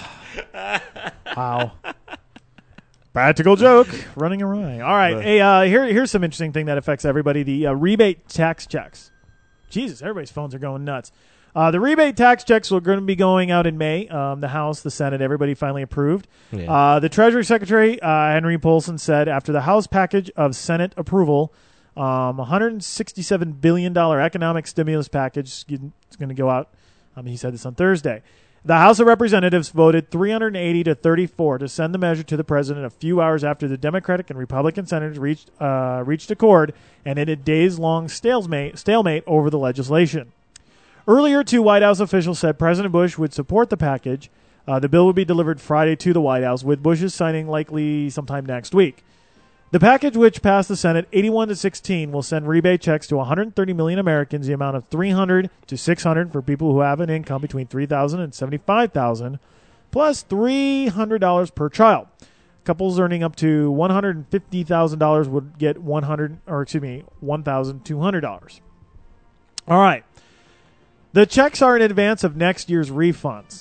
Wow. Practical joke running awry. All right. Hey, uh, here, here's some interesting thing that affects everybody. The uh, rebate tax checks. Jesus, everybody's phones are going nuts. Uh, the rebate tax checks are going to be going out in May. Um, the House, the Senate, everybody finally approved. Yeah. Uh, the Treasury Secretary, uh, Henry Paulson, said after the House package of Senate approval, um, one hundred sixty-seven billion dollars economic stimulus package is going to go out. Um, he said this on Thursday. The House of Representatives voted three hundred eighty to thirty-four to send the measure to the president a few hours after the Democratic and Republican senators reached uh, reached accord and ended days-long stalemate, stalemate over the legislation. Earlier, two White House officials said President Bush would support the package. Uh, the bill would be delivered Friday to the White House, with Bush's signing likely sometime next week. The package, which passed the Senate eighty-one to sixteen, will send rebate checks to one hundred thirty million Americans, the amount of three hundred to six hundred for people who have an income between three thousand dollars and seventy-five thousand dollars, plus three hundred dollars per child. Couples earning up to one hundred fifty thousand dollars would get one hundred, or excuse me, one thousand two hundred dollars. All right. The checks are in advance of next year's refunds.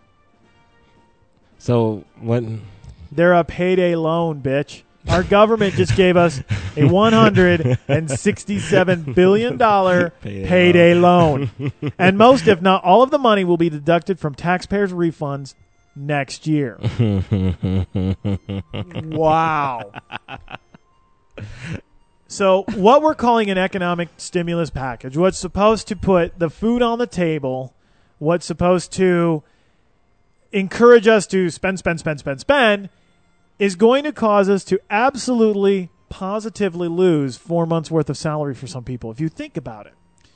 So when they're a payday loan, bitch. Our government just gave us a one hundred sixty-seven billion dollars payday, payday loan. loan. And most, if not all of the money will be deducted from taxpayers' refunds next year. Wow. So what we're calling an economic stimulus package, what's supposed to put the food on the table, what's supposed to encourage us to spend, spend, spend, spend, spend, is going to cause us to absolutely, positively lose four months' worth of salary for some people. If you think about it,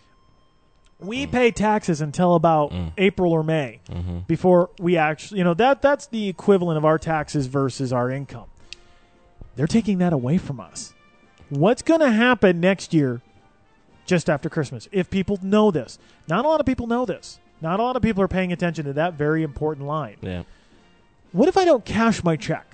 we mm. pay taxes until about mm. April or May mm-hmm. before we actually, you know, that that's the equivalent of our taxes versus our income. They're taking that away from us. What's going to happen next year just after Christmas if people know this? Not a lot of people know this. Not a lot of people are paying attention to that very important line. Yeah. What if I don't cash my check?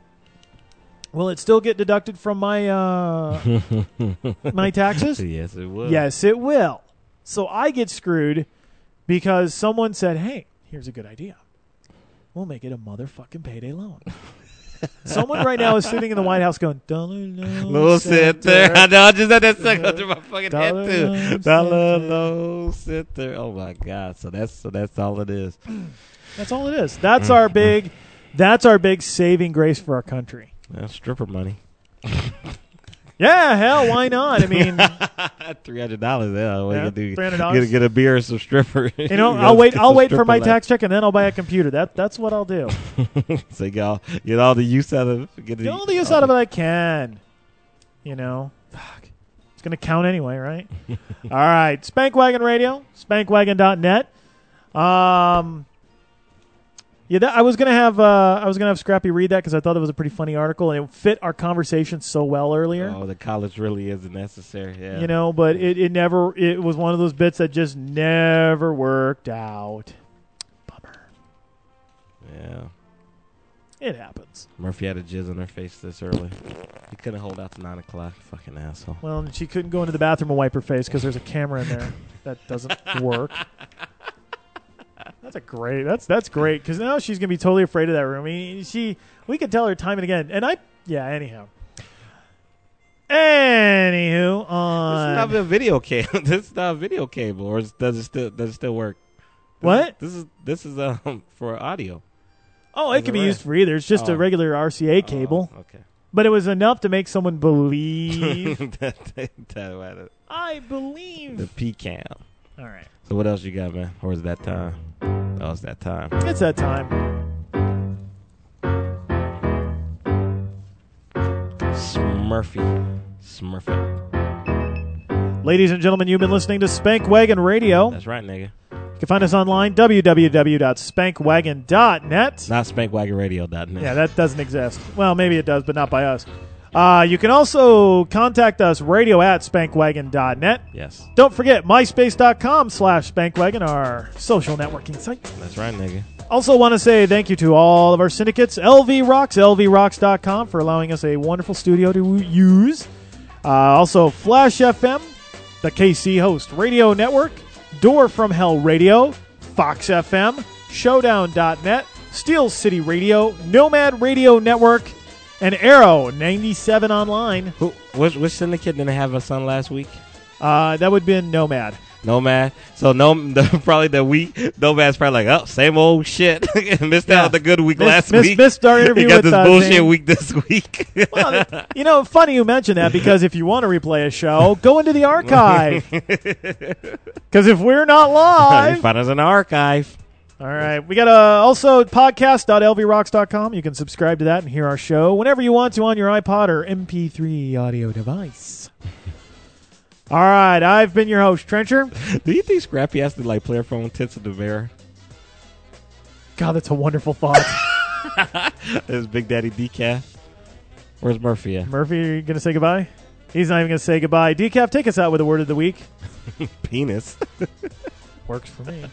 Will it still get deducted from my uh, my taxes? Yes, it will. Yes, it will. So I get screwed because someone said, hey, here's a good idea. We'll make it a motherfucking payday loan. Someone right now is sitting in the White House going, dollar loan Low center. center. I know, I just had that stuck under my fucking Dollar head, too. loan Dollar center. loan center. Oh, my God. So that's so that's all it is. That's all it is. That's our big, that's our big saving grace for our country. That's stripper money. Yeah, hell, why not? I mean, three hundred dollars. Yeah, what yeah, you do? three hundred dollars. Get, get a beer or some stripper. You know, I'll wait. I'll wait for my tax check and then I'll buy a computer. That that's what I'll do. So you get, get all the use out of it. Get, get all the use out of it I can. You know, fuck. It's gonna count anyway, right? All right, Spankwagon Radio, spankwagon dot net. Um. Yeah, that, I was gonna have uh, I was gonna have Scrappy read that because I thought it was a pretty funny article and it fit our conversation so well earlier. Oh, the college really isn't necessary. Yeah, you know, but it, it never it was one of those bits that just never worked out. Bummer. Yeah, it happens. Murphy had a jizz on her face this early. He couldn't hold out to nine o'clock. Fucking asshole. Well, and she couldn't go into the bathroom and wipe her face because there's a camera in there that doesn't work. That's a great. That's that's great because now she's gonna be totally afraid of that room. I mean, she we could tell her time and again. And I, yeah. Anyhow, anywho, on this is not a video cable. This is not a video cable, or is, does it still does it still work? This what? Is, this is this is um for audio. Oh, it Is can it be right? used for either. It's just Oh. a regular R C A cable. Oh, okay. But it was enough to make someone believe. that, that, that, I believe the P cam. All right. So what else you got, man? Or is that time? Oh, it's that time. It's that time. Smurfy. Smurfy. Ladies and gentlemen, you've been listening to Spankwagon Radio. That's right, nigga. You can find us online, w w w dot spankwagon dot net. Not spankwagon radio dot net. Yeah, that doesn't exist. Well, maybe it does, but not by us. Uh, you can also contact us, radio at spankwagon dot net. Yes. Don't forget, myspace.com slash spankwagon, our social networking site. That's right, nigga. Also want to say thank you to all of our syndicates, L V Rocks, L V rocks dot com, for allowing us a wonderful studio to use. Uh, also, Flash F M, the K C Host Radio Network, Door from Hell Radio, Fox F M, Showdown dot net, Steel City Radio, Nomad Radio Network, and Arrow ninety-seven Online. Who, which, which syndicate didn't have us on last week? Uh, that would have been Nomad. Nomad. So no, the, probably the week Nomad's probably like, oh, same old shit. Missed Yeah. out the good week Miss- last miss- week. missed our interview He got with, this uh, bullshit Zane. week this week. Well, you know, funny you mention that because if you want to replay a show, go into the archive. Because if we're not live, find us in the archive. all right. We got uh, also podcast dot l v rocks dot com. You can subscribe to that and hear our show whenever you want to on your iPod or M P three audio device. All right. I've been your host, Trencher. Do you think Scrappy has to like play her phone tits in the mirror? God, that's a wonderful thought. This is Big Daddy Decaf. Where's Murphy at? Murphy, are you going to say goodbye? He's not even going to say goodbye. Decaf, take us out with a word of the week. Penis. Works for me.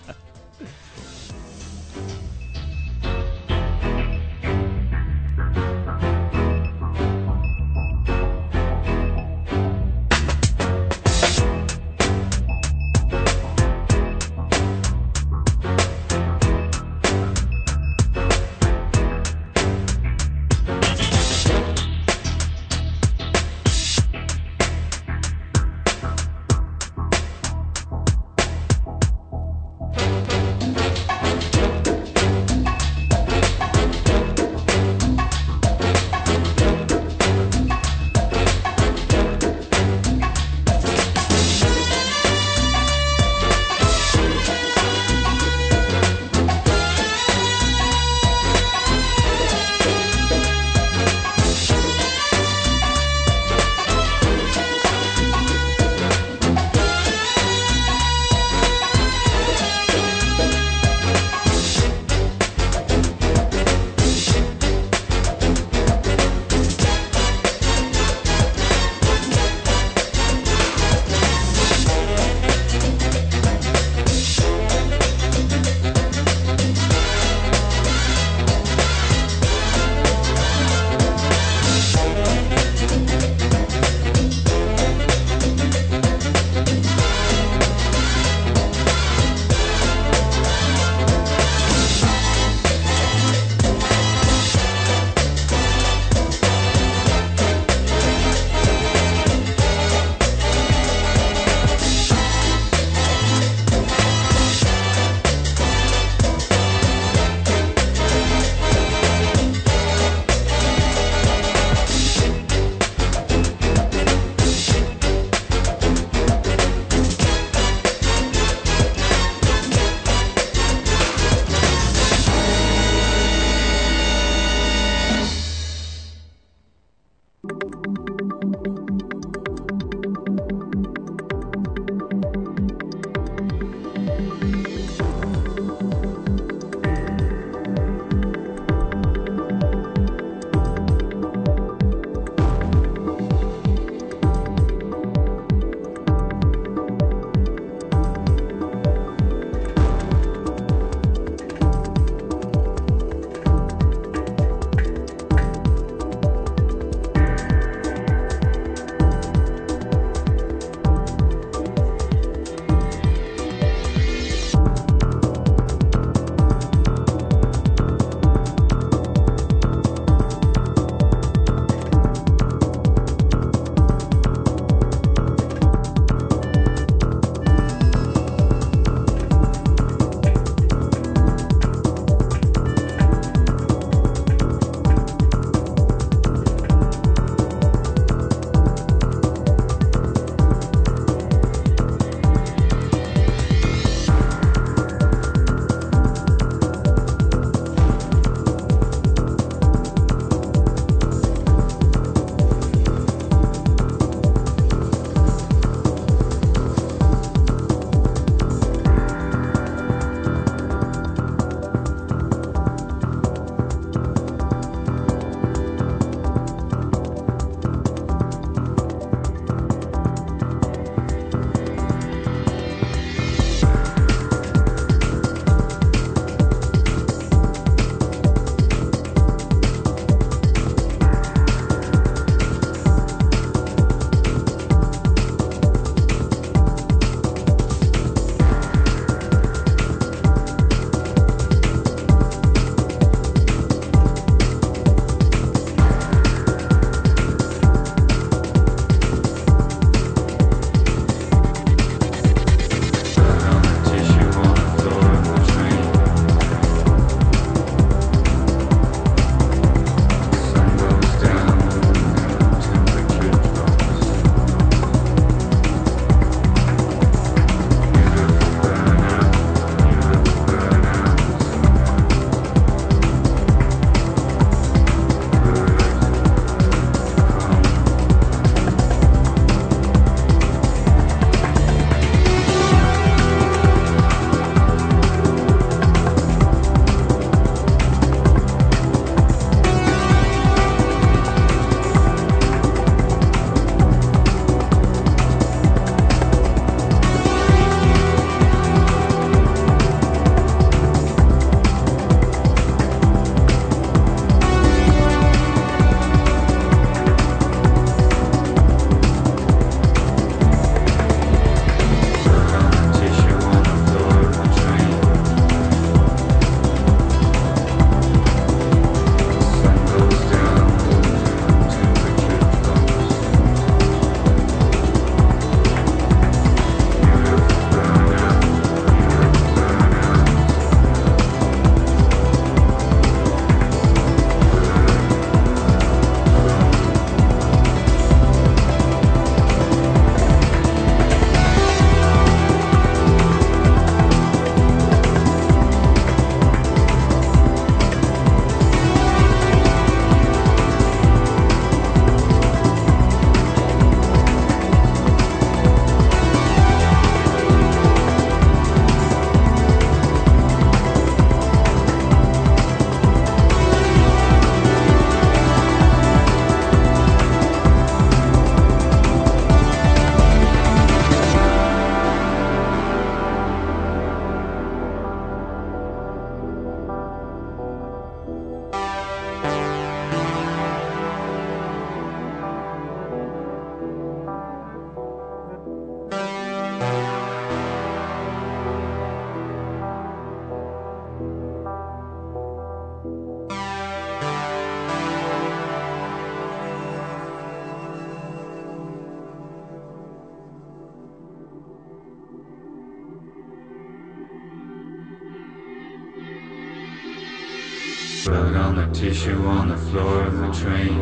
Blood on the tissue on the floor of the train.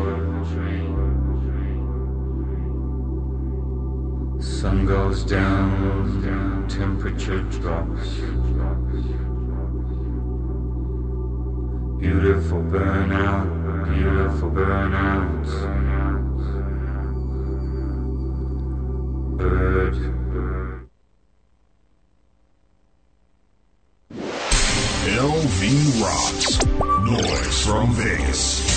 Sun goes down, temperature drops. Beautiful burnout, beautiful burnout. Bird. L V rocks. Noise from Vegas.